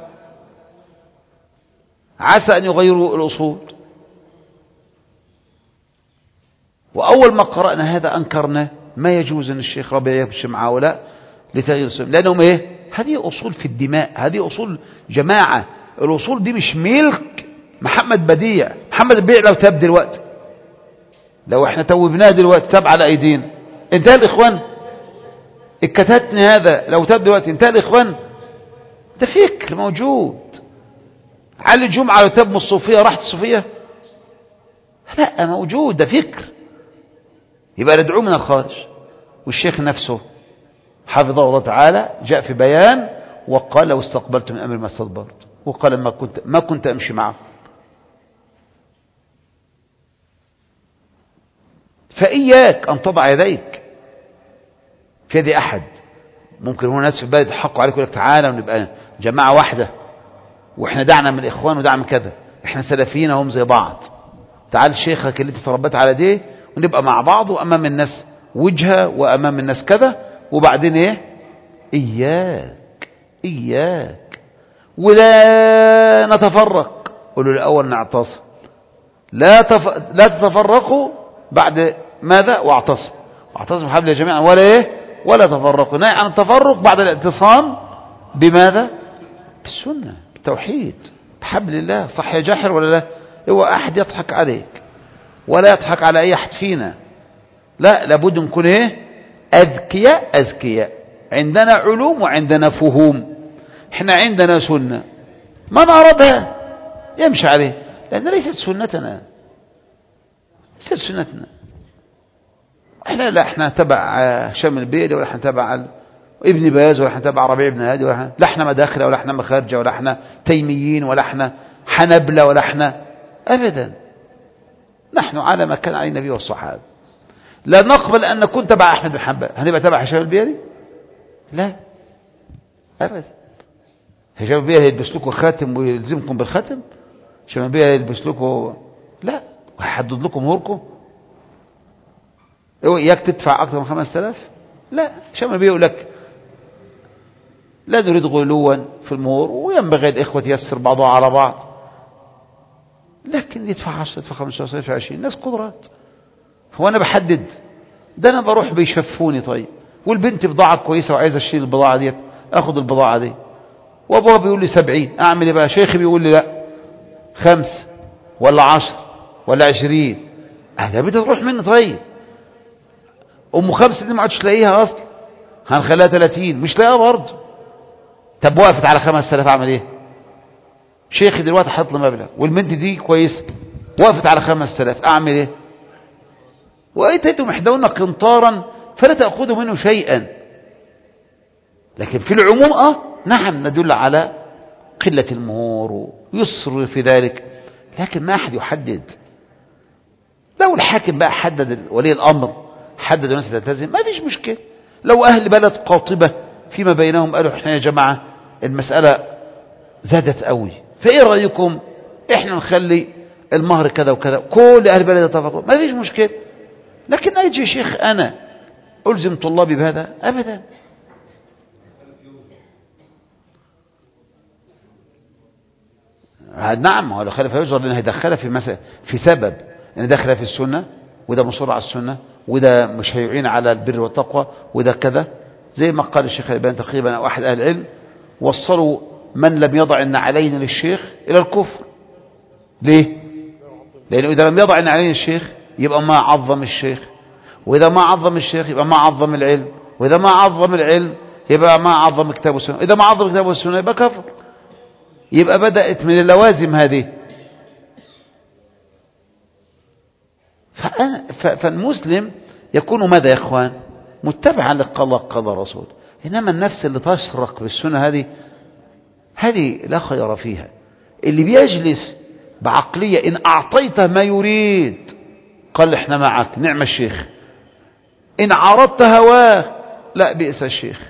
عسى أن يغيروا الأصول. وأول ما قرأنا هذا أنكرنا ما يجوز أن الشيخ ربيع يمشي مع هؤلاء لتغيير السنة، لأنهم إيه؟ هذه أصول في الدماء، هذه أصول جماعة. الأصول دي مش ملك محمد بديع. محمد بديع لو تاب دلوقتي، لو احنا توبناه دلوقتي تاب على أيدينا، انتهى الإخوان. الكتاتني هذا لو تاب دلوقتي انتهى الإخوان. ده فكر موجود. علي الجمعة لو تاب من الصوفية راحت الصوفية؟ لا، موجود، ده فكر. يبقى ندعوه من الخارج. والشيخ نفسه حفظه الله تعالى جاء في بيان وقال لو استقبلت من أمر ما استدبرت، وقال ما كنت, ما كنت أمشي معه. فإياك أن تضع يديك في يد أحد. ممكن هو ناس في البلد يضحكوا عليك ويقول لك تعالى ونبقى جماعة واحدة، وإحنا دعنا من الإخوان ودعنا من كذا، إحنا سلفيين هم زي بعض، تعال شيخك اللي تتربت على ديه ونبقى مع بعض، وأمام الناس وجهة وأمام الناس كذا، وبعدين إيه؟ إياك إياك ولا نتفرق. قولوا الأول نعتصم، لا, تف... لا تتفرقوا بعد ماذا؟ واعتصم واعتصم حبل جميعا ولا إيه؟ ولا تفرقوا. نهي عن التفرق بعد الاعتصام بماذا؟ بالسنة، بالتوحيد، بحبل الله. صح يا جاحر ولا لا؟ هو أحد يضحك عليك ولا يضحك على أي أحد فينا. لا، لابد نكون إيه؟ أذكياء أذكياء. عندنا علوم وعندنا فهوم. إحنا عندنا سنة، من أرادها يمشي عليه، لأن ليست سنتنا، ليست سنتنا. إحنا لا إحنا تبع هشام البيلي، ولا إحنا تبع ابن باز، ولا إحنا تبع ربيع بن هادي، ولا إحنا لا إحنا مداخلة، ولا إحنا مخارجة، ولا إحنا تيميين، ولا إحنا حنبلة، ولا إحنا أبدا. نحن على ما كان عليه النبي والصحابة. لا نقبل أن نكون تبع أحمد بن حنبل. هنبقى تبع هشام البيلي؟ لا أبدا. هشام البيلي يلبس لكم خاتم ويلزمكم بالختم؟ هشام البيلي يلبس لكم؟ لا، ويحدد لكم مهوركم؟ إياك تدفع أكثر من خمس آلاف؟ لا. هشام البيلي يقول لك لا نريد غلوا في المهور، وينبغي الإخوة ييسر بعضها على بعض، لكن يدفع عشرة، يدفع خمسة عشر، يدفع عشرين. الناس قدرات. هو أنا بحدد؟ ده أنا بروح بيشفوني. طيب والبنت بضاعة كويسة وعايز أشيل البضاعة ديت، أخذ البضاعة دي، وأبوها بيقول لي سبعين، أعمل إيه بقى؟ شيخي بيقول لي لا، خمس ولا عشر ولا عشرين. أهلا بدها تروح مني. طيب أم خمسة دي ما عادش تلاقيها أصلا، هنخليها ثلاثين، مش لاقيها برضه. طب وقفت على خمس آلاف، أعمل إيه؟ شيخي دلوقتي حط لي مبلغ، والبنت دي كويسة وقفت على خمس آلاف، أعمل إيه؟ وأتيتم إحداهن قنطارا فلا تأخذوا منه شيئا. لكن في العموم آه نعم ندل على قلة المهور ويسر في ذلك، لكن ما أحد يحدد. لو الحاكم بقى حدد، ولي الأمر حدد الناس تلتزم، ما فيش مشكلة. لو أهل بلد قاطبة فيما بينهم قالوا احنا يا جماعة المسألة زادت قوي، فإيه رأيكم احنا نخلي المهر كذا وكذا، كل أهل بلد يتفقوا، ما فيش مشكلة. لكن أجي شيخ أنا ألزم طلابي بهذا؟ أبدا. نعم، هو لو خلف يجر لأنه هيدخلها في مسألة، في سبب أن دخلها في السنة، وده مصر على السنة، وده مش هيعين على البر والتقوى، وده كذا. زي ما قال الشيخ الألباني تقريبا أو أحد أهل العلم، وصلوا من لم يضع النعلين للشيخ إلى الكفر. ليه؟ لأنه إذا لم يضع النعلين للشيخ يبقى ما عظم الشيخ، وإذا ما عظم الشيخ يبقى ما عظم العلم، وإذا ما عظم العلم يبقى ما عظم كتاب السنة، إذا ما عظم كتاب السنة يبقى كفر. يبقى بدأت من اللوازم هذه. فالمسلم يكون ماذا يا إخوان؟ متبعا لقال قال الرسول. إنما النفس اللي تشرق بالسنة هذه هذه لا خير فيها. اللي بيجلس بعقلية إن أعطيته ما يريد قال إحنا معك نعم الشيخ، إن عرضت هواه لا بئس الشيخ.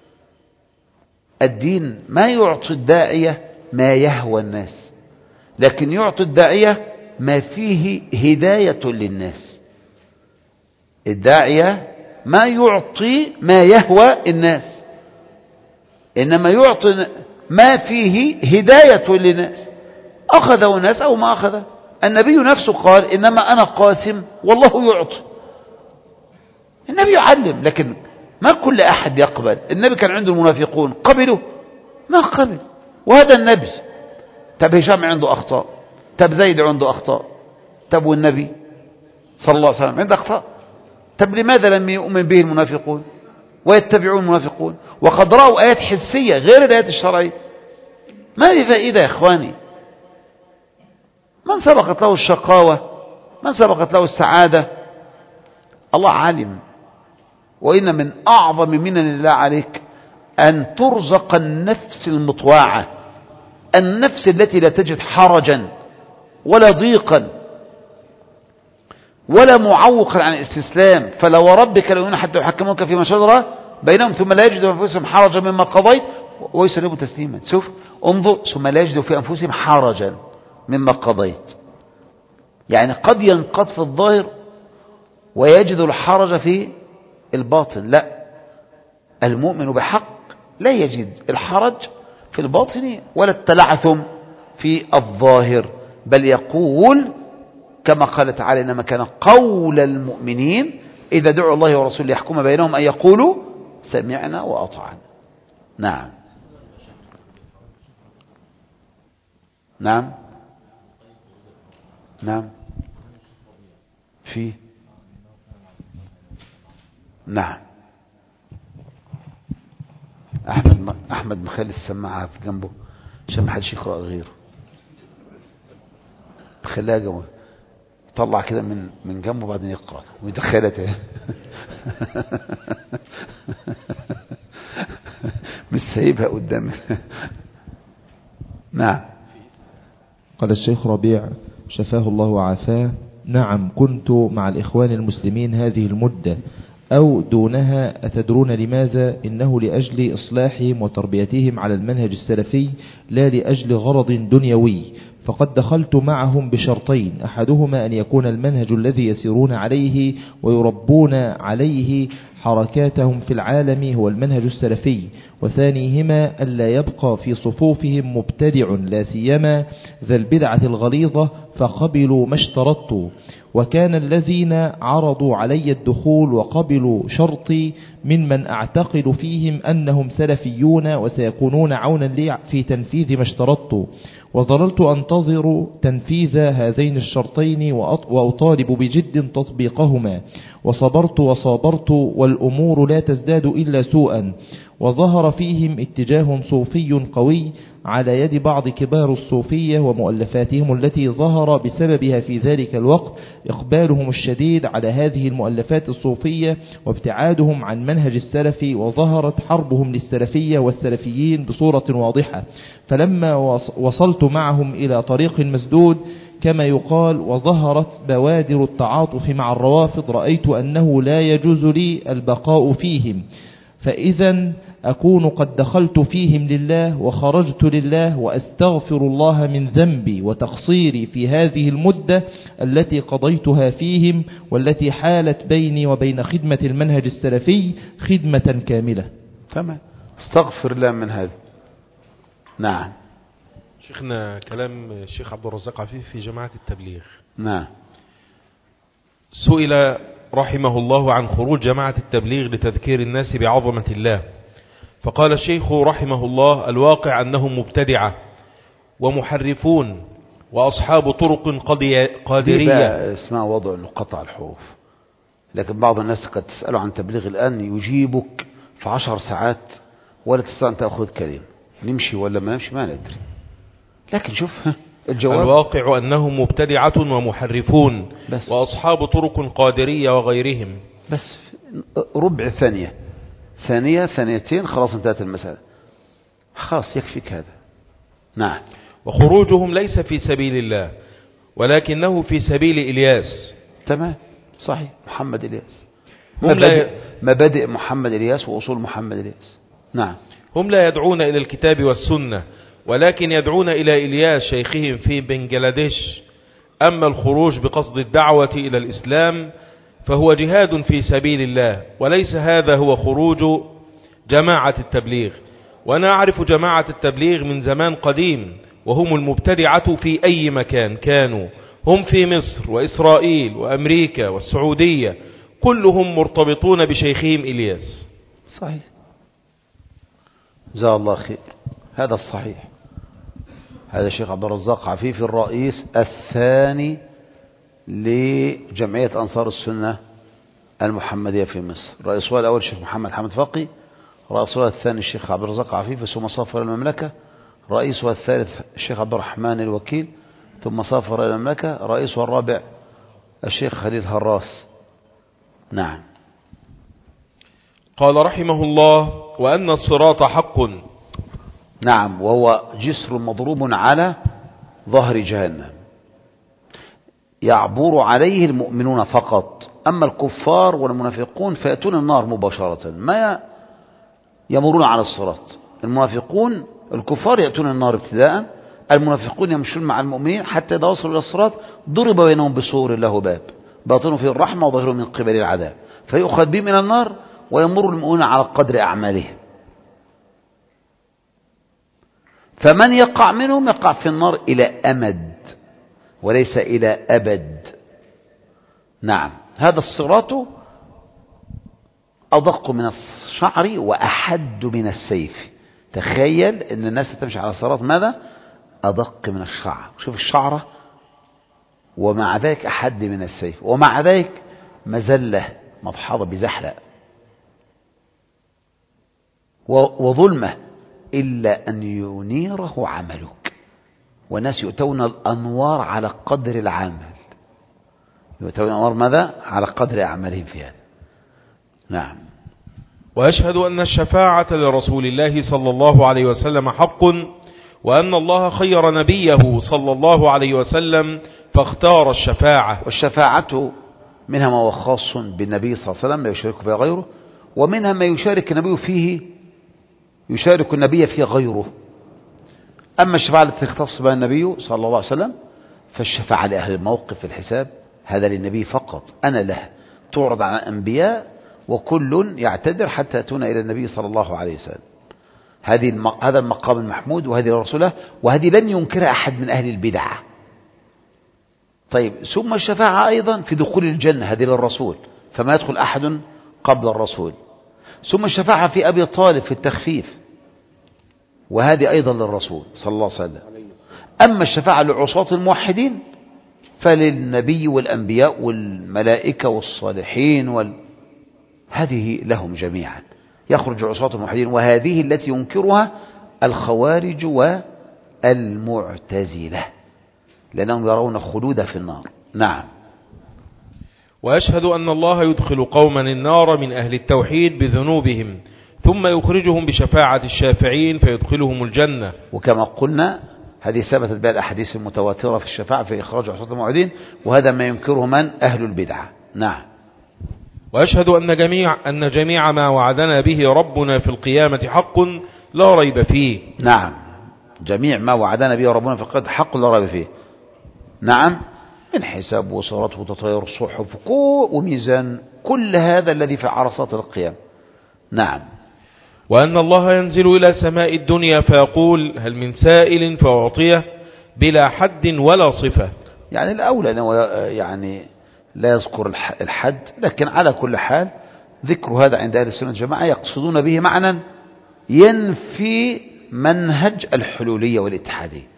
الدين ما يعطي الداعية ما يهوى الناس، لكن يعطي الداعية ما فيه هداية للناس. الداعية ما يعطي ما يهوى الناس، إنما يعطي ما فيه هداية للناس، أخذه الناس أو ما أخذه. النبي نفسه قال إنما أنا قاسم والله يعطي. النبي يعلم، لكن ما كل أحد يقبل. النبي كان عنده المنافقون قبلوا؟ ما قبل. وهذا النبي. طب هشام عنده أخطاء، طب زيد عنده أخطاء، طب والنبي صلى الله عليه وسلم عنده أخطاء. طب لماذا لم يؤمن به المنافقون ويتبعون المنافقون وقد رأوا آيات حسية غير الآيات الشرعية؟ ما في فائدة يا إخواني. من سبقت له الشقاوة، من سبقت له السعادة. الله عالم. وإن من أعظم منن الله عليك أن ترزق النفس المطواعة، النفس التي لا تجد حرجا ولا ضيقا ولا معوقا عن الاستسلام. فلو ربك لو حتى يحكموك فيما شجر بينهم ثم لا يجدوا في أنفسهم حرجا مما قضيت ويسلموا تسليما. شوف انظر، ثم لا يجدوا في أنفسهم حرجا مما قضيت، يعني قد ينقض في الظاهر ويجد الحرج في الباطن. لا، المؤمن بحق لا يجد الحرج في الباطن ولا التلعثم في الظاهر، بل يقول كما قال تعالى إنما كان قول المؤمنين إذا دعوا الله ورسوله يحكم بينهم أن يقولوا سمعنا وأطعنا. نعم نعم نعم في نعم. أحمد أحمد مخلي السماعة في جنبه عشان ما حدش يقرأ غيره. خليها جنبه، طلع كده من من جنبه وبعدين يقرأ ويدخلها تاني. مش سايبها قدامي. نعم. قال الشيخ ربيع شفاه الله وعافاه: نعم كنت مع الإخوان المسلمين هذه المدة أو دونها. أتدرون لماذا؟ إنه لأجل إصلاحهم وتربيتهم على المنهج السلفي لا لأجل غرض دنيوي. فقد دخلت معهم بشرطين: أحدهما أن يكون المنهج الذي يسيرون عليه ويربون عليه حركاتهم في العالم هو المنهج السلفي، وثانيهما ألا يبقى في صفوفهم مبتدع لا سيما ذا البدعة الغليظة فقبلوا ما اشترطوا. وكان الذين عرضوا علي الدخول وقبلوا شرطي ممن أعتقد فيهم أنهم سلفيون وسيكونون عونا لي في تنفيذ ما اشترطوا. وظللت أنتظر تنفيذ هذين الشرطين وأطالب بجد تطبيقهما، وصبرت وصابرت والأمور لا تزداد إلا سوءا. وظهر فيهم اتجاه صوفي قوي على يد بعض كبار الصوفية ومؤلفاتهم التي ظهر بسببها في ذلك الوقت إقبالهم الشديد على هذه المؤلفات الصوفية وابتعادهم عن منهج السلف، وظهرت حربهم للسلفية والسلفيين بصورة واضحة. فلما وصلت معهم إلى طريق مسدود كما يقال وظهرت بوادر التعاطف مع الروافض، رأيت أنه لا يجوز لي البقاء فيهم، فإذا أكون قد دخلت فيهم لله وخرجت لله، وأستغفر الله من ذنبي وتقصيري في هذه المدة التي قضيتها فيهم والتي حالت بيني وبين خدمة المنهج السلفي خدمة كاملة. تمام، استغفر الله من هذا. نعم. شيخنا كلام الشيخ عبد الرزاق عفيف في جماعة التبليغ. نعم. سئل رحمه الله عن خروج جماعة التبليغ لتذكير الناس بعظمة الله، فقال الشيخ رحمه الله: الواقع أنهم مبتدعة ومحرفون وأصحاب طرق قادرية. اسمها وضع قطع الحروف، لكن بعض الناس قد تسأله عن تبليغ الآن يجيبك في عشر ساعات ولا تستطيع أن تأخذ كلمة. نمشي ولا ما نمشي ما ندري، لكن شوف الجواب: الواقع أنهم مبتدعة ومحرفون بس. وأصحاب طرق قادرية وغيرهم. بس ربع ثانية، ثانية ثانيتين، خلاص انتهت المسألة، خلاص يكفيك هذا. نعم. وخروجهم ليس في سبيل الله ولكنه في سبيل إلياس. تمام، صحيح، محمد إلياس، هم مبادئ, لا مبادئ محمد إلياس وأصول محمد إلياس. نعم. هم لا يدعون إلى الكتاب والسنة ولكن يدعون إلى إلياس شيخهم في بنجلاديش. أما الخروج بقصد الدعوة إلى الإسلام فهو جهاد في سبيل الله، وليس هذا هو خروج جماعة التبليغ. وأنا أعرف جماعة التبليغ من زمان قديم، وهم المبتدعة في أي مكان كانوا، هم في مصر وإسرائيل وأمريكا والسعودية، كلهم مرتبطون بشيخهم إلياس. صحيح، جزاه الله خير، هذا الصحيح. هذا الشيخ عبد الرزاق عفيفي الرئيس الثاني لجمعية أنصار السنة المحمدية في مصر. رئيسها الأول الشيخ محمد حمد فقي، رئيسها الثاني الشيخ عبد الرزاق عفيفي، ثم سافر إلى المملكة. رئيسها الثالث الشيخ عبد الرحمن الوكيل، ثم سافر إلى المملكة. رئيسها الرابع الشيخ خليل هراس. نعم. قال رحمه الله: وأن الصراط حق. نعم، وهو جسر مضروب على ظهر جهنم يعبر عليه المؤمنون فقط، أما الكفار والمنافقون فيأتون النار مباشرة، ما يمرون على الصراط. المنافقون الكفار يأتون النار ابتداء، المنافقون يمشون مع المؤمنين حتى إذا وصلوا إلى الصراط ضرب بينهم بسور له باب باطنه فيه الرحمة وظاهره من قبل العذاب، فيؤخذ بهم إلى النار ويمر المؤمنون على قدر أعمالهم، فمن يقع منهم يقع في النار إلى أمد وليس إلى أبد. نعم، هذا الصراط أدق من الشعر وأحد من السيف. تخيل أن الناس تمشي على الصراط ماذا؟ أدق من الشعر. شوف الشعرة، ومع ذلك أحد من السيف، ومع ذلك مزلة مضحضة بزحلق وظلمة، إلا أن ينيره عملك. والناس يؤتون الأنوار على قدر العمل، يؤتون الأنوار ماذا؟ على قدر أعمالهم في هذا. نعم. وأشهد أن الشفاعة لرسول الله صلى الله عليه وسلم حق، وأن الله خير نبيه صلى الله عليه وسلم فاختار الشفاعة. والشفاعة منها ما هو خاص بالنبي صلى الله عليه وسلم لا يشارك فيها غيره، ومنها ما يشارك النبي فيه يشارك النبي فيه غيره. أما الشفاعة التي تختص بها النبي صلى الله عليه وسلم فالشفاعة لأهل الموقف في الحساب، هذا للنبي فقط، أنا له، تعرض على الأنبياء وكل يعتذر حتى يأتون إلى النبي صلى الله عليه وسلم. هذه هذا المقام المحمود، وهذه الرسولة، وهذه لن ينكرها أحد من أهل البدع. طيب، ثم الشفاعة أيضا في دخول الجنة، هذه للرسول، فما يدخل أحد قبل الرسول. ثم الشفاعة في أبي طالب في التخفيف، وهذه أيضا للرسول صلى الله عليه وسلم. أما الشفاعة لعصاة الموحدين فللنبي والأنبياء والملائكة والصالحين وال... هذه لهم جميعا، يخرج عصاة الموحدين، وهذه التي ينكرها الخوارج والمعتزلة لأنهم يرون خلود في النار. نعم. وأشهد أن الله يدخل قوما النار من أهل التوحيد بذنوبهم ثم يخرجهم بشفاعة الشافعين فيدخلهم الجنة. وكما قلنا هذه ثبتت بها الأحاديث المتواترة في الشفاعة في إخراج عصاة الموحدين، وهذا ما ينكره من؟ أهل البدعة. نعم. وأشهد أن جميع أن جميع ما وعدنا به ربنا في القيامة حق لا ريب فيه. نعم، جميع ما وعدنا به ربنا في القيامة حق لا ريب فيه. نعم، من حساب وصراط وتطير الصحف وميزان، كل هذا الذي في عرصات القيام. نعم. وأن الله ينزل إلى سماء الدنيا فيقول هل من سائل فأعطيه بلا حد ولا صفة. يعني الأولى يعني لا يذكر الحد، لكن على كل حال ذكر هذا عند أهل السنة والجماعة يقصدون به معنى ينفي منهج الحلولية والاتحادية،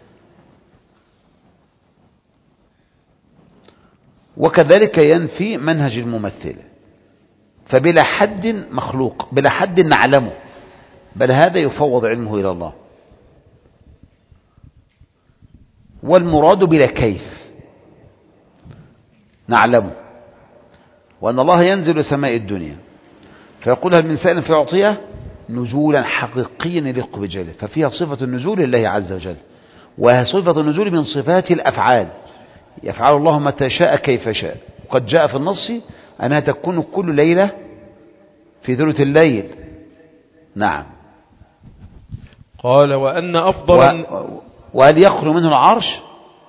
وكذلك ينفي منهج الممثلة. فبلا حد مخلوق، بلا حد نعلمه، بل هذا يفوض علمه إلى الله. والمراد بلا كيف نعلمه. وأن الله ينزل سماء الدنيا فيقول هل من سائل فيعطيه نزولا حقيقيا يليق بجلاله، ففيها صفة النزول لله عز وجل، وصفة النزول من صفات الأفعال، يفعل الله متى شاء كيف شاء. وقد جاء في النص أنها تكون كل ليلة في ثلث الليل. نعم. قال وأن أفضل و... وهل يخلو منه العرش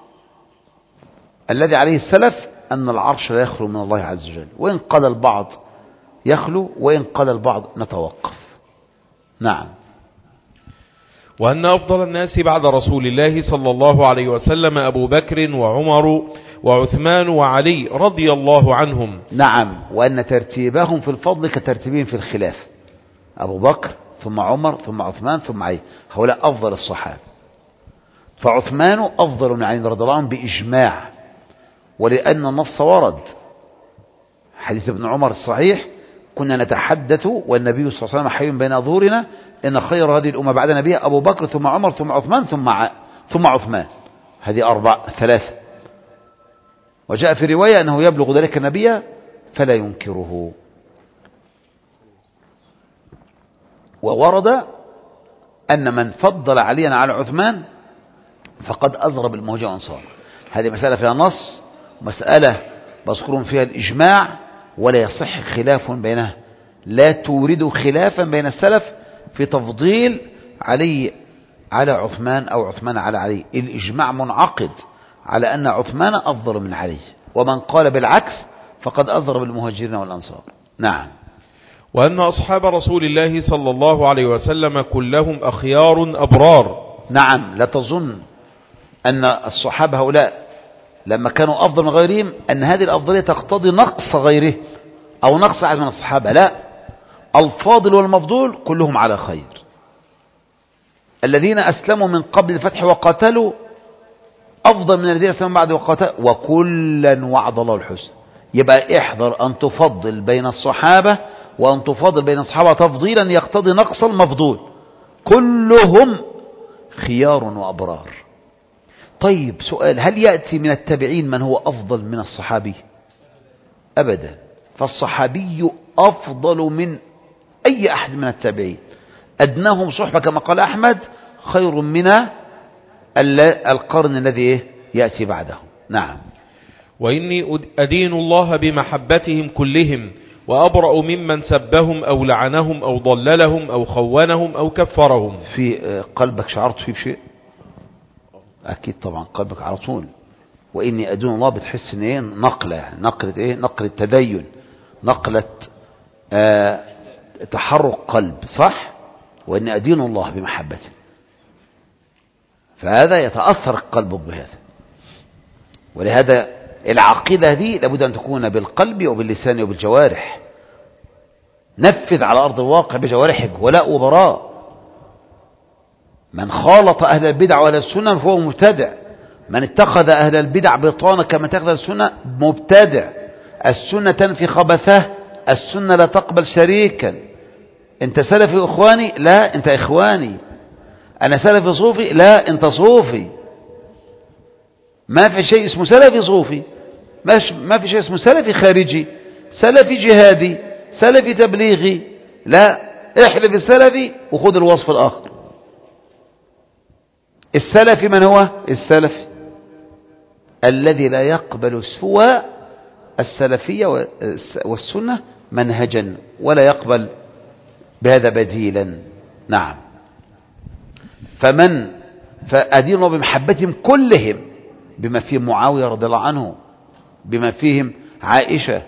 الذي عليه السلف؟ أن العرش لا يخلو من الله عز وجل، وإن قال البعض يخلو وإن قال البعض نتوقف. نعم. وأن أفضل الناس بعد رسول الله صلى الله عليه وسلم أبو بكر وعمر وعثمان وعلي رضي الله عنهم. نعم، وأن ترتيبهم في الفضل كترتيبهم في الخلاف، أبو بكر ثم عمر ثم عثمان ثم علي، هؤلاء أفضل الصحابة. فعثمان أفضل من علي رضي الله عنه بإجماع، ولأن النص ورد حديث ابن عمر الصحيح: كنا نتحدث والنبي صلى الله عليه وسلم حي بين أظهرنا إن خير هذه الأمة بعد نبيها أبو بكر ثم عمر ثم عثمان ثم ع... ثم عثمان. هذه أربع ثلاثة. وجاء في رواية أنه يبلغ ذلك النبي فلا ينكره. وورد أن من فضل عليا على عثمان فقد أضرب المهجة والأنصار. هذه مسألة فيها نص، مسألة مذكور فيها الإجماع، ولا يصح خلاف بينها. لا توردوا خلافا بين السلف في تفضيل علي على عثمان أو عثمان على علي. الإجماع منعقد على أن عثمان أفضل من علي، ومن قال بالعكس فقد أضرب المهاجرين والأنصار. نعم. وأن أصحاب رسول الله صلى الله عليه وسلم كلهم أخيار أبرار. نعم، لا تظن أن الصحابة هؤلاء لما كانوا أفضل من غيرهم أن هذه الأفضلية تقتضي نقص غيره أو نقص أحد من الصحابة. لا، الفاضل والمفضول كلهم على خير. الذين أسلموا من قبل الفتح وقاتلوا أفضل من الذين أسلموا بعد وقاتلوا، وكلا وعد الله الحسنى. يبقى احذر أن تفضل بين الصحابة وأن تفضل بين الصحابة تفضيلا يقتضي نقص المفضول. كلهم خيار وأبرار. طيب سؤال: هل يأتي من التابعين من هو أفضل من الصحابي؟ أبدا. فالصحابي أفضل من أي أحد من التابعين. أدناهم صحبة كما قال أحمد خير من القرن الذي يأتي بعده. نعم. وإني أدين الله بمحبتهم كلهم وأبرأ ممن سبهم أو لعنهم أو ضللهم أو خونهم أو كفرهم. في قلبك شعرت فيه بشيء؟ أكيد طبعا قلبك على طول. وإني أدين الله بتحس إن إيه؟ نقلة نقلة إيه؟ نقلة تدين، نقلة آه تحرك قلب، صح؟ وإني أدين الله بمحبته، فهذا يتأثر قلبك بهذا. ولهذا العقيدة دي لابد أن تكون بالقلب وباللسان وبالجوارح. نفذ على أرض الواقع بجوارحك ولاء وبراء. من خالط أهل البدع وأهل السنة فهو مبتدع. من اتخذ أهل البدع بطانة كما اتخذ السنة مبتدع. السنة تنفي خبثه، السنة لا تقبل شريكا. انت سلفي اخواني؟ لا، انت اخواني. انا سلفي صوفي؟ لا، انت صوفي. ما في شيء اسمه سلفي صوفي، ما في شيء اسمه سلفي خارجي، سلفي جهادي، سلفي تبليغي. لا، احذف السلفي وخذ الوصف الاخر. السلفي من هو؟ السلفي الذي لا يقبل سوى السلفية والسنة منهجا، ولا يقبل بهذا بديلا. نعم. فمن فأدينوا بمحبتهم كلهم، بما فيهم معاوية رضي الله عنه، بما فيهم عائشة،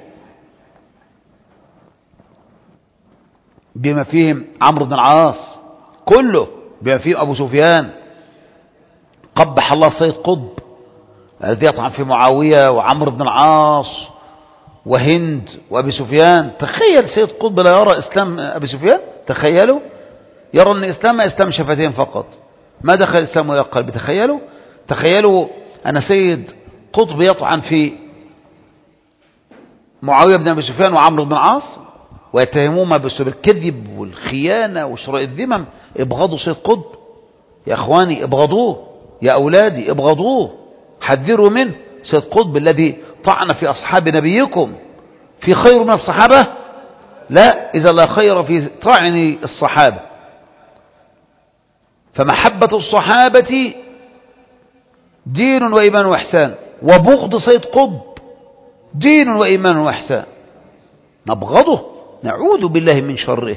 بما فيهم عمرو بن العاص كله، بما فيهم أبو سفيان. قبح الله سيد قطب الذي يطعن في معاوية وعمرو بن العاص وهند وأبي سفيان. تخيل سيد قطب لا يرى إسلام أبي سفيان، تخيلوا، يرى أن إسلام إسلام شفتين فقط، ما دخل الإسلام ولا قلب. تخيلوا تخيلوا أن سيد قطب يطعن في معاوية بن أبي سفيان وعمرو بن العاص ويتهموهما بالكذب والخيانة وشراء الذمم. ابغضوا سيد قطب يا أخواني، ابغضوه يا أولادي، ابغضوه، حذروا منه. سيد قطب الذي طعن في أصحاب نبيكم، في خير من الصحابة؟ لا، إذا لا خير في طعن الصحابة. فمحبة الصحابة دين وإيمان وإحسان، وبغض سيد قطب دين وإيمان وإحسان. نبغضه، نعوذ بالله من شره،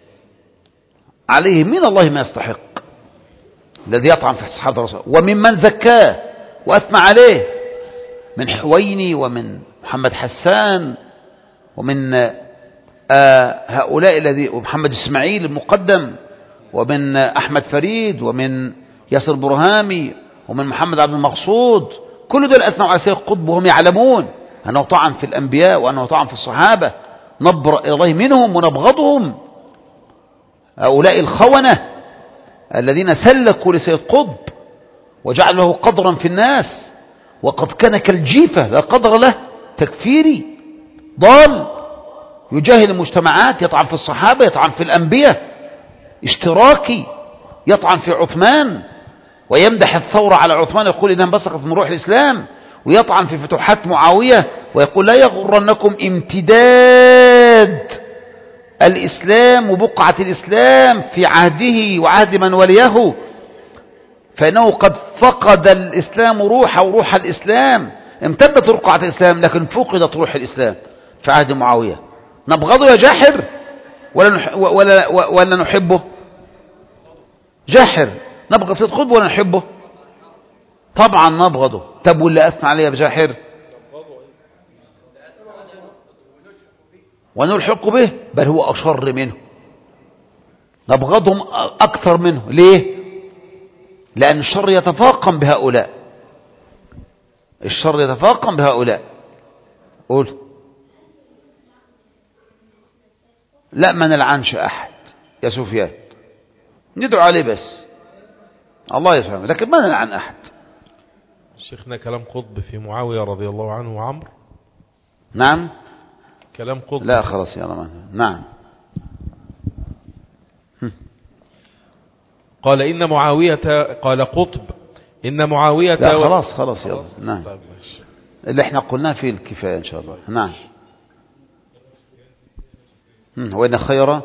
عليه من الله ما يستحق الذي يطعن في الصحابة الرسول. وممن زكاه وأثنى عليه من حويني ومن محمد حسان ومن آه هؤلاء الذي ومحمد إسماعيل المقدم ومن أحمد فريد ومن ياسر برهامي ومن محمد عبد المقصود، كل دول أثنوا على سيد قطب وهم يعلمون أنه طعن في الأنبياء وأنه طعن في الصحابة، نبرأ إلى الله منهم ونبغضهم. هؤلاء الخونة الذين سلكوا لسيد قطب وجعلوا له قدرا في الناس، وقد كان كالجيفة لا قدر له، تكفيري ضال يجاهل المجتمعات، يطعن في الصحابة، يطعن في الأنبياء، اشتراكي يطعن في عثمان ويمدح الثورة على عثمان، يقول إنها انبثقت من روح الإسلام، ويطعن في فتوحات معاوية ويقول لا يغرنكم امتداد الإسلام وبقعة الإسلام في عهده وعهد من وليه، فإنه قد فقد الإسلام روحه وروح الإسلام، امتدت رقعة الإسلام لكن فقدت روح الإسلام في عهد معاوية. نبغضه يا جاحر ولا, ولا, ولا نحبه؟ جاحر نبغض سيد قطب ولا نحبه؟ طبعا نبغضه. طب واللي أثنى عليه بجاحر ونلحق به، بل هو أشر منه، نبغضهم أكثر منه. ليه؟ لأن الشر يتفاقم بهؤلاء، الشر يتفاقم بهؤلاء. قول لا، ما نلعنش أحد يا سفيان، ندعو عليه بس، الله يسلمه، لكن ما نلعن أحد. شيخنا كلام قطب في معاوية رضي الله عنه وعمر. نعم كلام قطب. لا خلاص يا رمان. نعم. قال إن معاوية، قال قطب إن معاوية، لا خلاص خلاص يلا. نعم طيب اللي احنا قلناه فيه الكفاية إن شاء الله. نعم. وإن خير،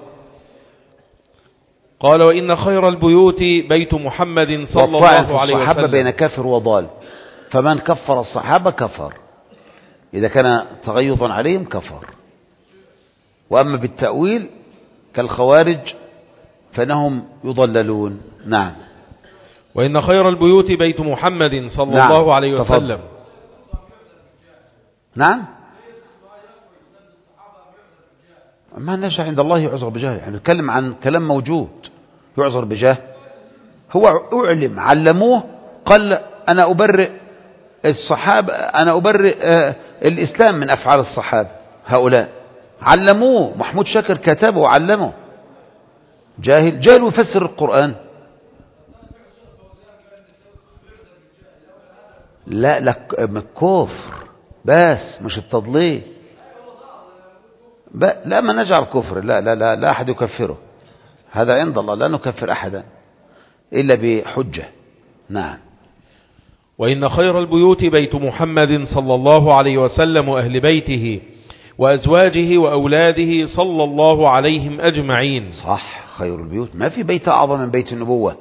قال وإن خير البيوت بيت محمد صلى الله عليه وسلم. الصحابة بين كافر وضال، فمن كفر الصحابة كفر، إذا كان تغيظا عليهم كفر. وأما بالتأويل كالخوارج فإنهم يضللون. نعم. وإن خير البيوت بيت محمد صلى نعم. الله عليه وسلم. تفضل. نعم. ما نشأ عند الله يعذر بجاه، يعني نتكلم عن كلام موجود يعذر بجاه. هو أعلم، علموه، قال أنا أبرئ الصحابة، أنا أبرئ آه الإسلام من أفعال الصحابة هؤلاء، علموه. محمود شاكر كتبه وعلمه. جاهل جاهل يفسر القرآن. لا لا كفر بس مش التضليل. لا ما نجعل كفر، لا لا لا لا أحد يكفره، هذا عند الله، لا نكفر أحدا إلا بحجة. نعم. وإن خير البيوت بيت محمد صلى الله عليه وسلم وأهل بيته وأزواجه وأولاده صلى الله عليهم أجمعين. صح، خير البيوت، ما في بيت أعظم من بيت النبوة.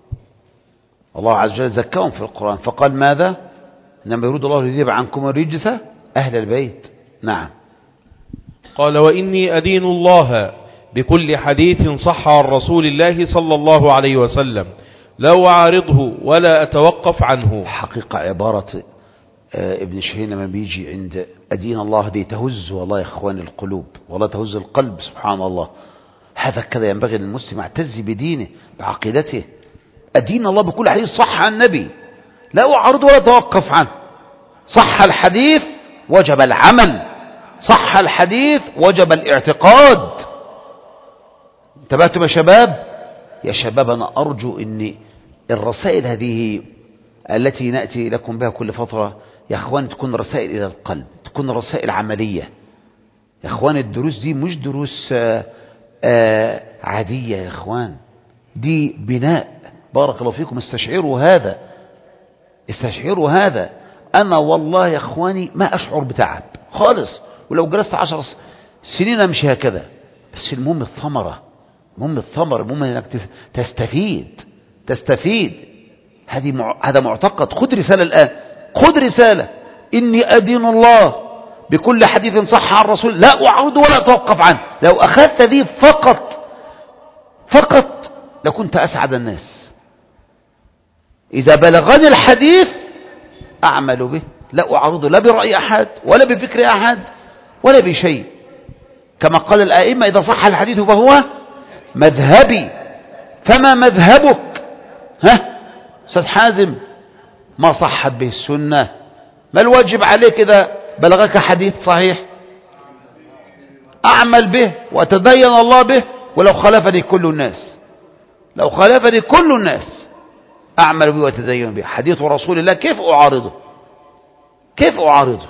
الله عز وجل زكاهم في القرآن فقال ماذا؟ إنما يريد الله ليذهب عنكم الرجس أهل البيت. نعم. قال وإني أدين الله بكل حديث صح عن رسول الله صلى الله عليه وسلم لا أعارضه ولا أتوقف عنه. حقيقة عبارة ابن شهين لما بيجي عند أدين الله دي تهز والله يا إخوان القلوب، والله تهز القلب، سبحان الله. هذا كذا ينبغي للمسلم يعتز بدينه بعقيدته. أدين الله بكل حديث صح عن النبي لا أعارضه ولا أتوقف عنه. صح الحديث وجب العمل، صح الحديث وجب الاعتقاد. انتبهتم يا شباب؟ يا شباب أنا أرجو أن الرسائل هذه التي نأتي لكم بها كل فترة يا أخوان تكون رسائل إلى القلب، تكون رسائل عملية. يا أخوان الدروس دي مش دروس آآ آآ عادية يا أخوان، دي بناء. بارك الله فيكم، استشعروا هذا، استشعروا هذا. أنا والله يا أخواني ما أشعر بتعب خالص، ولو جلست عشر سنين أمشي هكذا، بس المهم الثمرة، المهم الثمرة، المهم أنك تستفيد تستفيد. هذه مع... هذا معتقد. خذ رسالة الآن، خذ رسالة إني أدين الله بكل حديث صح عن الرسول لا أعرض ولا أتوقف عنه. لو أخذت ذي فقط فقط لكنت أسعد الناس. إذا بلغني الحديث أعمل به، لا أعرض لا برأي أحد ولا بفكر أحد ولا بشيء. كما قال الآئمة إذا صح الحديث فهو مذهبي، فما مذهبك؟ ها أستاذ حازم؟ ما صحت به السنة. ما الواجب عليك إذا بلغك حديث صحيح؟ أعمل به وأتدين الله به، ولو خالفني كل الناس، لو خالفني كل الناس أعمل به وأتدين به. حديث رسول الله كيف أعارضه؟ كيف أعارضه؟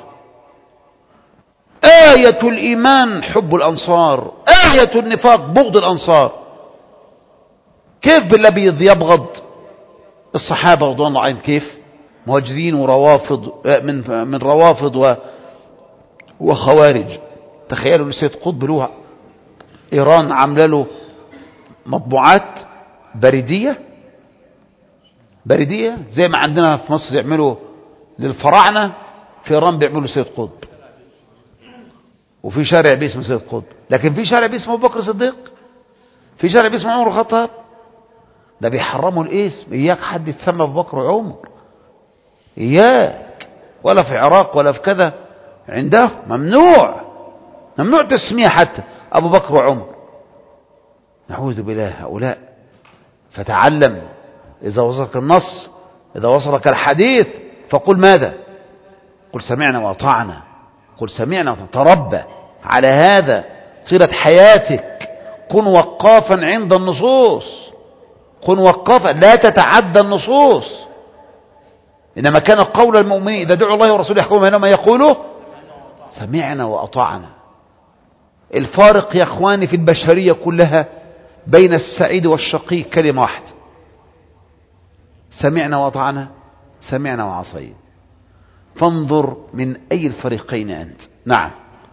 آية الإيمان حب الأنصار، آية النفاق بغض الأنصار. كيف بالذي يبغض الصحابة رضوان الله عليهم؟ كيف مهاجرين وروافض من من روافض و وخوارج. تخيلوا ان سيد قطب له ايران عامله له مطبوعات بريديه بريديه زي ما عندنا في مصر يعملوا للفراعنه، في ايران بيعملوا سيد قطب، وفي شارع باسم سيد قطب، لكن في شارع باسم ابو بكر الصديق، في شارع باسم عمر الخطاب. ده بيحرموا الاسم. اياك حد يتسمى ابو بكر وعمر، إياك، ولا في العراق ولا في كذا، عنده ممنوع، ممنوع تسمية حتى أبو بكر وعمر. نعوذ بالله هؤلاء. فتعلم، إذا وصلك النص، إذا وصلك الحديث فقل ماذا؟ قل سمعنا وأطعنا، قل سمعنا وتربى على هذا طيلة حياتك. كن وقافا عند النصوص، كن وقافا، لا تتعدى النصوص. إنما كان قول المؤمنين إذا دعوا الله ورسوله يحكموا بينهم يقولوا سمعنا وأطعنا. الفارق يا أخواني في البشرية كلها بين السعيد والشقي كلمة واحدة: سمعنا وأطعنا، سمعنا وعصينا. فانظر من أي الفريقين أنت. نعم.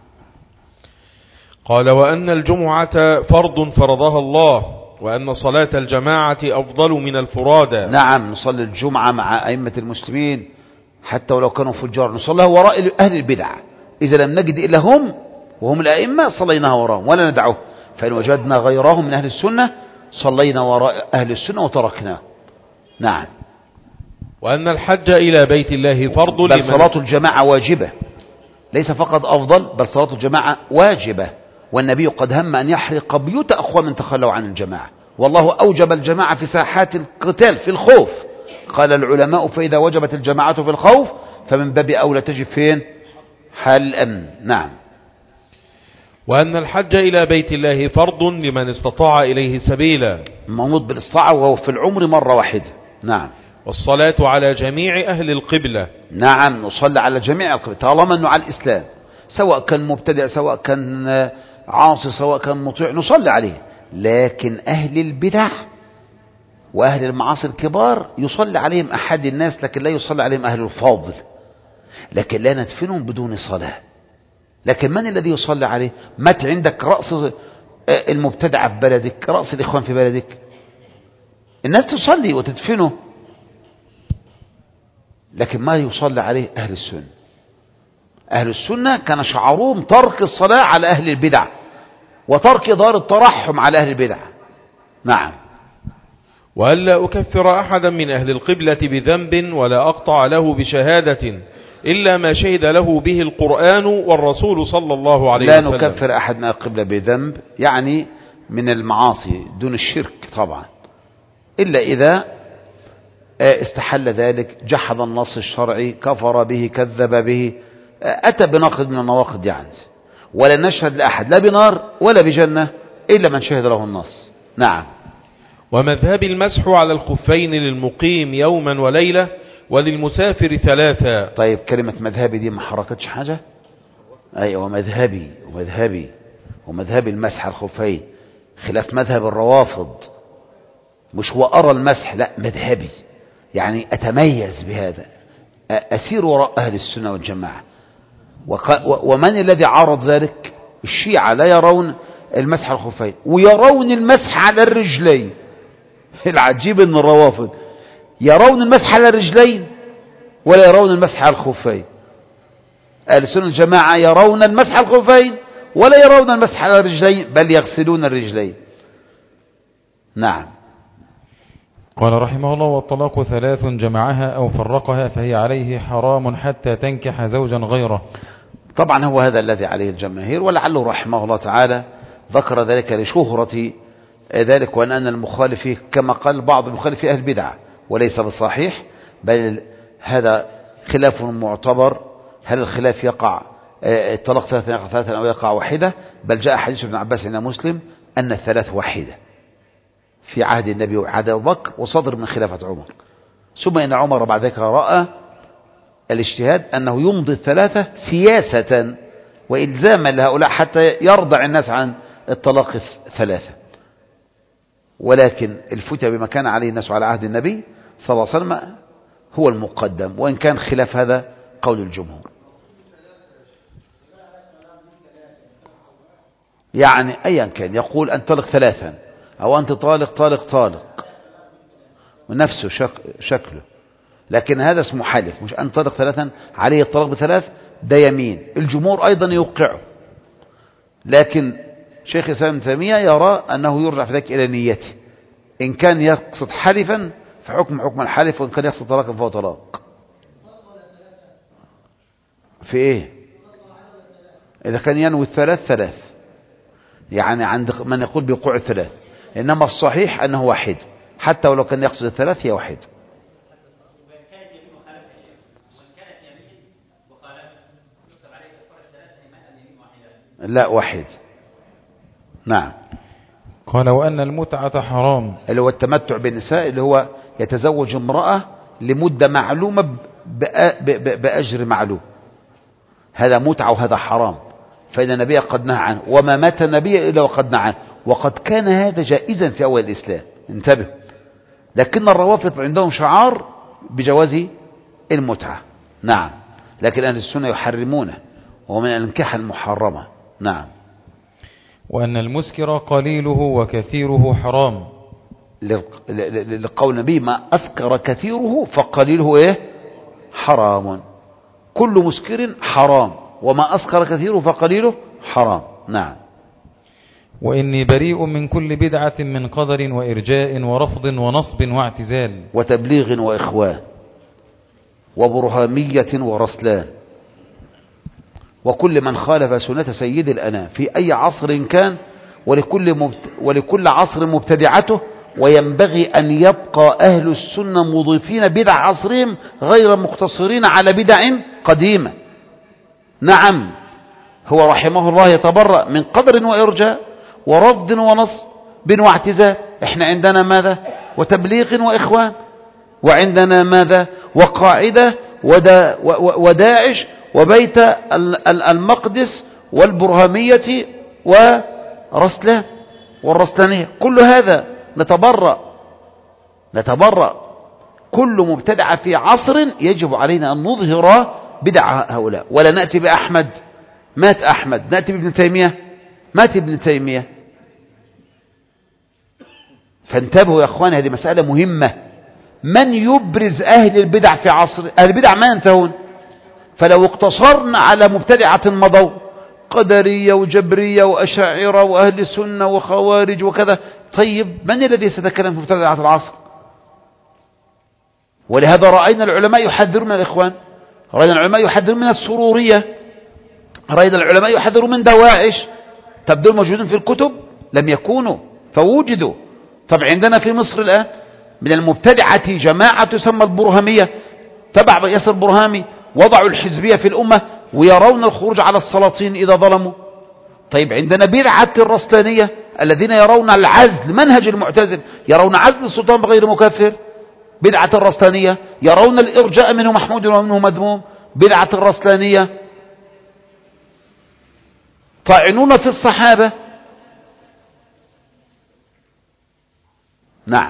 قال: وأن الجمعة فرض فرضها الله، وأن صلاة الجماعة أفضل من الفرادى. نعم، نصلي الجمعة مع أئمة المسلمين حتى ولو كانوا فجار، نصليها وراء أهل البدع. إذا لم نجد إلا هم وهم الأئمة صليناها وراءهم ولا ندعوه، فإن وجدنا غيرهم من أهل السنة صلينا وراء أهل السنة وتركناه. نعم. وأن الحج إلى بيت الله فرض، بل صلاة الجماعة واجبة، ليس فقط أفضل، بل صلاة الجماعة واجبة. والنبي قد هم أن يحرق بيوت أقوام تخلوا عن الجماعة، والله أوجب الجماعة في ساحات القتال في الخوف. قال العلماء: فإذا وجبت الجماعة في الخوف فمن باب أولى تجب فين؟ حال الأمن. نعم. وأن الحج إلى بيت الله فرض لمن استطاع إليه سبيلا، منوط بالاستطاعة وهو في العمر مرة واحدة. نعم. والصلاة على جميع أهل القبلة. نعم، نصلي على جميع القبلة طالما أنه على الإسلام، سواء كان مبتدع، سواء كان عاصي، سواء كان مطيع، نصلي عليه. لكن أهل البدع وأهل المعاصي الكبار يصلي عليهم أحد الناس، لكن لا يصلي عليهم أهل الفاضل، لكن لا ندفنهم بدون صلاة. لكن من الذي يصلي عليه؟ مات عندك رأس المبتدع في بلدك، رأس الإخوان في بلدك، الناس تصلي وتدفنه، لكن ما يصلي عليه أهل السنة. أهل السنة كان شعارهم ترك الصلاة على أهل البدع وترك إظهار الترحم على أهل البدع. نعم. وألا أكفر أحدا من أهل القبلة بذنب ولا أقطع له بشهادة إلا ما شهد له به القرآن والرسول صلى الله عليه لا وسلم. لا نكفر أحد من القبلة بذنب، يعني من المعاصي دون الشرك طبعا، إلا إذا استحل ذلك، جحد النص الشرعي، كفر به، كذب به، أتى بناقض من النواقض يعني. ولا نشهد لأحد لا بنار ولا بجنة إلا من شهد له النص. نعم. ومذهب المسح على الخفين للمقيم يوما وليلة وللمسافر ثلاثة. طيب، كلمة مذهبي دي ما حركتش حاجة؟ أي ومذهبي ومذهبي ومذهبي المسح على الخفين خلاف مذهب الروافض. مش هو أرى المسح، لا، مذهبي، يعني أتميز بهذا، أسير وراء أهل السنة والجماعة. ومن الذي عارض ذلك؟ الشيعة لا يرون المسح على الخفين ويرون المسح على الرجلين. العجيب ان الروافض يرون المسح على الرجلين ولا يرون المسح على الخفين. أهل السنة والجماعة يرون المسح على الخفين ولا يرون المسح على الرجلين، بل يغسلون الرجلين. نعم. قال رحمه الله: والطلاق ثلاث جمعها أو فرقها فهي عليه حرام حتى تنكح زوجا غيره. طبعا هو هذا الذي عليه الجماهير، ولعله رحمه الله تعالى ذكر ذلك لشهرة ذلك، وأن أن المخالف فيه كما قال بعض المخالف فيه أهل البدع وليس بالصحيح، بل هذا خلاف معتبر. هل الخلاف يقع الطلاق ثلاثة يقع ثلاثة أو يقع واحدة؟ بل جاء حديث ابن عباس عند مسلم أن الثلاث واحدة في عهد النبي وعهد أبي بكر وصدر من خلافة عمر، ثم إن عمر بعد ذلك رأى الاجتهاد أنه يمضي الثلاثة سياسة وإلزاما لهؤلاء حتى يرضع الناس عن الطلاق الثلاثة، ولكن الفتى بما كان عليه الناس على عهد النبي صلى الله عليه وسلم هو المقدم، وإن كان خلاف هذا قول الجمهور. يعني أيا كان يقول أن طلق ثلاثا أو أنت طالق طالق طالق ونفسه شك شكله، لكن هذا اسمه حلف، مش أن طلق ثلاثا عليه الطلاق بثلاث، ده يمين. الجمهور أيضا يوقعه، لكن شيخ الإسلام ابن تيمية يرى أنه يرجع في ذلك إلى نيته، إن كان يقصد حلفا فحكم حكم الحلف، وإن كان يقصد طلاقا فهو طلاق. في إيه؟ إذا كان ينوي الثلاث ثلاث، يعني عند من يقول بوقوع الثلاث، إنما الصحيح أنه واحد، حتى ولو كان يقصد الثلاث هي واحد. لا واحد. نعم. قال وأن المتعة حرام، اللي هو التمتع بالنساء، اللي هو يتزوج امرأة لمدة معلومة بأجر معلوم، هذا متعة وهذا حرام، فإن النبي قد نهى عنه، وما مات النبي إلا وقد نهى عنه، وقد كان هذا جائزا في أول الإسلام، انتبه. لكن الروافض عندهم شعار بجواز المتعة، نعم، لكن أهل السنة يحرمونه، ومن الانكاح المحرمة. نعم. وأن المسكر قليله وكثيره حرام، لقول النبي ما أسكر كثيره فقليله إيه؟ حرام. كل مسكر حرام، وما أسكر كثيره فقليله حرام. نعم. وإني بريء من كل بدعة من قدر وإرجاء ورفض ونصب واعتزال وتبليغ وإخوان وبرهامية ورسلان، وكل من خالف سنة سيد الأنام في أي عصر كان، ولكل, مبت... ولكل عصر مبتدعته، وينبغي أن يبقى أهل السنة مضيفين بدع عصرهم غير مقتصرين على بدع قديمة. نعم، هو رحمه الله يتبرأ من قدر وإرجاء ورفض ونصب واعتزال. احنا عندنا ماذا؟ وتبليغ وإخوان، وعندنا ماذا؟ وقاعدة ودا... وداعش وبيت المقدس والبرهامية ورسلان والرسلانية، كل هذا نتبرأ نتبرأ كل مبتدع في عصر يجب علينا أن نظهر بدع هؤلاء، ولا نأتي بأحمد مات أحمد، نأتي بابن تيمية مات ابن تيمية. فانتبهوا يا أخواني، هذه مسألة مهمة. من يبرز أهل البدع في عصر؟ أهل البدع ما ينتهون، فلو اقتصرنا على مبتدعة مضوا، قدرية وجبرية وأشاعرة وأهل سنة وخوارج وكذا، طيب من الذي سيتكلم في مبتدعة العصر؟ ولهذا رأينا العلماء يحذرون الإخوان، رأينا العلماء يحذرون من السرورية، رأينا العلماء يحذرون من دواعش. طب دول موجودين في الكتب؟ لم يكونوا، فوجدوا. طب عندنا في مصر الآن من المبتدعة جماعة تسمى البرهامية، تبع ياسر برهامي، وضعوا الحزبية في الأمة ويرون الخروج على السلاطين إذا ظلموا. طيب عندنا بدعة الرسلانية الذين يرون العزل، منهج المعتزل، يرون عزل السلطان بغير مكفر، بدعة الرسلانية. يرون الإرجاء منه محمود ومنه مذموم، بدعة الرسلانية. طاعنون في الصحابة. نعم.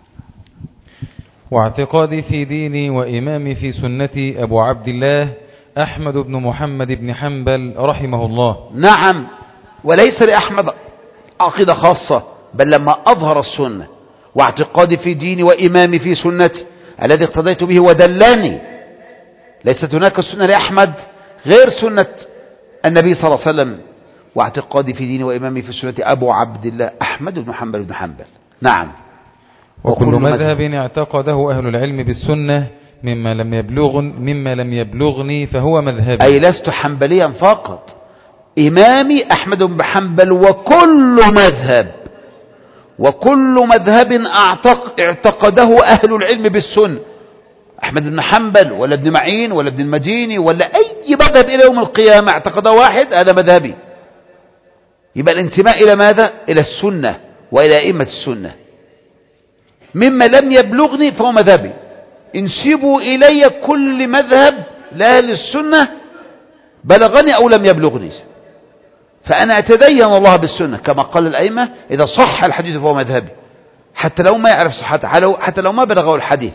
واعتقادي في ديني وإمامي في سنتي أبو عبد الله أحمد بن محمد بن حنبل رحمه الله. نعم، وليس لأحمد عقيدة خاصة، بل لما أظهر السنة. واعتقادي في ديني وإمامي في سنتي الذي اقتديت به ودلاني. ليست هناك السنة لأحمد غير سنة النبي صلى الله عليه وسلم. واعتقادي في ديني وإمامي في سنتي أبو عبد الله أحمد بن محمد بن حنبل. نعم. وكل مذهب اعتقده أهل العلم بالسنة مما لم يبلغ مما لم يبلغني فهو مذهبي. أي لست حنبليا فقط، إمامي أحمد بن حنبل وكل مذهب وكل مذهب اعتق اعتقده أهل العلم بالسنة، أحمد بن حنبل ولا ابن معين ولا ابن المديني ولا أي مذهب إلى يوم القيامة اعتقده واحد، هذا مذهبي. يبقى الانتماء إلى ماذا؟ إلى السنة وإلى أئمة السنة. مما لم يبلغني فهو مذهبي. انسبوا إلي كل مذهب لأهل السنة بلغني أو لم يبلغني، فأنا أتدين الله بالسنة كما قال الأئمة، إذا صح الحديث فهو مذهبي حتى لو ما يعرف صحته، حتى لو ما بلغه الحديث.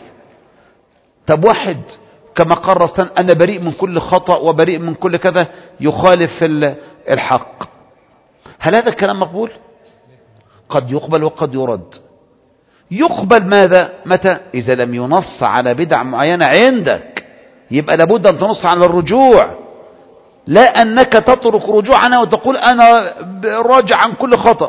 طب واحد كما قال رسلان أنا بريء من كل خطأ وبريء من كل كذا يخالف الحق، هل هذا الكلام مقبول؟ قد يقبل وقد يرد. يقبل ماذا؟ متى؟ إذا لم ينص على بدع معينة عندك، يبقى لابد أن تنص على الرجوع، لا أنك تترك رجوعنا وتقول أنا راجع عن كل خطأ.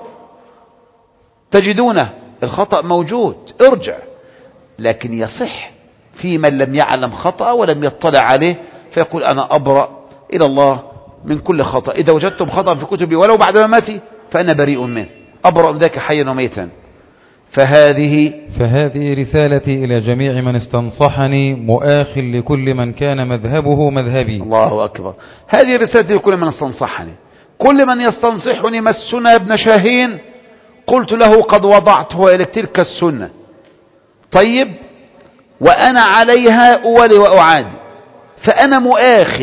تجدونه الخطأ موجود، ارجع، لكن يصح في من لم يعلم خطأ ولم يطلع عليه فيقول أنا أبرأ إلى الله من كل خطأ، إذا وجدتم خطأ في كتبي ولو بعد مماتي فأنا بريء منه، أبرأ من ذاك حيا وميتا. فهذه فهذه رسالتي إلى جميع من استنصحني مؤاخ لكل من كان مذهبه مذهبي. الله أكبر. هذه رسالتي لكل من استنصحني، كل من يستنصحني مسنا ابن شاهين قلت له قد وضعته إلى تلك السنة، طيب وأنا عليها أولي وأعادي، فأنا مؤاخ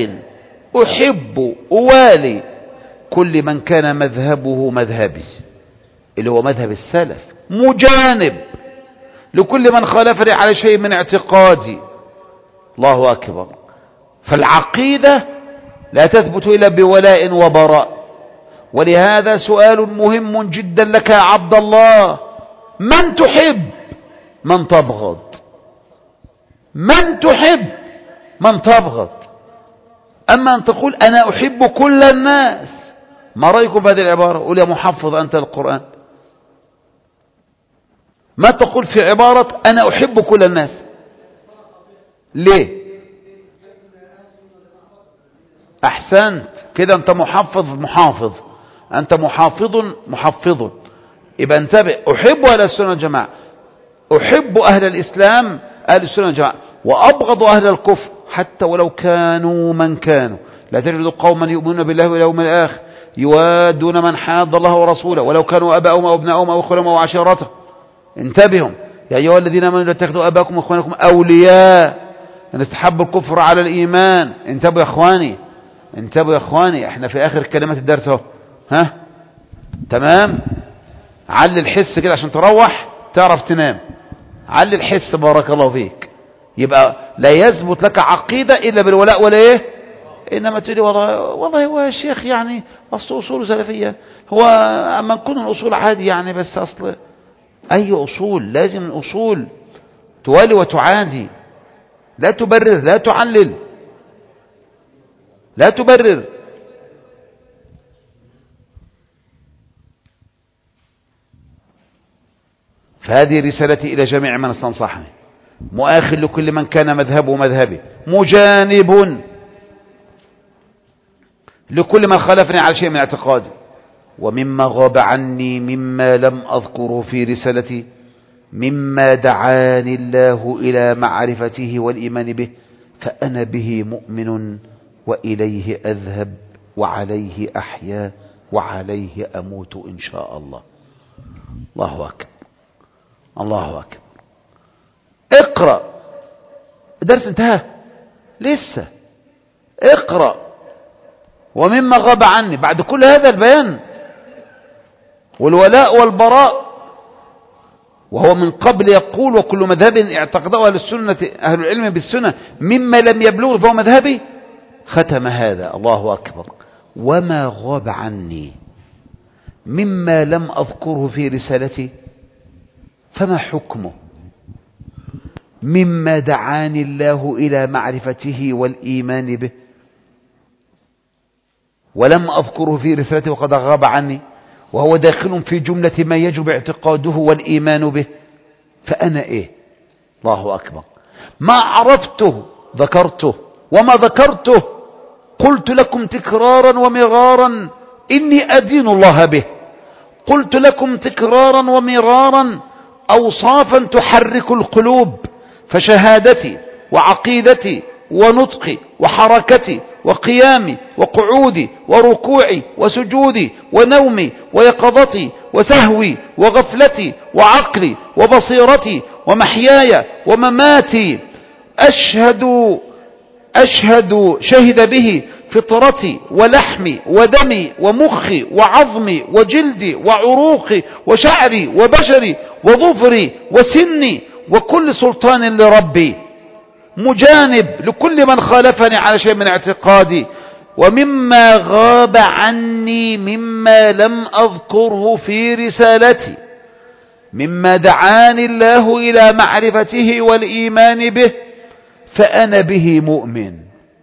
أحب أوالي كل من كان مذهبه مذهبي اللي هو مذهب السلف، مجانب لكل من خالفني على شيء من اعتقادي. الله أكبر. فالعقيدة لا تثبت إلا بولاء وبراء. ولهذا سؤال مهم جدا لك يا عبد الله، من تحب من تبغض؟ من تحب من تبغض؟ أما أن تقول أنا أحب كل الناس، ما رأيكم بهذه العبارة؟ قول يا محفظ أنت القرآن، ما تقول في عبارة أنا أحب كل الناس؟ ليه؟ أحسنت كده، أنت محفظ محافظ، أنت محافظ محفظ. يبقى انتبه، أحب أهل السنة والجماعة، أحب أهل الإسلام أهل السنة والجماعة، وأبغض أهل الكفر حتى ولو كانوا من كانوا. لا تجد قوما يؤمنون بالله واليوم الآخر يوادون من حاد الله ورسوله ولو كانوا أباءهم أو ابناءهم أو إخوانهم أو عشيرتهم. انتبهوا يا أيها الذين آمنوا لا تتخذوا آباءكم وإخوانكم أولياء أن استحبوا الكفر على الإيمان. انتبهوا يا إخواني، انتبهوا يا إخواني، احنا في آخر كلمات الدرس اهو، ها تمام؟ علي الحس كده عشان تروح تعرف تنام، علي الحس بارك الله فيك. يبقى لا يثبت لك عقيدة إلا بالولاء ولا إيه؟ إنما تقولي والله والله هو يا شيخ يعني أصل أصول سلفية، هو أما نكون الأصول عادي يعني، بس أصل أي أصول؟ لازم الأصول توالي وتعادي، لا تبرر لا تعلل لا تبرر. فهذه رسالتي إلى جميع من استنصحني، مؤاخ لكل من كان مذهبه مذهبي، مجانب لكل من خالفني على شيء من اعتقادي. ومما غاب عني مما لم أذكره في رسالتي مما دعاني الله إلى معرفته والإيمان به فأنا به مؤمن وإليه أذهب وعليه أحيا وعليه أموت إن شاء الله. الله أكبر الله أكبر. اقرأ، الدرس انتهى لسه، اقرأ. ومما غاب عني، بعد كل هذا البيان والولاء والبراء، وهو من قبل يقول وكل مذهب اعتقده أهل السنة أهل العلم بالسنة مما لم يبلغ فهو مذهبي، ختم هذا. الله أكبر. وما غاب عني مما لم أذكره في رسالتي فما حكمه مما دعاني الله إلى معرفته والإيمان به ولم أذكره في رسالتي وقد غاب عني، وهو داخل في جملة ما يجب اعتقاده والإيمان به، فأنا إيه؟ الله أكبر. ما عرفته ذكرته، وما ذكرته قلت لكم تكرارا ومرارا إني أدين الله به، قلت لكم تكرارا ومرارا أوصافا تحرك القلوب، فشهادتي وعقيدتي ونطقي وحركتي وقيامي وقعودي وركوعي وسجودي ونومي ويقظتي وسهوي وغفلتي وعقلي وبصيرتي ومحياي ومماتي أشهد أشهد شهد به فطرتي ولحمي ودمي ومخي وعظمي وجلدي وعروقي وشعري وبشري وظفري وسني وكل سلطان لربي، مجانب لكل من خالفني على شيء من اعتقادي، ومما غاب عني مما لم أذكره في رسالتي مما دعاني الله إلى معرفته والإيمان به، فأنا به مؤمن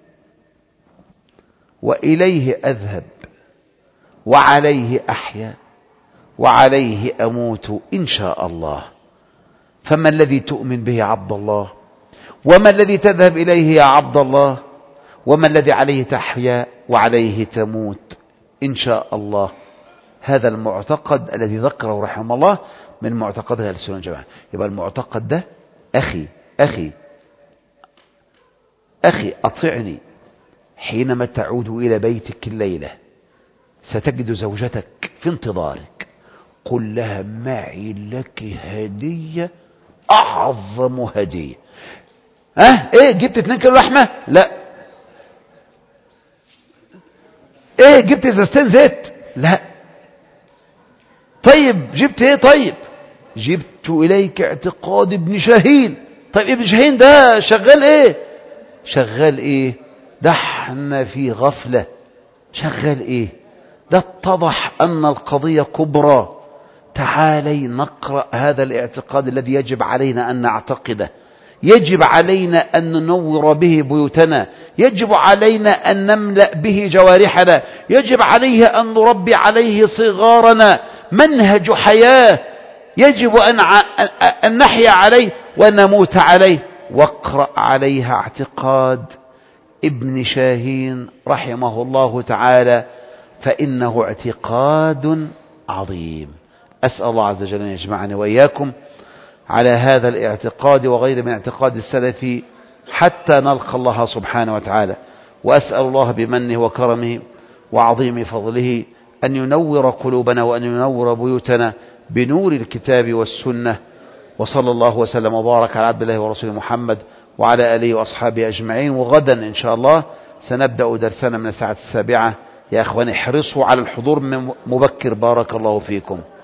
وإليه أذهب وعليه أحيا وعليه أموت إن شاء الله. فما الذي تؤمن به يا عبد الله؟ وما الذي تذهب إليه يا عبد الله؟ وما الذي عليه تحيا وعليه تموت إن شاء الله؟ هذا المعتقد الذي ذكره رحمه الله من معتقد أهل السنة والجماعة. يبقى المعتقد ده أخي أخي أخي أطعني، حينما تعود إلى بيتك الليلة ستجد زوجتك في انتظارك، قل لها معي لك هدية أعظم هدية. ها ايه جبت اتنين كيلو لحمة؟ لا. ايه جبت ازازتين زيت؟ لا. طيب جبت ايه؟ طيب جبت اليك اعتقاد ابن شاهين. طيب ابن شاهين ده شغال ايه؟ شغال ايه؟ ده احنا في غفلة. شغال ايه؟ ده اتضح ان القضية كبرى. تعالي نقرأ هذا الاعتقاد الذي يجب علينا ان نعتقده، يجب علينا أن ننور به بيوتنا، يجب علينا أن نملأ به جوارحنا، يجب عليه أن نربي عليه صغارنا، منهج حياة يجب أن, أن نحيا عليه ونموت عليه. واقرأ عليها اعتقاد ابن شاهين رحمه الله تعالى، فإنه اعتقاد عظيم. أسأل الله عز وجل أن يجمعني وإياكم على هذا الاعتقاد وغير من اعتقاد السلف حتى نلقى الله سبحانه وتعالى. وأسأل الله بمنه وكرمه وعظيم فضله أن ينور قلوبنا وأن ينور بيوتنا بنور الكتاب والسنة. وصلى الله وسلم وبارك على عبد الله ورسوله محمد وعلى آله وأصحابه أجمعين. وغدا إن شاء الله سنبدأ درسنا من الساعة السابعة. يا أخواني احرصوا على الحضور من مبكر، بارك الله فيكم.